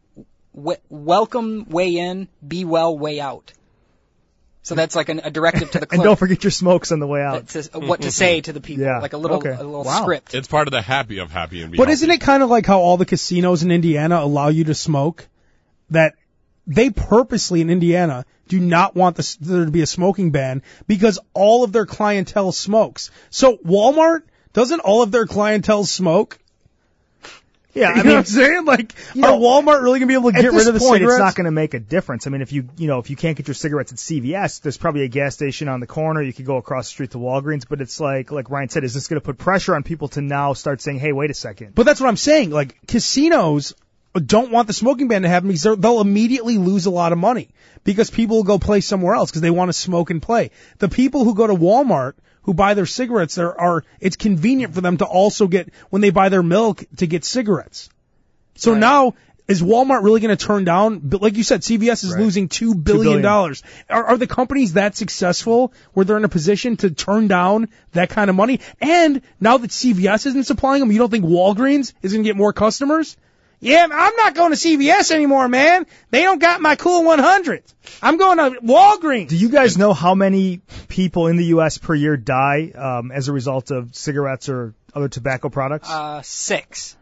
welcome way in, be well way out. So that's like a directive to the clerk. And don't forget your smokes on the way out. What to say to the people, like a little script. It's part of the happy and be But healthy. isn't it kind of like how all the casinos in Indiana allow you to smoke? That they purposely in Indiana do not want there to be a smoking ban because all of their clientele smokes. So Walmart, doesn't all of their clientele smoke? Yeah, I mean, what I'm saying? Like, are Walmart really going to be able to get rid of the point, cigarettes? It's not going to make a difference. I mean, if you can't get your cigarettes at CVS, there's probably a gas station on the corner. You could go across the street to Walgreens, but it's like Ryan said, is this going to put pressure on people to now start saying, hey, wait a second? But that's what I'm saying. Like, casinos don't want the smoking ban to happen because they'll immediately lose a lot of money because people will go play somewhere else because they want to smoke and play. The people who go to Walmart who buy their cigarettes, it's convenient for them to also get, when they buy their milk, to get cigarettes. So now, is Walmart really going to turn down, like you said, CVS is losing $2 billion. Are the companies that successful where they're in a position to turn down that kind of money? And now that CVS isn't supplying them, you don't think Walgreens is going to get more customers? Yeah, I'm not going to CVS anymore, man. They don't got my cool 100. I'm going to Walgreens. Do you guys know how many people in the U.S. per year die as a result of cigarettes or other tobacco products? 6.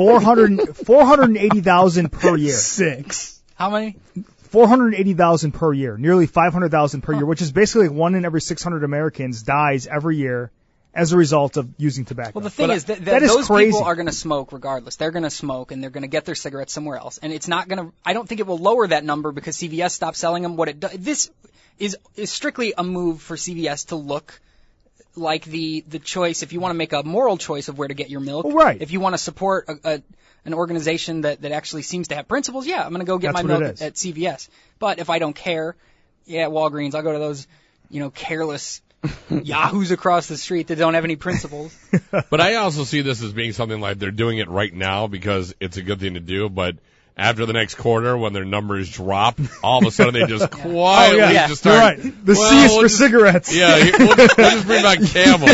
480,000 per year. 6. How many? 480,000 per year. Nearly 500,000 per year, which is basically 1 in every 600 Americans dies every year as a result of using tobacco. Well, the thing is that those people are going to smoke regardless. They're going to smoke and they're going to get their cigarettes somewhere else. And it's not going to, I don't think it will lower that number because CVS stopped selling them. What it does, this is strictly a move for CVS to look like the choice, if you want to make a moral choice of where to get your milk. Right. If you want to support an organization that actually seems to have principles, yeah, I'm going to go get my milk at CVS. But if I don't care, Walgreens, I'll go to those, careless yahoos across the street that don't have any principles. But I also see this as being something like they're doing it right now because it's a good thing to do, but after the next quarter, when their numbers drop, all of a sudden they just quietly just start. You're right. The C is for cigarettes. Yeah, we'll just bring back Camels.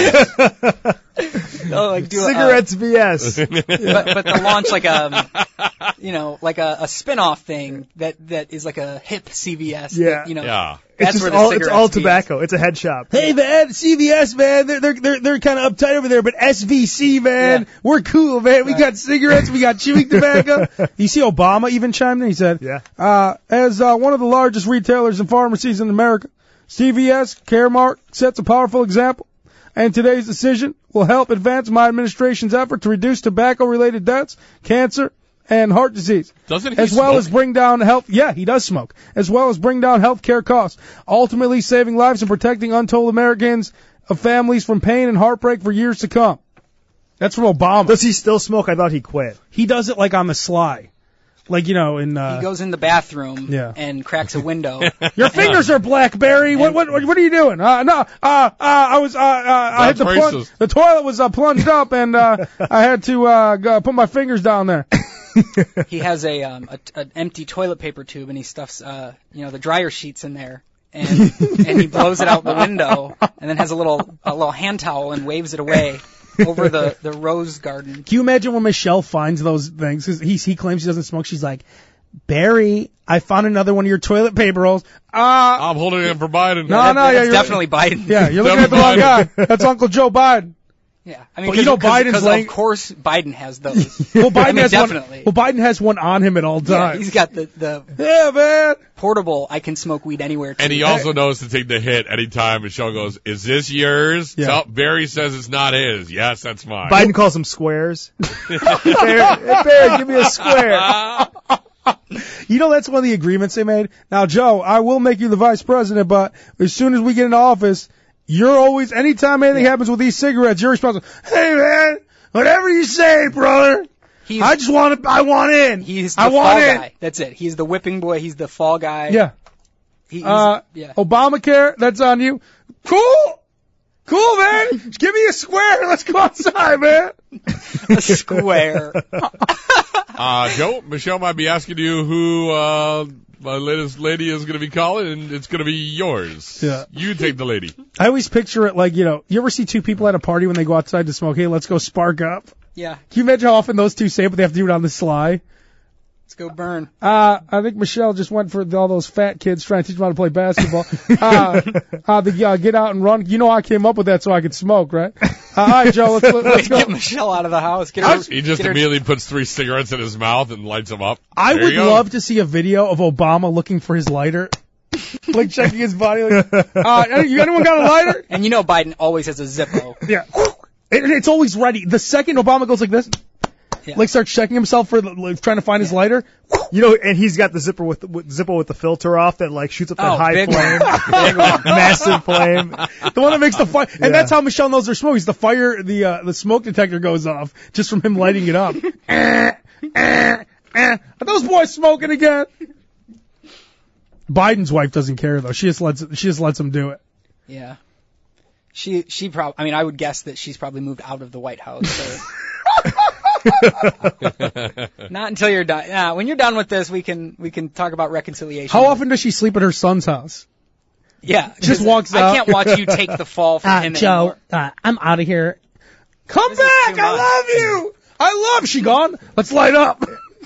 Cigarettes BS. But they'll launch like a spin-off thing that is like a hip CVS. Yeah. That's where it's all tobacco. It's a head shop. Hey man, CVS man, they're kind of uptight over there, but SVC man, we're cool man. We got cigarettes, we got chewing tobacco. You see Obama even chimed in. He said, as one of the largest retailers and pharmacies in America, CVS Caremark sets a powerful example, and today's decision will help advance my administration's effort to reduce tobacco-related deaths, cancer, and heart disease. Doesn't he as well smoke? as bring down health. Yeah, he does smoke. As well as bring down health care costs, ultimately saving lives and protecting untold Americans of families from pain and heartbreak for years to come. That's from Obama. Does he still smoke? I thought he quit. He does it like on the sly. Like, he goes in the bathroom and cracks a window. Your fingers are blackberry. What are you doing? I had to plunge. The toilet was plunged up, and I had to put my fingers down there. He has an empty toilet paper tube, and he stuffs the dryer sheets in there, and he blows it out the window, and then has a little hand towel and waves it away. over the rose garden. Can you imagine when Michelle finds those things? Because he claims he doesn't smoke. She's like, Barry, I found another one of your toilet paper rolls. I'm holding it for Biden. No, That's definitely Biden. Yeah, you're looking at the wrong guy. That's Uncle Joe Biden. Yeah, I mean, Biden's of course Biden has those. Well, Biden has definitely. One. Well, Biden has one on him at all times. Yeah, he's got the man portable. I can smoke weed anywhere. And he also knows to take the hit anytime Michelle goes, "Is this yours?" Yeah. So Barry says it's not his. Yes, that's mine. Biden calls them squares. Barry, give me a square. That's one of the agreements they made. Now, Joe, I will make you the vice president, but as soon as we get into office, you're always, anytime anything happens with these cigarettes, you're responsible. Hey, man, whatever you say, brother. I want in. He's the fall guy. That's it. He's the whipping boy. He's the fall guy. Yeah. Yeah. Obamacare, that's on you. Cool, man. Give me a square. Let's go outside, man. A square. Joe, Michelle might be asking you who my latest lady is going to be calling, and it's going to be yours. Yeah. You take the lady. I always picture it like, you ever see two people at a party when they go outside to smoke? Hey, let's go spark up. Yeah. Can you imagine how often those two say it, but they have to do it on the sly? Let's go burn. I think Michelle just went for all those fat kids trying to teach them how to play basketball. Get out and run. You know I came up with that so I could smoke, right? All right, Joe, let's go. Get Michelle out of the house. He just immediately puts 3 cigarettes in his mouth and lights them up. I would love to see a video of Obama looking for his lighter. Like checking his body. Like, anyone got a lighter? And Biden always has a Zippo. Yeah. And it's always ready. The second Obama goes like this, like starts checking himself for trying to find his lighter. And he's got the Zippo with the filter off that like shoots up that high flame, massive flame. The one that makes the fire, and that's how Michelle knows they're smoking. The fire, the smoke detector goes off just from him lighting it up. Are those boys smoking again? Biden's wife doesn't care though. She just lets him do it. Yeah. She probably. I mean, I would guess that she's probably moved out of the White House. So. Not until you're done. When you're done with this, we can talk about reconciliation. How often does she sleep at her son's house? Yeah, just walks out. I can't watch you take the fall from him Joe, anymore. I'm out of here. Come back! I love you. She gone. Let's light up.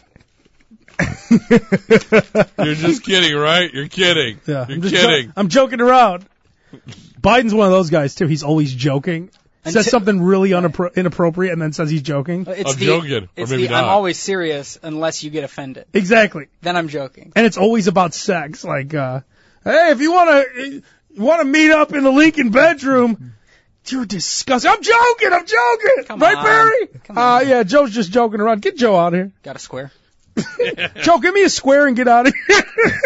You're just kidding, right? You're kidding. Yeah, you're kidding. I'm joking around. Biden's one of those guys too. He's always joking. Says something really inappropriate and then says he's joking. I'm joking. Or maybe not. I'm always serious unless you get offended. Exactly. Then I'm joking. And it's always about sex. Like, hey, if you want to meet up in the Lincoln bedroom, you're disgusting. I'm joking. Come right, on. Barry? Come on. Yeah, Joe's just joking around. Get Joe out of here. Got a square. Joe, give me a square and get out of here.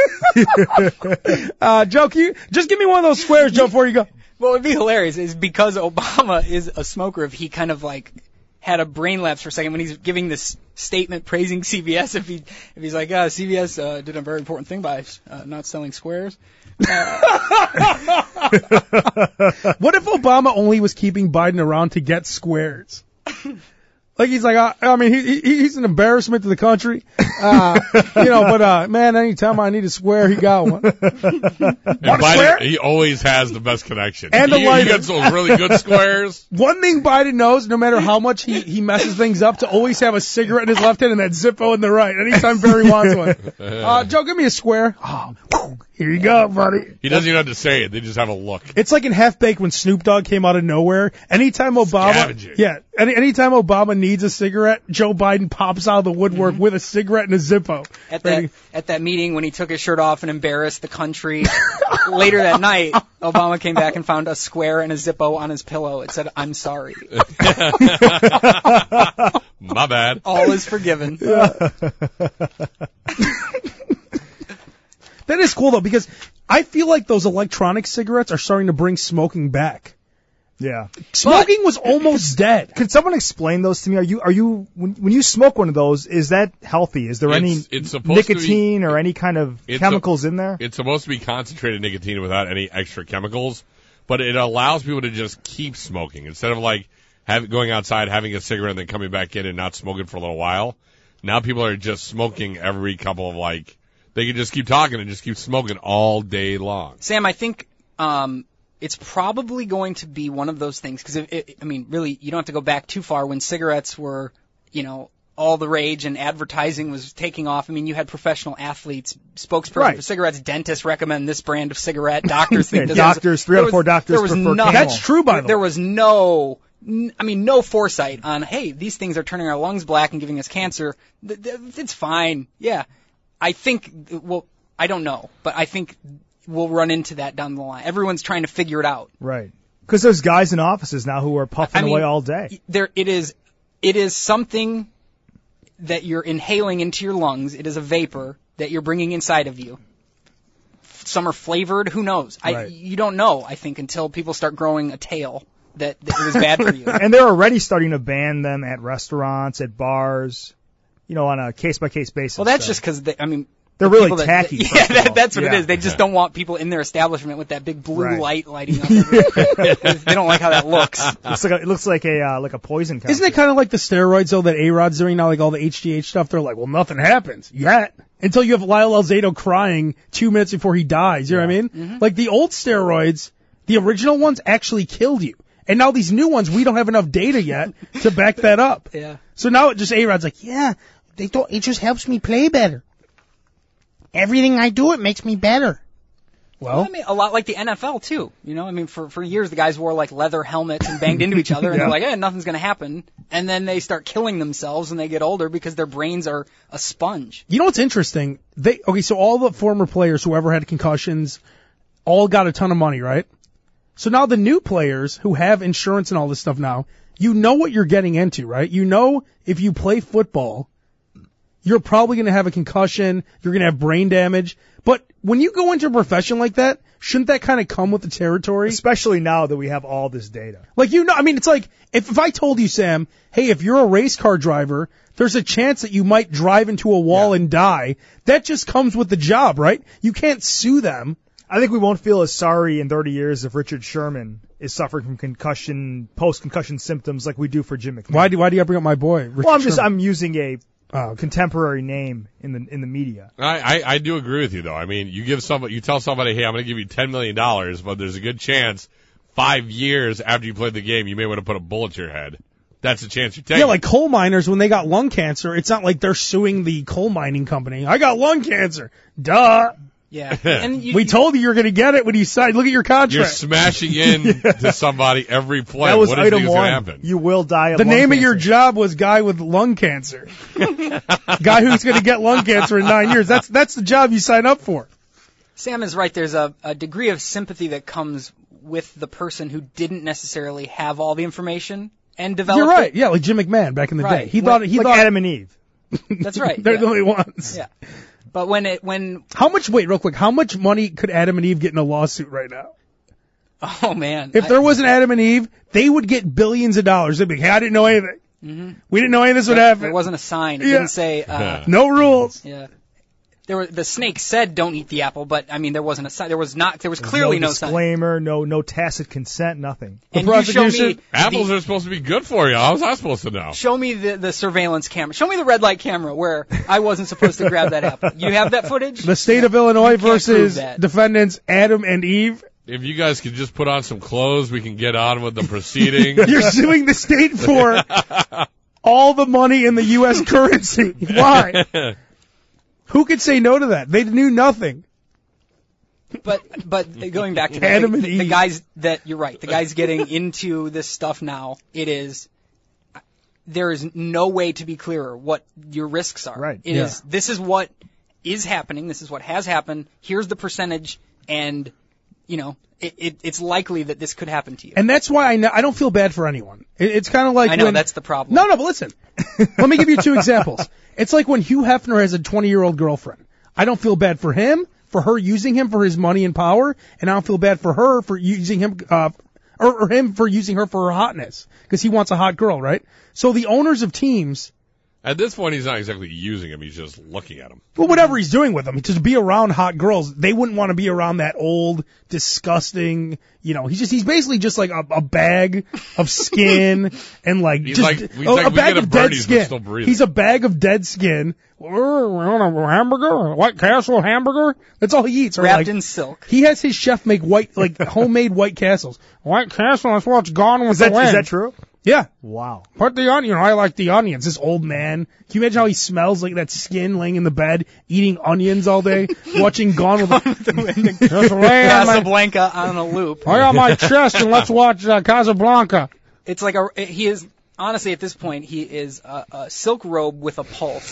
Joe, can you just give me one of those squares, Joe, before you go? What would be hilarious is because Obama is a smoker, if he kind of like had a brain lapse for a second when he's giving this statement praising CVS, if he's like, CVS did a very important thing by not selling squares. What if Obama only was keeping Biden around to get squares? Like he's like, he's an embarrassment to the country, but man, anytime I need a square, he got one. Biden, he always has the best connection. And he gets those really good squares. One thing Biden knows, no matter how much he messes things up, to always have a cigarette in his left hand and that Zippo in the right. Anytime Barry wants one. Joe, give me a square. Oh, here you go, buddy. He doesn't even have to say it. They just have a look. It's like in Half Baked when Snoop Dogg came out of nowhere. Anytime Obama needs a cigarette, Joe Biden pops out of the woodwork with a cigarette and a Zippo. At that meeting when he took his shirt off and embarrassed the country, later that night, Obama came back and found a square and a Zippo on his pillow. It said, "I'm sorry." My bad. All is forgiven. That is cool though, because I feel like those electronic cigarettes are starting to bring smoking back. Yeah. Smoking was almost dead. Could someone explain those to me? Are you when you smoke one of those, is that healthy? Is there any nicotine or any kind of chemicals in there? It's supposed to be concentrated nicotine without any extra chemicals, but it allows people to just keep smoking instead of like going outside, having a cigarette and then coming back in and not smoking for a little while. Now people are just smoking every couple of they can just keep talking and just keep smoking all day long. Sam, I think, it's probably going to be one of those things, because, really, you don't have to go back too far when cigarettes were, all the rage and advertising was taking off. I mean, you had professional athletes, spokesperson for cigarettes, dentists recommend this brand of cigarette, doctors think this. Doctors, 3 out of 4 doctors prefer Camel. That's true, by the way. There was no foresight on, hey, these things are turning our lungs black and giving us cancer. It's fine. Yeah. I think, I don't know, but I think we'll run into that down the line. Everyone's trying to figure it out. Right. Because there's guys in offices now who are puffing away all day. It is something that you're inhaling into your lungs. It is a vapor that you're bringing inside of you. Some are flavored. Who knows? Right. You don't know, I think, until people start growing a tail that it was bad for you. And they're already starting to ban them at restaurants, at bars, on a case-by-case basis. Well, that's just because, they're really tacky. That's what it is. They just don't want people in their establishment with that big blue light lighting up. They don't like how that looks. It looks like a poison counter. Isn't it kind of like the steroids, though, that A-Rod's doing now, like all the HGH stuff? They're like, well, nothing happens yet. Until you have Lyle Alzado crying 2 minutes before he dies. You know what I mean? Mm-hmm. Like the old steroids, the original ones actually killed you. And now these new ones, we don't have enough data yet to back that up. Yeah. So now it just A-Rod's like, it just helps me play better. Everything I do, it makes me better. Well, a lot like the NFL too. For years the guys wore like leather helmets and banged into each other, and they're like, nothing's going to happen. And then they start killing themselves when they get older because their brains are a sponge. You know what's interesting? So all the former players who ever had concussions all got a ton of money, right? So now the new players who have insurance and all this stuff now, you know what you're getting into, right? You know if you play football, you're probably going to have a concussion, you're going to have brain damage. But when you go into a profession like that, shouldn't that kind of come with the territory? Especially now that we have all this data. Like, it's like, if I told you, Sam, hey, if you're a race car driver, there's a chance that you might drive into a wall and die. That just comes with the job, right? You can't sue them. I think we won't feel as sorry in 30 years if Richard Sherman is suffering from concussion, post-concussion symptoms like we do for Jim McMahon. Why do you bring up my boy, Richard Sherman? I'm using a contemporary name in the media. I do agree with you though. You tell somebody, hey, I'm going to give you $10 million, but there's a good chance 5 years after you played the game, you may want to put a bullet to your head. That's a chance you're taking. Yeah, like coal miners when they got lung cancer, it's not like they're suing the coal mining company. I got lung cancer. Duh. Yeah. And we told you were going to get it when you signed. Look at your contract. You're smashing to somebody every play. That was what item is one. Happen? You will die of the lung name cancer. of your job was guy with lung cancer. Guy who's going to get lung cancer in 9 years. That's the job you sign up for. Sam is right. There's a degree of sympathy that comes with the person who didn't necessarily have all the information and develop. You're right. Yeah, like Jim McMahon back in the day. He thought Adam and Eve. That's right. They're the only ones. Yeah. But when real quick, how much money could Adam and Eve get in a lawsuit right now? Oh man. If there wasn't Adam and Eve, they would get billions of dollars. They'd be, hey, I didn't know anything. Mm-hmm. We didn't know any of this would happen. There wasn't a sign. It didn't say no rules. Yeah. The snake said don't eat the apple, but there wasn't a sign. There was clearly no sign. Disclaimer, no tacit consent, nothing. And you show me apples are supposed to be good for you. How was I supposed to know? Show me the surveillance camera. Show me the red light camera where I wasn't supposed to grab that apple. You have that footage? The state of Illinois versus defendants Adam and Eve. If you guys could just put on some clothes, we can get on with the proceeding. You're suing the state for all the money in the U.S. currency. Why? Who could say no to that? They knew nothing. But going back to Adam and the guys that you're right, the guys getting into this stuff now, there is no way to be clearer what your risks are. Right. This is what is happening, this is what has happened, here's the percentage, and it's likely that this could happen to you. And that's why I don't feel bad for anyone. It's kind of like I know that's the problem. No, but listen. Let me give you 2 examples. It's like when Hugh Hefner has a 20-year-old girlfriend. I don't feel bad for him, for her using him for his money and power, and I don't feel bad for her for using him, or him for using her for her hotness, because he wants a hot girl, right? So the owners of teams At this point, he's not exactly using him. He's just looking at him. Well, whatever he's doing with them, to be around hot girls, they wouldn't want to be around that old, disgusting, he's basically just like a bag of skin and like, He's just like a bag of dead skin. He's a bag of dead skin. A hamburger? White Castle hamburger? That's all he eats. Wrapped in silk. He has his chef make homemade White Castles. White Castle, that's what's gone with the wind. Is that true? Yeah. Wow. Put the onion. I like the onions. This old man. Can you imagine how he smells like that skin laying in the bed, eating onions all day, watching Gone with the Wind? Casablanca on a loop. Lay on my chest and let's watch Casablanca. It's like he is, honestly, at this point, he is a silk robe with a pulse.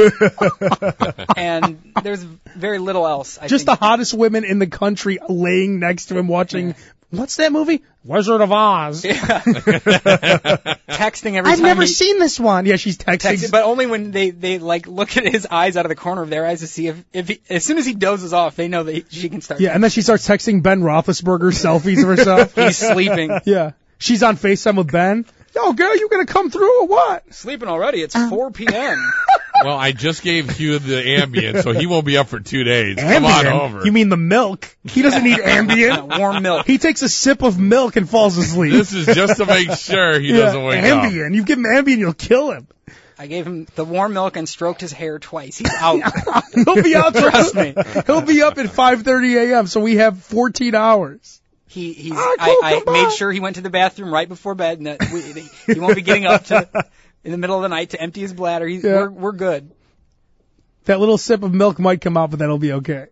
And there's very little else, I think. The hottest women in the country laying next to him watching... Yeah. What's that movie? Wizard of Oz. Yeah. Texting every time. I've never seen this one. Yeah, she's texting. But only when they look at his eyes out of the corner of their eyes to see if he, as soon as he dozes off, they know that she can start. Yeah, and then she starts texting Ben Roethlisberger selfies of herself. He's sleeping. Yeah. She's on FaceTime with Ben. Yo, girl, you gonna come through or what? Sleeping already. It's 4 p.m. Well, I just gave Hugh the Ambien, so he won't be up for 2 days. Ambien? Come on over. You mean the milk? He doesn't need Ambien. Warm milk. He takes a sip of milk and falls asleep. This is just to make sure he doesn't wake up. Ambien. You give him Ambien, you'll kill him. I gave him the warm milk and stroked his hair twice. He's out. He'll be out. Trust me. He'll be up at 5:30 a.m., so we have 14 hours. I made sure he went to the bathroom right before bed, and that he won't be getting up in the middle of the night to empty his bladder. We're good. That little sip of milk might come out, but that'll be okay.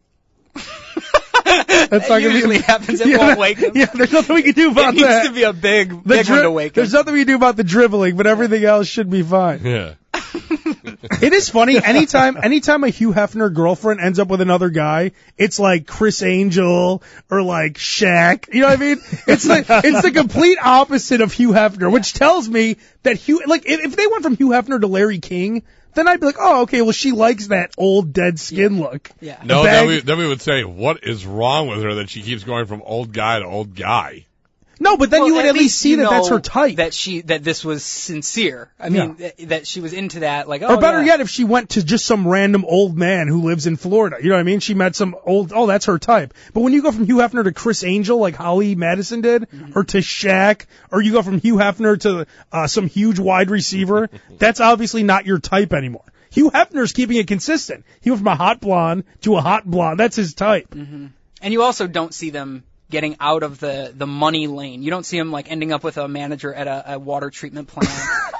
That usually happens. It won't wake him. Yeah, there's nothing we can do about that. It needs to be a big one to wake him. There's nothing we can do about the dribbling, but everything else should be fine. Yeah. It is funny. Anytime a Hugh Hefner girlfriend ends up with another guy, it's like Chris Angel or like Shaq. You know what I mean? It's the complete opposite of Hugh Hefner, which tells me that if they went from Hugh Hefner to Larry King, then I'd be like, oh, okay, well, she likes that old dead skin look. Yeah. No, then we would say, what is wrong with her that she keeps going from old guy to old guy? No, but then you would at least see that that's her type. That this was sincere. I mean, that she was into that. Like, or better yet, if she went to just some random old man who lives in Florida. You know what I mean? She met some that's her type. But when you go from Hugh Hefner to Chris Angel, like Holly Madison did, or to Shaq, or you go from Hugh Hefner to some huge wide receiver, that's obviously not your type anymore. Hugh Hefner's keeping it consistent. He went from a hot blonde to a hot blonde. That's his type. Mm-hmm. And you also don't see them getting out of the money lane. You don't see him like ending up with a manager at a water treatment plant.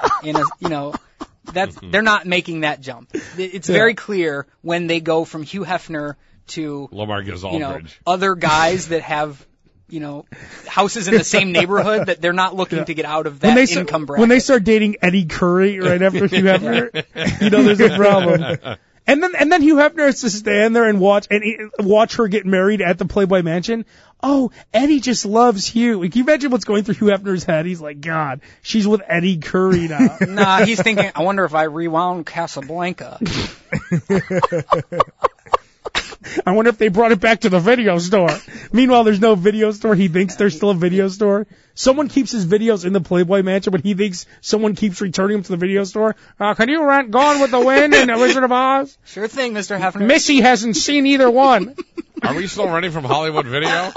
They're not making that jump. It's very clear when they go from Hugh Hefner to LaMarcus Aldridge, other guys that have houses in the same neighborhood, that they're not looking to get out of that income bracket. When they start dating Eddie Curry right after Hugh Hefner, there's a problem. And then Hugh Hefner has to stand there and watch her get married at the Playboy Mansion. Oh, Eddie just loves Hugh. Can you imagine what's going through Hugh Hefner's head? He's like, God, she's with Eddie Curry now. Nah, he's thinking, I wonder if I rewound Casablanca. I wonder if they brought it back to the video store. Meanwhile, there's no video store. He thinks there's still a video store. Someone keeps his videos in the Playboy Mansion, but he thinks someone keeps returning them to the video store. Can you rent Gone with the Wind and The Wizard of Oz? Sure thing, Mr. Hefner. Missy hasn't seen either one. Are we still renting from Hollywood Video? No,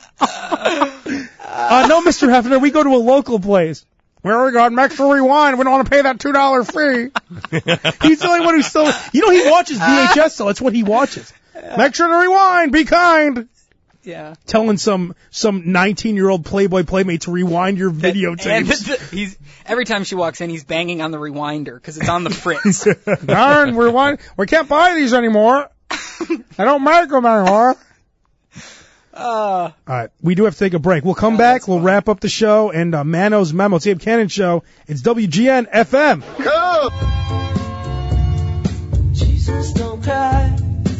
Mr. Hefner, we go to a local place. Where we got Maxwell Rewind. We don't want to pay that $2 fee. He's the only one who's still... he watches VHS, so that's what he watches. Make sure to rewind. Be kind. Yeah. Telling some 19-year-old Playboy playmate to rewind your videotapes. Every time she walks in, he's banging on the rewinder because it's on the fritz. Darn, rewind. We can't buy these anymore. I don't make them anymore. All right, we do have to take a break. We'll come back. We'll wrap up the show and Mano's Memo. It's the Abe Cannon Show. It's WGN FM. Go! Jesus, don't cry.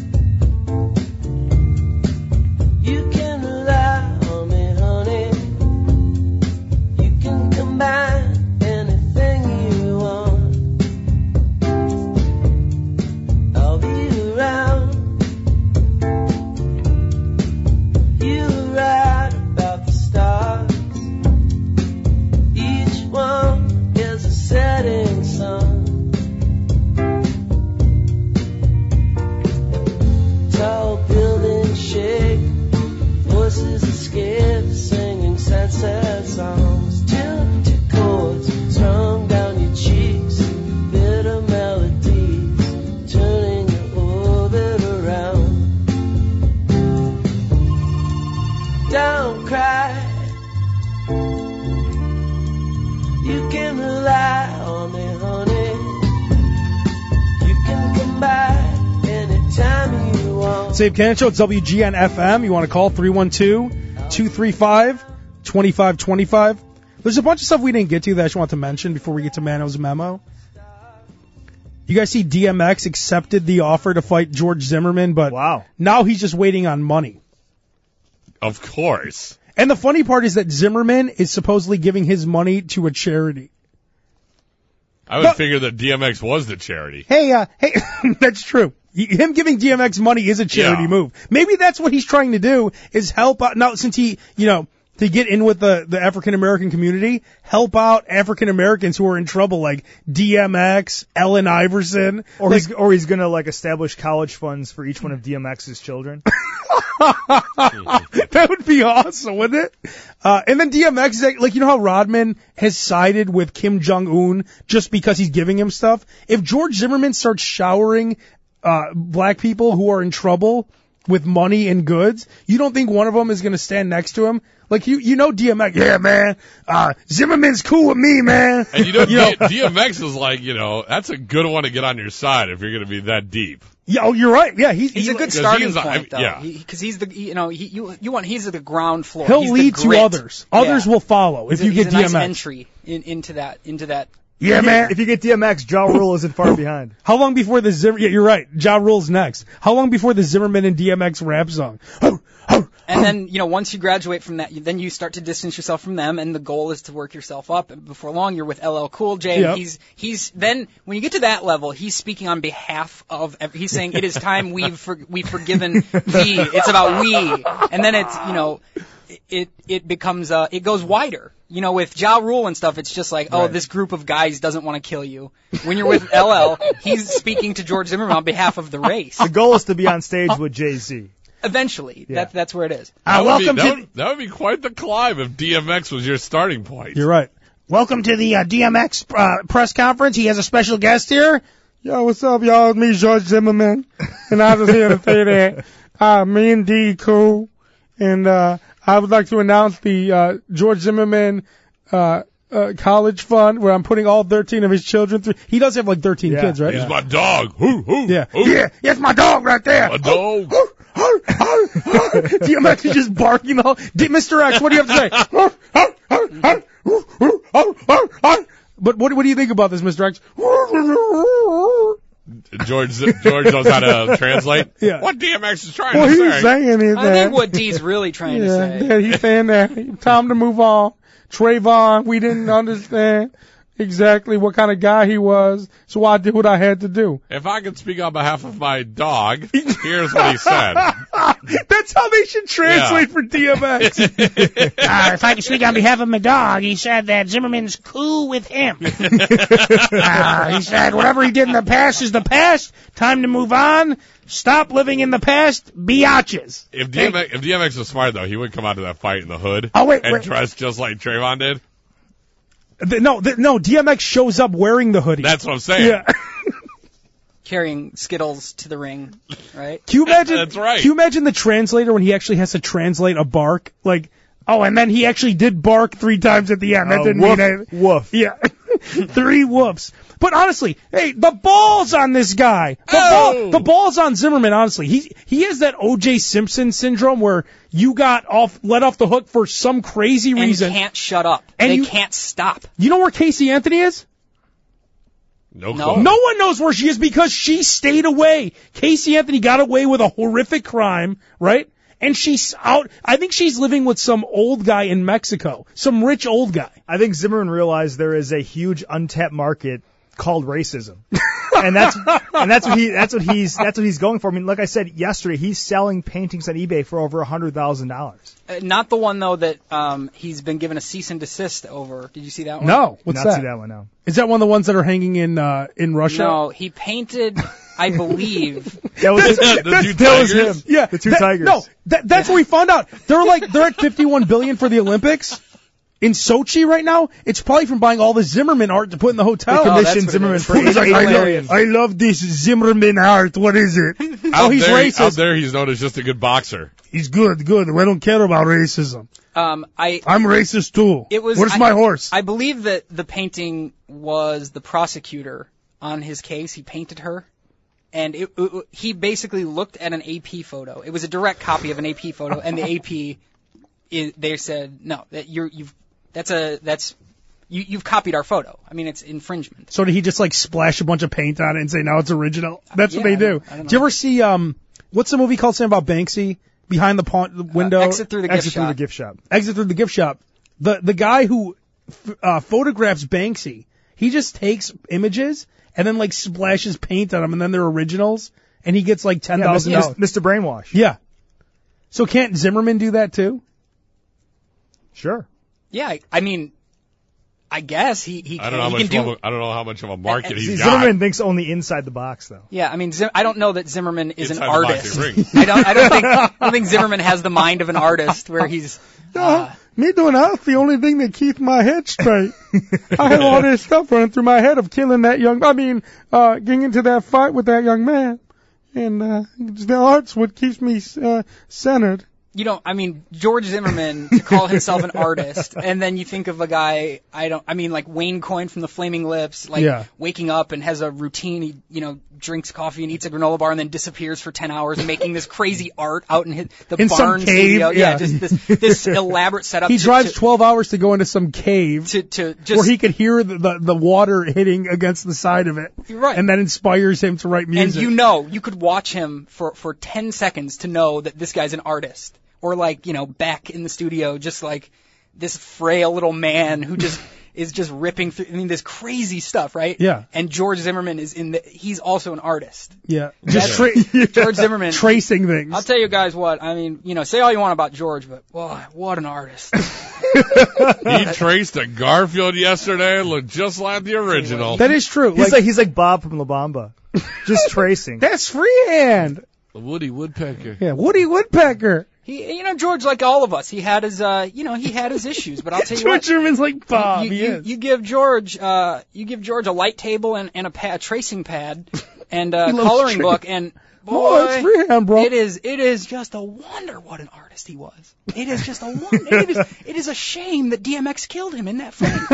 You can rely on me, honey. You can combine anything you want. I'll be around. You were right about the stars. Each one is a setting sun. don't cry. You can rely on me, honey. You can come back anytime you want. Save Cannon Show, it's WGN FM. You want to call 312-235-2525. There's a bunch of stuff we didn't get to that I just want to mention before we get to Mano's memo. You guys see DMX accepted the offer to fight George Zimmerman, but now he's just waiting on money. Of course. And the funny part is that Zimmerman is supposedly giving his money to a charity. I would figure that DMX was the charity. Hey, that's true. Him giving DMX money is a charity move. Maybe that's what he's trying to do, is help out. Now, since he, to get in with the African-American community, help out African-Americans who are in trouble, like DMX, Allen Iverson. Or he's going to, establish college funds for each one of DMX's children. That would be awesome, wouldn't it? And then DMX, you know how Rodman has sided with Kim Jong-un just because he's giving him stuff? If George Zimmerman starts showering black people who are in trouble with money and goods, you don't think one of them is going to stand next to him? DMX, yeah, man, Zimmerman's cool with me, man. And DMX is that's a good one to get on your side if you're going to be that deep. Yeah, you're right. Yeah, he's a good starting point, though. Because he's the, he's at the ground floor. He'll lead to others. Others will follow if you get DMX. Nice entry into that. Yeah, man. If you get DMX, Ja Rule isn't far behind. How long before the Yeah, you're right. Ja Rule's next. How long before the Zimmerman and DMX rap song? And then, once you graduate from that, then you start to distance yourself from them, and the goal is to work yourself up. And before long, you're with LL Cool J. Yep. And he's then, when you get to that level, he's speaking on behalf of, he's saying, it is time we've forgiven thee. It's about we. And then it's, it becomes, it goes wider. With Ja Rule and stuff, it's just like, this group of guys doesn't want to kill you. When you're with LL, he's speaking to George Zimmerman on behalf of the race. The goal is to be on stage with Jay-Z. Eventually. Yeah. That's where it is. That would be quite the climb if DMX was your starting point. You're right. Welcome to the DMX press conference. He has a special guest here. Yo, what's up, y'all? It's me, George Zimmerman. And I was here to say that me and D cool. And I would like to announce the George Zimmerman college fund where I'm putting all 13 of his children through. He does have 13 kids, right? He's my dog. Yeah. Yeah, it's my dog right there. My dog. DMX is just barking all. Mr. X, what do you have to say? But what do you think about this, Mr. X? George knows how to translate. Yeah. What DMX is trying to say. He's saying is I think what D's really trying to say. Yeah, he's saying that. Time to move on. Trayvon, we didn't understand exactly what kind of guy he was, so I did what I had to do. If I could speak on behalf of my dog, here's what he said. That's how they should translate for DMX. If I could speak on behalf of my dog, he said that Zimmerman's cool with him. He said whatever he did in the past is the past. Time to move on. Stop living in the past. Biatches. If DMX was smart, though, he would come out of that fight in the hood and dress just like Trayvon did. No, DMX shows up wearing the hoodie. That's what I'm saying. Yeah. Carrying Skittles to the ring, right? Can you imagine? That's right. Can you imagine the translator when he actually has to translate a bark? And then he actually did bark 3 times at the end. That didn't mean anything. Woof. Yeah. 3 whoops. But honestly, hey, the ball's on this guy. The ball's on Zimmerman, honestly. He has that O.J. Simpson syndrome where you got let off the hook for some crazy reason. And can't shut up. They can't stop. You know where Casey Anthony is? No. No one knows where she is because she stayed away. Casey Anthony got away with a horrific crime, right? And she's out. I think she's living with some old guy in Mexico, some rich old guy. I think Zimmerman realized there is a huge untapped market called racism. And that's what he's going for. I mean, like I said yesterday, he's selling paintings on eBay for over $100,000. Not the one though that he's been given a cease and desist over. Did you see that one? No. What's that? See that one, no. Is that one of the ones that are hanging in Russia? No, he painted, I believe. That was him. Yeah, the 2 tigers. No, that's where we found out. They're at $51 billion for the Olympics. in Sochi right now, it's probably from buying all the Zimmerman art to put in the hotel. They commissioned Zimmerman for He's like, $8 million. I love this Zimmerman art. What is it? He's racist. Out there, he's known as just a good boxer. He's good. I don't care about racism. I'm racist too. Where's my horse? I believe that the painting was the prosecutor on his case. He painted her. And he basically looked at an AP photo. It was a direct copy of an AP photo, and the AP, they said, no, that you've copied our photo. I mean, it's infringement. So did he just like splash a bunch of paint on it and say, now it's original? That's what they do. I don't know. Do you ever see, what's the movie called, about Banksy? Behind the window? Exit through the gift shop. Exit through the gift shop. The guy who photographs Banksy, he just takes images and then like splashes paint on them, and then they're originals, and he gets like $10,000. Mr. Brainwash. Yeah. So can't Zimmerman do that too? Sure. Yeah, I mean, I guess he can. I don't know how much of a market he's got. Zimmerman thinks only inside the box, though. Yeah, I mean, I don't know that Zimmerman is inside an artist. I don't think Zimmerman has the mind of an artist where he's. Me doing that's the only thing that keeps my head straight. I have all this stuff running through my head of killing that getting into that fight with that young man. And the art's what keeps me centered. George Zimmerman, to call himself an artist, and then you think of a guy, like Wayne Coyne from the Flaming Lips, waking up and has a routine, he, drinks coffee and eats a granola bar and then disappears for 10 hours and making this crazy art out in the in barn some cave. studio. Yeah, just this elaborate setup. He drives 12 hours to go into some cave where he could hear the water hitting against the side of it. Right. And that inspires him to write music. And you could watch him for 10 seconds to know that this guy's an artist. Or back in the studio, just like this frail little man who just is just ripping through, this crazy stuff, right? Yeah. And George Zimmerman he's also an artist. Yeah. George Zimmerman. Tracing things. I'll tell you guys what, say all you want about George, but boy, what an artist. He traced a Garfield yesterday and looked just like the original. That is true. He's like Bob from La Bamba. Just tracing. That's freehand. The Woody Woodpecker. Yeah, Woody Woodpecker. He, George, like all of us, he had his issues. But I'll tell you George Zimmerman's like Bob. You give George a light table and a tracing pad and a coloring book, and boy, that's freehand, bro. It is just a wonder what an artist he was. It is just a wonder. It is a shame that DMX killed him in that frame.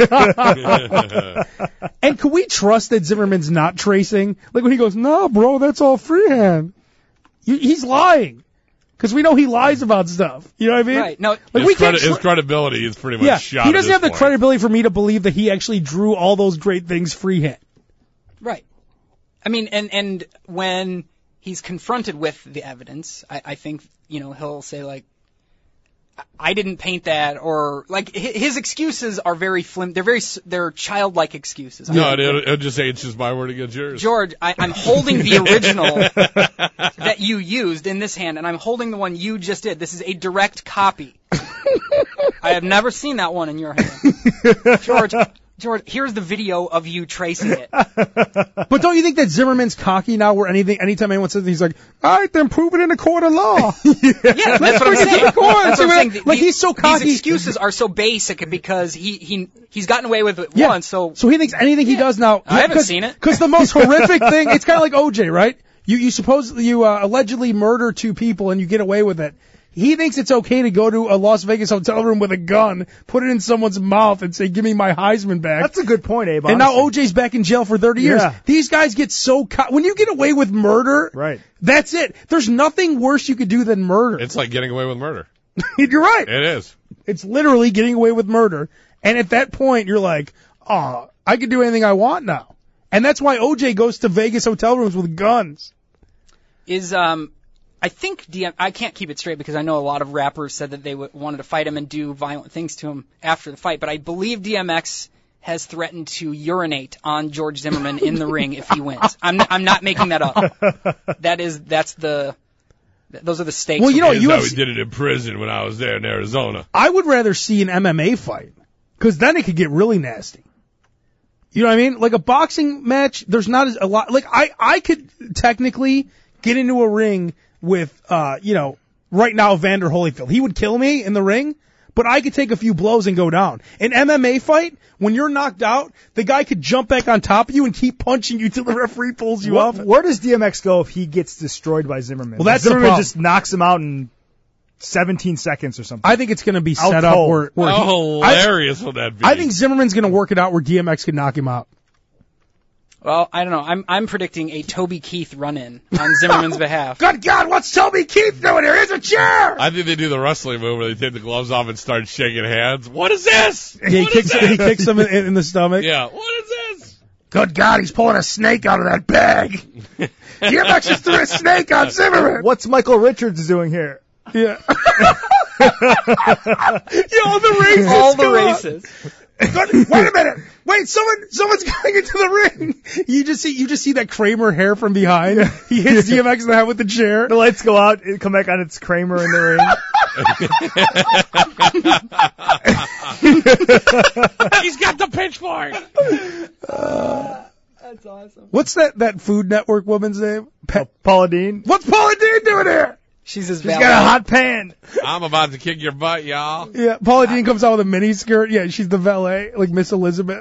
And can we trust that Zimmerman's not tracing? Like when he goes, "No, bro, that's all freehand." He's lying. Because we know he lies about stuff. You know what I mean? Right. No, his credibility is pretty much shot. He doesn't have the point. credibility for me to believe that he actually drew all those great things freehand. Right. I mean, and when he's confronted with the evidence, I think, he'll say, like, I didn't paint that, or, like, his excuses are very they're childlike excuses. No, it'll just say it's just my word against yours. George, I'm holding the original that you used in this hand, and I'm holding the one you just did. This is a direct copy. I have never seen that one in your hand. George, here's the video of you tracing it. But don't you think that Zimmerman's cocky now where anytime anyone says he's like, all right, then prove it in a court of law. Yeah, that's what I'm saying. That's what I'm saying. Like, he's so cocky. These excuses are so basic because he's gotten away with it once, so he thinks anything he does now. I haven't seen it. Because the most horrific thing, it's kind of like OJ, right? You allegedly murder two people and you get away with it. He thinks it's okay to go to a Las Vegas hotel room with a gun, put it in someone's mouth, and say, give me my Heisman back. That's a good point, Abe. And now OJ's back in jail for 30 years. These guys get so when you get away with murder, right? That's it. There's nothing worse you could do than murder. It's like getting away with murder. You're right. It is. It's literally getting away with murder. And at that point, you're like, oh, I can do anything I want now. And that's why OJ goes to Vegas hotel rooms with guns. I think I can't keep it straight because I know a lot of rappers said that they wanted to fight him and do violent things to him after the fight, but I believe DMX has threatened to urinate on George Zimmerman in the ring if he wins. I'm not making that up. Those are the stakes. Well, we did it in prison when I was there in Arizona. I would rather see an MMA fight because then it could get really nasty. You know what I mean? Like a boxing match, there's not a lot. Like I could technically get into a ring with, right now, Vander Holyfield. He would kill me in the ring, but I could take a few blows and go down. An MMA fight, when you're knocked out, the guy could jump back on top of you and keep punching you till the referee pulls you off. Where does DMX go if he gets destroyed by Zimmerman? Well, that's Zimmerman the problem. just knocks him out in 17 seconds or something. I think it's going to be set up where How hilarious will that be? I think Zimmerman's going to work it out where DMX can knock him out. Well, I don't know. I'm predicting a Toby Keith run-in on Zimmerman's behalf. Good God, what's Toby Keith doing here? Here's a chair! I think they do the wrestling move where they take the gloves off and start shaking hands. What is this? Yeah, he kicks him in the stomach. Yeah, what is this? Good God, he's pulling a snake out of that bag. DMX just threw a snake on Zimmerman. What's Michael Richards doing here? Yeah. All the races. All the races. Wait a minute. Wait, someone's going into the ring. You just see that Kramer hair from behind. He hits DMX in the head with the chair. The lights go out, it come back on, it's Kramer in the ring. He's got the pitchfork. That's awesome. What's that Food Network woman's name? Paula Deen. What's Paula Deen doing here? She's got a hot pan. I'm about to kick your butt, y'all. Yeah, Paula Deen comes out with a mini skirt. Yeah, she's the valet, like Miss Elizabeth.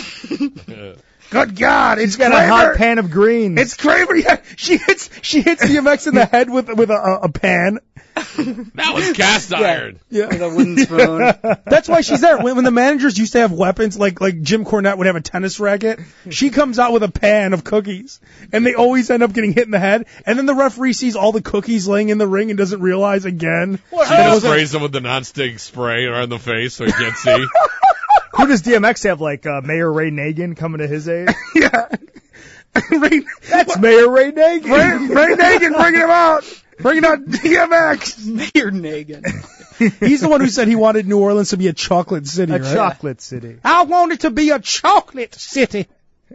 Good God, it's got Kramer. a hot pan of greens. It's Kramer. Yeah, she hits DMX in the head with a pan. That was cast iron. Yeah. With a wooden spoon. That's why she's there. When the managers used to have weapons, like Jim Cornette would have a tennis racket, she comes out with a pan of cookies, and they always end up getting hit in the head. And then the referee sees all the cookies laying in the ring and doesn't realize again. She just sprays them with the nonstick spray around the face so he can't see. Who does DMX have? Like Mayor Ray Nagin coming to his aid? Yeah. That's Mayor Ray Nagin. Ray Nagin, bringing him out. Bringing out DMX. Mayor Nagin. He's the one who said he wanted New Orleans to be a chocolate city, A right? chocolate city. I want it to be a chocolate city.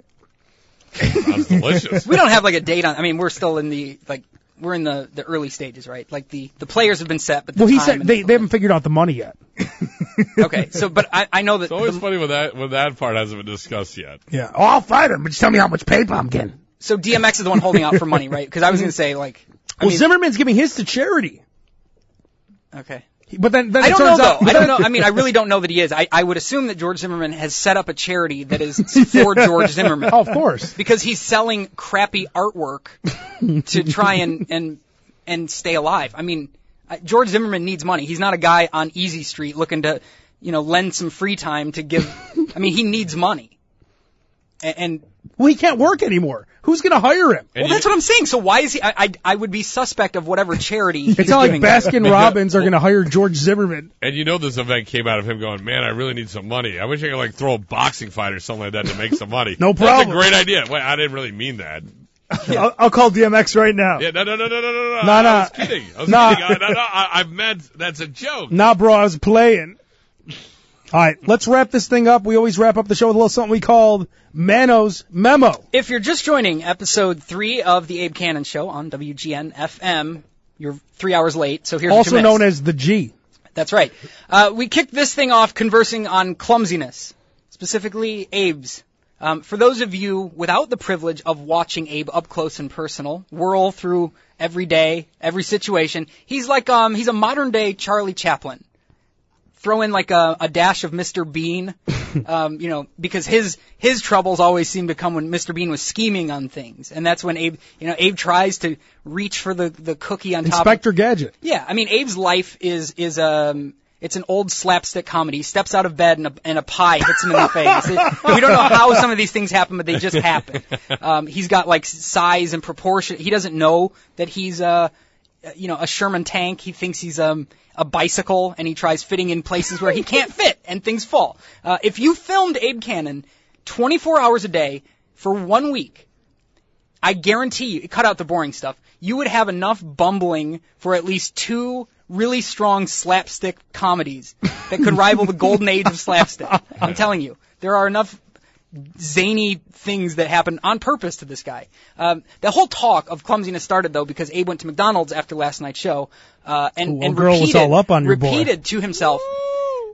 Sounds delicious. We don't have like a date on. I mean, we're still in the we're in the early stages, right? Like the players have been set, but the Well, he time said they haven't figured out the money yet. Okay, so but I know that It's always funny when that part hasn't been discussed yet. Yeah. Oh, I'll fight him, but just tell me how much paper I'm getting. so DMX is the one holding out for money, right? Because I was going to say like, Well, Zimmerman's giving his to charity. Okay. But then I it don't know turns though. out, I don't know. I mean, I really don't know that he is. I would assume that George Zimmerman has set up a charity that is for George Zimmerman. Oh, of course. Because he's selling crappy artwork to try and stay alive. I mean, George Zimmerman needs money. He's not a guy on Easy Street looking to, lend some free time to give. I mean, he needs money. And well, he can't work anymore. Who's going to hire him? well, that's what I'm saying. So why is he? I would be suspect of whatever charity. He's It's not like giving Baskin Robbins are going to hire George Zimmerman. And this event came out of him going, man, I really need some money. I wish I could throw a boxing fight or something like that to make some money. No problem. That's a great idea. Wait, I didn't really mean that. I'll call DMX right now. Yeah, no. No. I was kidding. I meant that's a joke. Nah, bro, I was playing. All right, let's wrap this thing up. We always wrap up the show with a little something we called Mano's Memo. If you're just joining episode 3 of the Abe Cannon Show on WGN FM, you're 3 hours late, so here's what you Also missed. known as the G. That's right. We kicked this thing off conversing on clumsiness, specifically Abe's. For those of you without the privilege of watching Abe up close and personal, whirl through every day, every situation, he's like he's a modern day Charlie Chaplin. Throw in like a dash of Mr. Bean, because his troubles always seem to come when Mr. Bean was scheming on things, and that's when Abe tries to reach for the cookie on top. Inspector Gadget. Yeah, I mean Abe's life is it's an old slapstick comedy. He steps out of bed and a pie hits him in the face. We don't know how some of these things happen, but they just happen. He's got like size and proportion. He doesn't know that he's a Sherman tank. He thinks he's a bicycle, and he tries fitting in places where he can't fit, and things fall. If you filmed Abe Cannon 24 hours a day for 1 week, I guarantee you, cut out the boring stuff, you would have enough bumbling for at least 2 really strong slapstick comedies that could rival the golden age of slapstick. I'm telling you, there are enough zany things that happen on purpose to this guy. The whole talk of clumsiness started, though, because Abe went to McDonald's after last night's show and girl was all up on your boy. repeated to himself,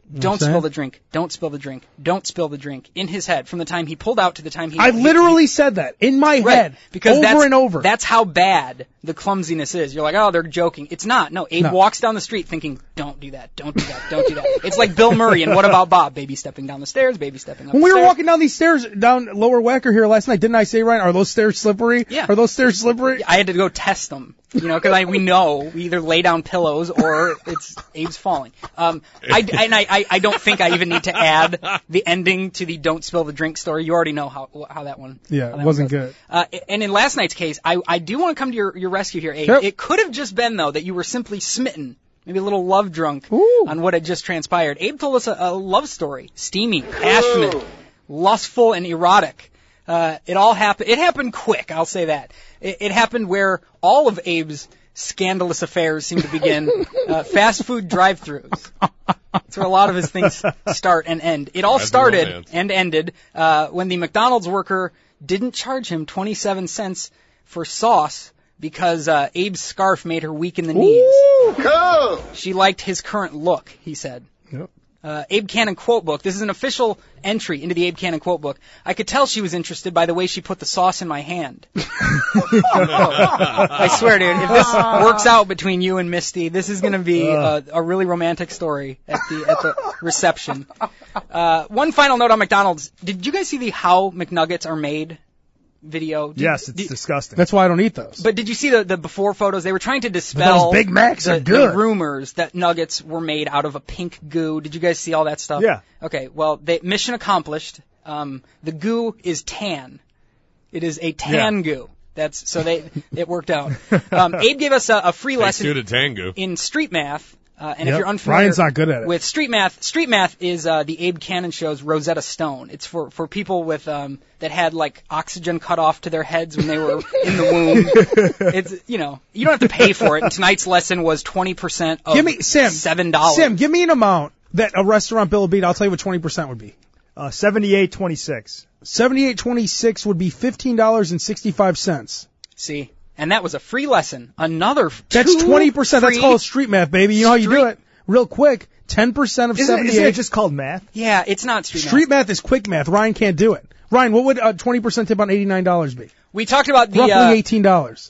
Don't spill the drink. Don't spill the drink. Don't spill the drink. In his head, from the time he pulled out to the time he... I literally said that in my head, because over and over. That's how bad the clumsiness is. You're like, oh, they're joking. It's not. No, Abe walks down the street thinking, don't do that, don't do that, don't do that. It's like Bill Murray and What About Bob? Baby stepping down the stairs, baby stepping up the stairs. When we were walking down these stairs, down Lower Wacker here last night, didn't I say, Ryan, are those stairs slippery? Yeah. Are those stairs slippery? I had to go test them. Because we know we either lay down pillows or it's Abe's falling. I don't think I even need to add the ending to the don't spill the drink story. You already know how that one. Yeah, it wasn't good. And in last night's case, I do want to come to your rescue here, Abe. Yep. It could have just been though that you were simply smitten, maybe a little love drunk on what had just transpired. Abe told us a love story, steamy, passionate, lustful, and erotic. It all happened. It happened quick. I'll say that. It happened where all of Abe's scandalous affairs seem to begin. Fast food drive-thrus. That's where a lot of his things start and end. It all started and ended when the McDonald's worker didn't charge him 27 cents for sauce because Abe's scarf made her weak in the knees. Cool. She liked his current look, he said. Yep. Abe Cannon quote book. This is an official entry into the Abe Cannon quote book. I could tell she was interested by the way she put the sauce in my hand. I swear, dude, if this works out between you and Misty, this is going to be a really romantic story at the reception. One final note on McDonald's. Did you guys see the How McNuggets Are Made video? Yes, it's disgusting. That's why I don't eat those. But did you see the before photos? They were trying to dispel those Big Macs are the good. rumors that nuggets were made out of a pink goo. Did you guys see all that stuff? Yeah. Okay, well, mission accomplished. The goo is tan. It is a tan goo. It worked out. Abe gave us a free lesson in street math. And if you're unfamiliar Ryan's not good at it. with street math is the Abe Cannon Show's Rosetta Stone. It's for people with that had like oxygen cut off to their heads when they were in the womb. It's you don't have to pay for it. And tonight's lesson was 20% of $7. Sam, give me an amount that a restaurant bill would be. I'll tell you what 20% would be. $78.26. $78.26 would be $15.65. See. And that was a free lesson. Another That's 20%. That's called street math, baby. You know how you do it? Real quick. 10% of 78. Isn't it just called math? Yeah, it's not street math. Street math is quick math. Ryan can't do it. Ryan, what would 20% tip on $89 be? We talked about the... Roughly $18.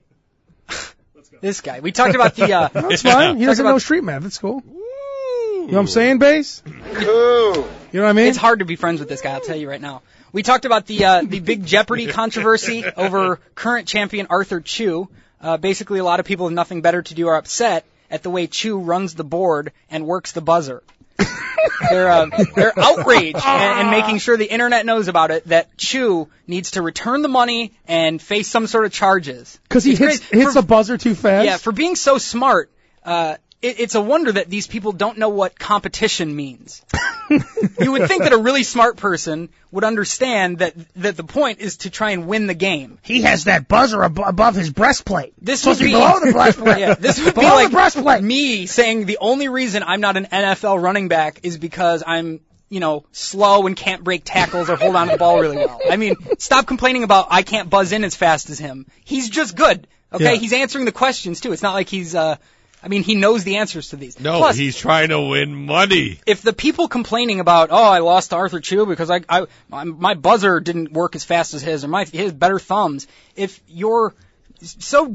This guy. We talked about the... That's fine. He doesn't know street math. That's cool. You know what I'm saying, Bass? Cool. You know what I mean? It's hard to be friends with this guy, I'll tell you right now. We talked about the big Jeopardy controversy over current champion Arthur Chu. Basically, a lot of people with nothing better to do are upset at the way Chu runs the board and works the buzzer. They're outraged and making sure the internet knows about it that Chu needs to return the money and face some sort of charges. Because he hits the buzzer too fast? Yeah, for being so smart, it's a wonder that these people don't know what competition means. You would think that a really smart person would understand that the point is to try and win the game. He has that buzzer above his breastplate. This would be below the breastplate. Yeah, this would be like me saying the only reason I'm not an NFL running back is because I'm, slow and can't break tackles or hold on to the ball really well. I mean, stop complaining about I can't buzz in as fast as him. He's just good. Okay, He's answering the questions too. It's not like he's he knows the answers to these. No, Plus, he's trying to win money. If the people complaining about, I lost to Arthur Chu because my buzzer didn't work as fast as his, or his better thumbs, if you're so,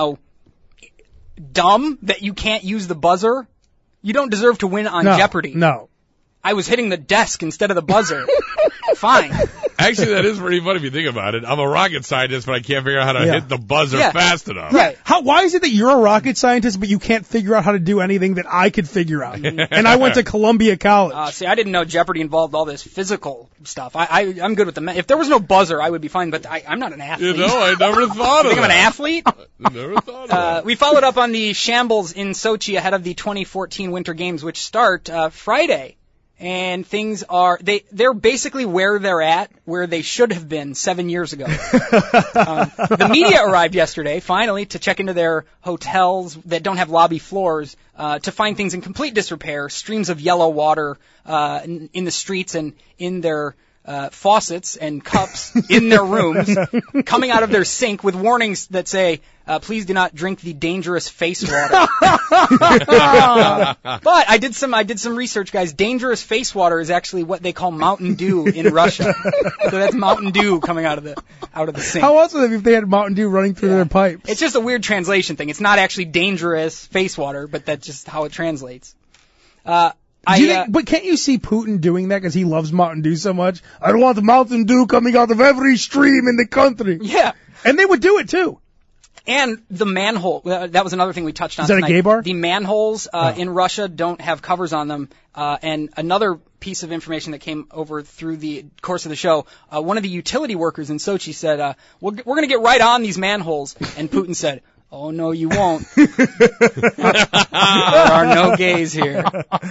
dumb that you can't use the buzzer, you don't deserve to win on Jeopardy. No. I was hitting the desk instead of the buzzer. Fine. Actually, that is pretty funny if you think about it. I'm a rocket scientist, but I can't figure out how to hit the buzzer fast enough. Right. Why is it that you're a rocket scientist, but you can't figure out how to do anything that I could figure out? And I went to Columbia College. See, I didn't know Jeopardy involved all this physical stuff. I'm good with the if there was no buzzer, I would be fine, but I'm not an athlete. I never thought of I'm an athlete? Never thought of that. We followed up on the shambles in Sochi ahead of the 2014 Winter Games, which start Friday. And things they're basically where they're at, where they should have been 7 years ago. The media arrived yesterday, finally, to check into their hotels that don't have lobby floors, to find things in complete disrepair, streams of yellow water, in the streets and in their faucets and cups in their rooms, coming out of their sink with warnings that say, please do not drink the dangerous face water. But I did some research, guys. Dangerous face water is actually what they call Mountain Dew in Russia. So that's Mountain Dew coming out of the sink. How else would it be if they had Mountain Dew running through their pipes? It's just a weird translation thing. It's not actually dangerous face water, but that's just how it translates. But can't you see Putin doing that because he loves Mountain Dew so much? I don't want the Mountain Dew coming out of every stream in the country. Yeah. And they would do it, too. And the manhole, that was another thing we touched on tonight. Is that a gay bar? The manholes in Russia don't have covers on them. And another piece of information that came over through the course of the show, one of the utility workers in Sochi said, we're going to get right on these manholes. And Putin said, oh, no, you won't. There are no gays here.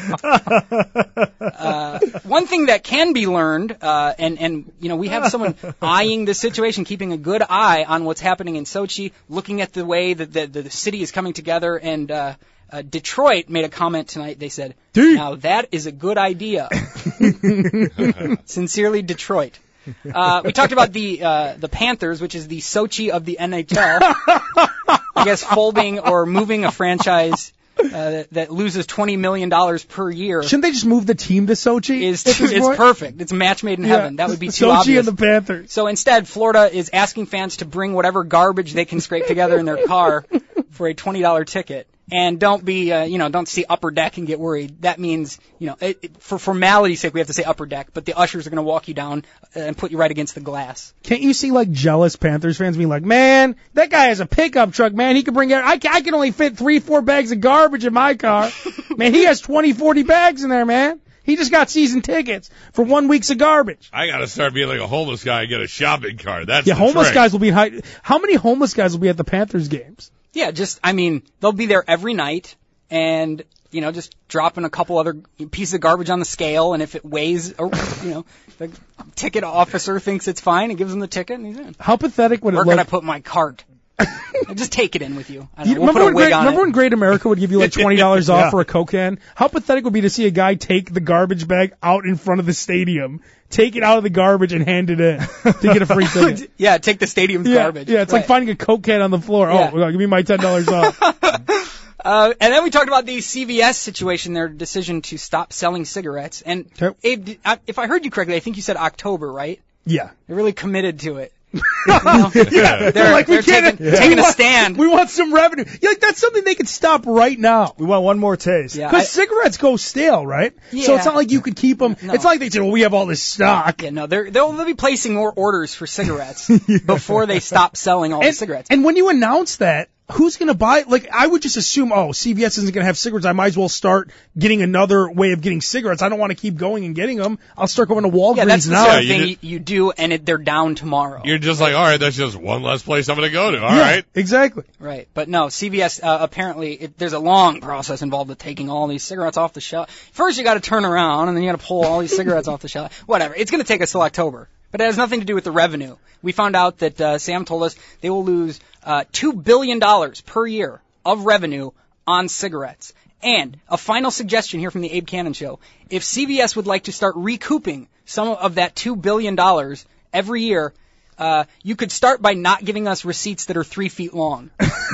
One thing that can be learned, and we have someone eyeing this situation, keeping a good eye on what's happening in Sochi, looking at the way that the city is coming together, and Detroit made a comment tonight. They said, now that is a good idea. Sincerely, Detroit. We talked about the Panthers, which is the Sochi of the NHL. I guess folding or moving a franchise that loses $20 million per year. Shouldn't they just move the team to Sochi? It's perfect. It's a match made in heaven. That would be too obvious. Sochi and the Panthers. So instead, Florida is asking fans to bring whatever garbage they can scrape together in their car for a $20 ticket. And don't be, don't see Upper Deck and get worried. That means, for formality's sake, we have to say Upper Deck, but the ushers are going to walk you down and put you right against the glass. Can't you see, jealous Panthers fans being like, man, that guy has a pickup truck, man. He can bring I can only fit 3-4 bags of garbage in my car. Man, he has 20-40 bags in there, man. He just got season tickets for 1 week's of garbage. I got to start being like a homeless guy and get a shopping cart. That's homeless trick. Guys will be high. How many homeless guys will be at the Panthers games? Yeah, they'll be there every night and, just dropping a couple other pieces of garbage on the scale, and if it weighs, the ticket officer thinks it's fine and gives him the ticket and he's in. How pathetic would it look? Where can I put my cart? Just take it in with you. Remember when Great America would give you $20 off for a Coke can? How pathetic would it be to see a guy take the garbage bag out in front of the stadium, take it out of the garbage and hand it in to get a free ticket? Yeah, take the stadium's garbage. Yeah, it's like finding a Coke can on the floor. Yeah. Oh, give me my $10 off. And then we talked about the CVS situation, their decision to stop selling cigarettes. And Abe, if I heard you correctly, I think you said October, right? Yeah. They're really committed to it. They're taking a stand. We want some revenue. That's something they could stop right now. We want one more taste. Because cigarettes go stale, right? Yeah. So it's not like you could keep them. No. It's not like they say, well, we have all this stock. Yeah, no, they'll be placing more orders for cigarettes before they stop selling all the cigarettes. And when you announce that, who's going to buy? I would just assume, CVS isn't going to have cigarettes. I might as well start getting another way of getting cigarettes. I don't want to keep going and getting them. I'll start going to Walgreens now. Yeah, that's the sort of thing you do, and they're down tomorrow. You're just like, all right, that's just one less place I'm going to go to. All right. Exactly. Right. But no, CVS, apparently, there's a long process involved with taking all these cigarettes off the shelf. First, you got to turn around, and then you got to pull all these cigarettes off the shelf. Whatever. It's going to take us till October. But it has nothing to do with the revenue. We found out that Sam told us they will lose $2 billion per year of revenue on cigarettes. And a final suggestion here from the Abe Cannon Show. If CVS would like to start recouping some of that $2 billion every year, you could start by not giving us receipts that are 3 feet long.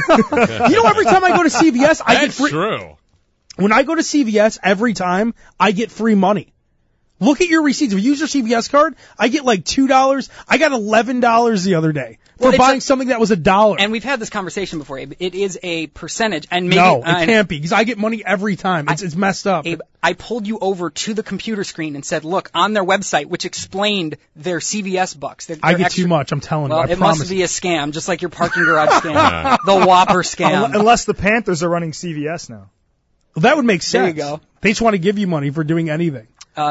Every time I go to CVS, I get free. That's true. When I go to CVS, every time, I get free money. Look at your receipts. If you use your CVS card, I get $2. I got $11 the other day for buying something that was $1. And we've had this conversation before, Abe. It is a percentage. And maybe, no, it can't be, because I get money every time. It's messed up. Abe, I pulled you over to the computer screen and said, look, on their website, which explained their CVS bucks. I get too much, I'm telling you. It must be a scam, just like your parking garage scam. The Whopper scam. Unless the Panthers are running CVS now. Well, that would make sense. There you go. They just want to give you money for doing anything.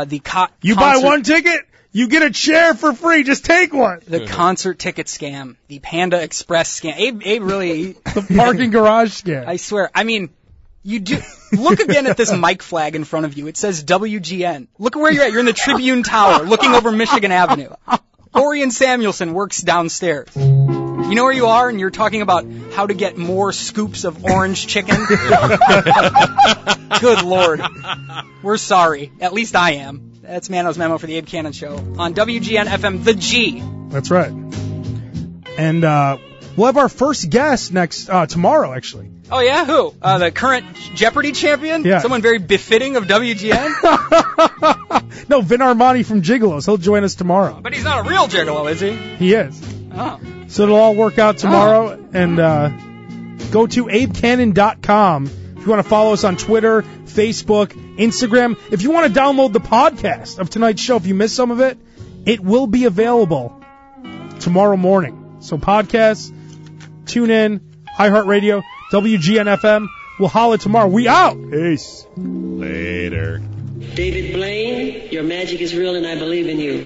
You buy one ticket, you get a chair for free. Just take one. The concert ticket scam, the Panda Express scam. Abe really the parking garage scam. I swear. I mean, you do look again at this mic flag in front of you. It says WGN. Look at where you're at. You're in the Tribune Tower, looking over Michigan Avenue. Orion Samuelson works downstairs. You know where you are, and you're talking about how to get more scoops of orange chicken? Good Lord. We're sorry. At least I am. That's Mano's Memo for the Abe Cannon Show on WGN FM, The G. That's right. And we'll have our first guest tomorrow, actually. Oh, yeah? Who? The current Jeopardy champion? Yeah. Someone very befitting of WGN? No, Vin Armani from Gigolos. He'll join us tomorrow. But he's not a real gigolo, is he? He is. Oh. So it'll all work out tomorrow. And go to abecannon.com if you want to follow us on Twitter, Facebook, Instagram. If you want to download the podcast of tonight's show, if you missed some of it, it will be available tomorrow morning. So podcasts, tune in, iHeartRadio, WGN-FM. We'll holler tomorrow. We out. Peace. Later. David Blaine, your magic is real and I believe in you.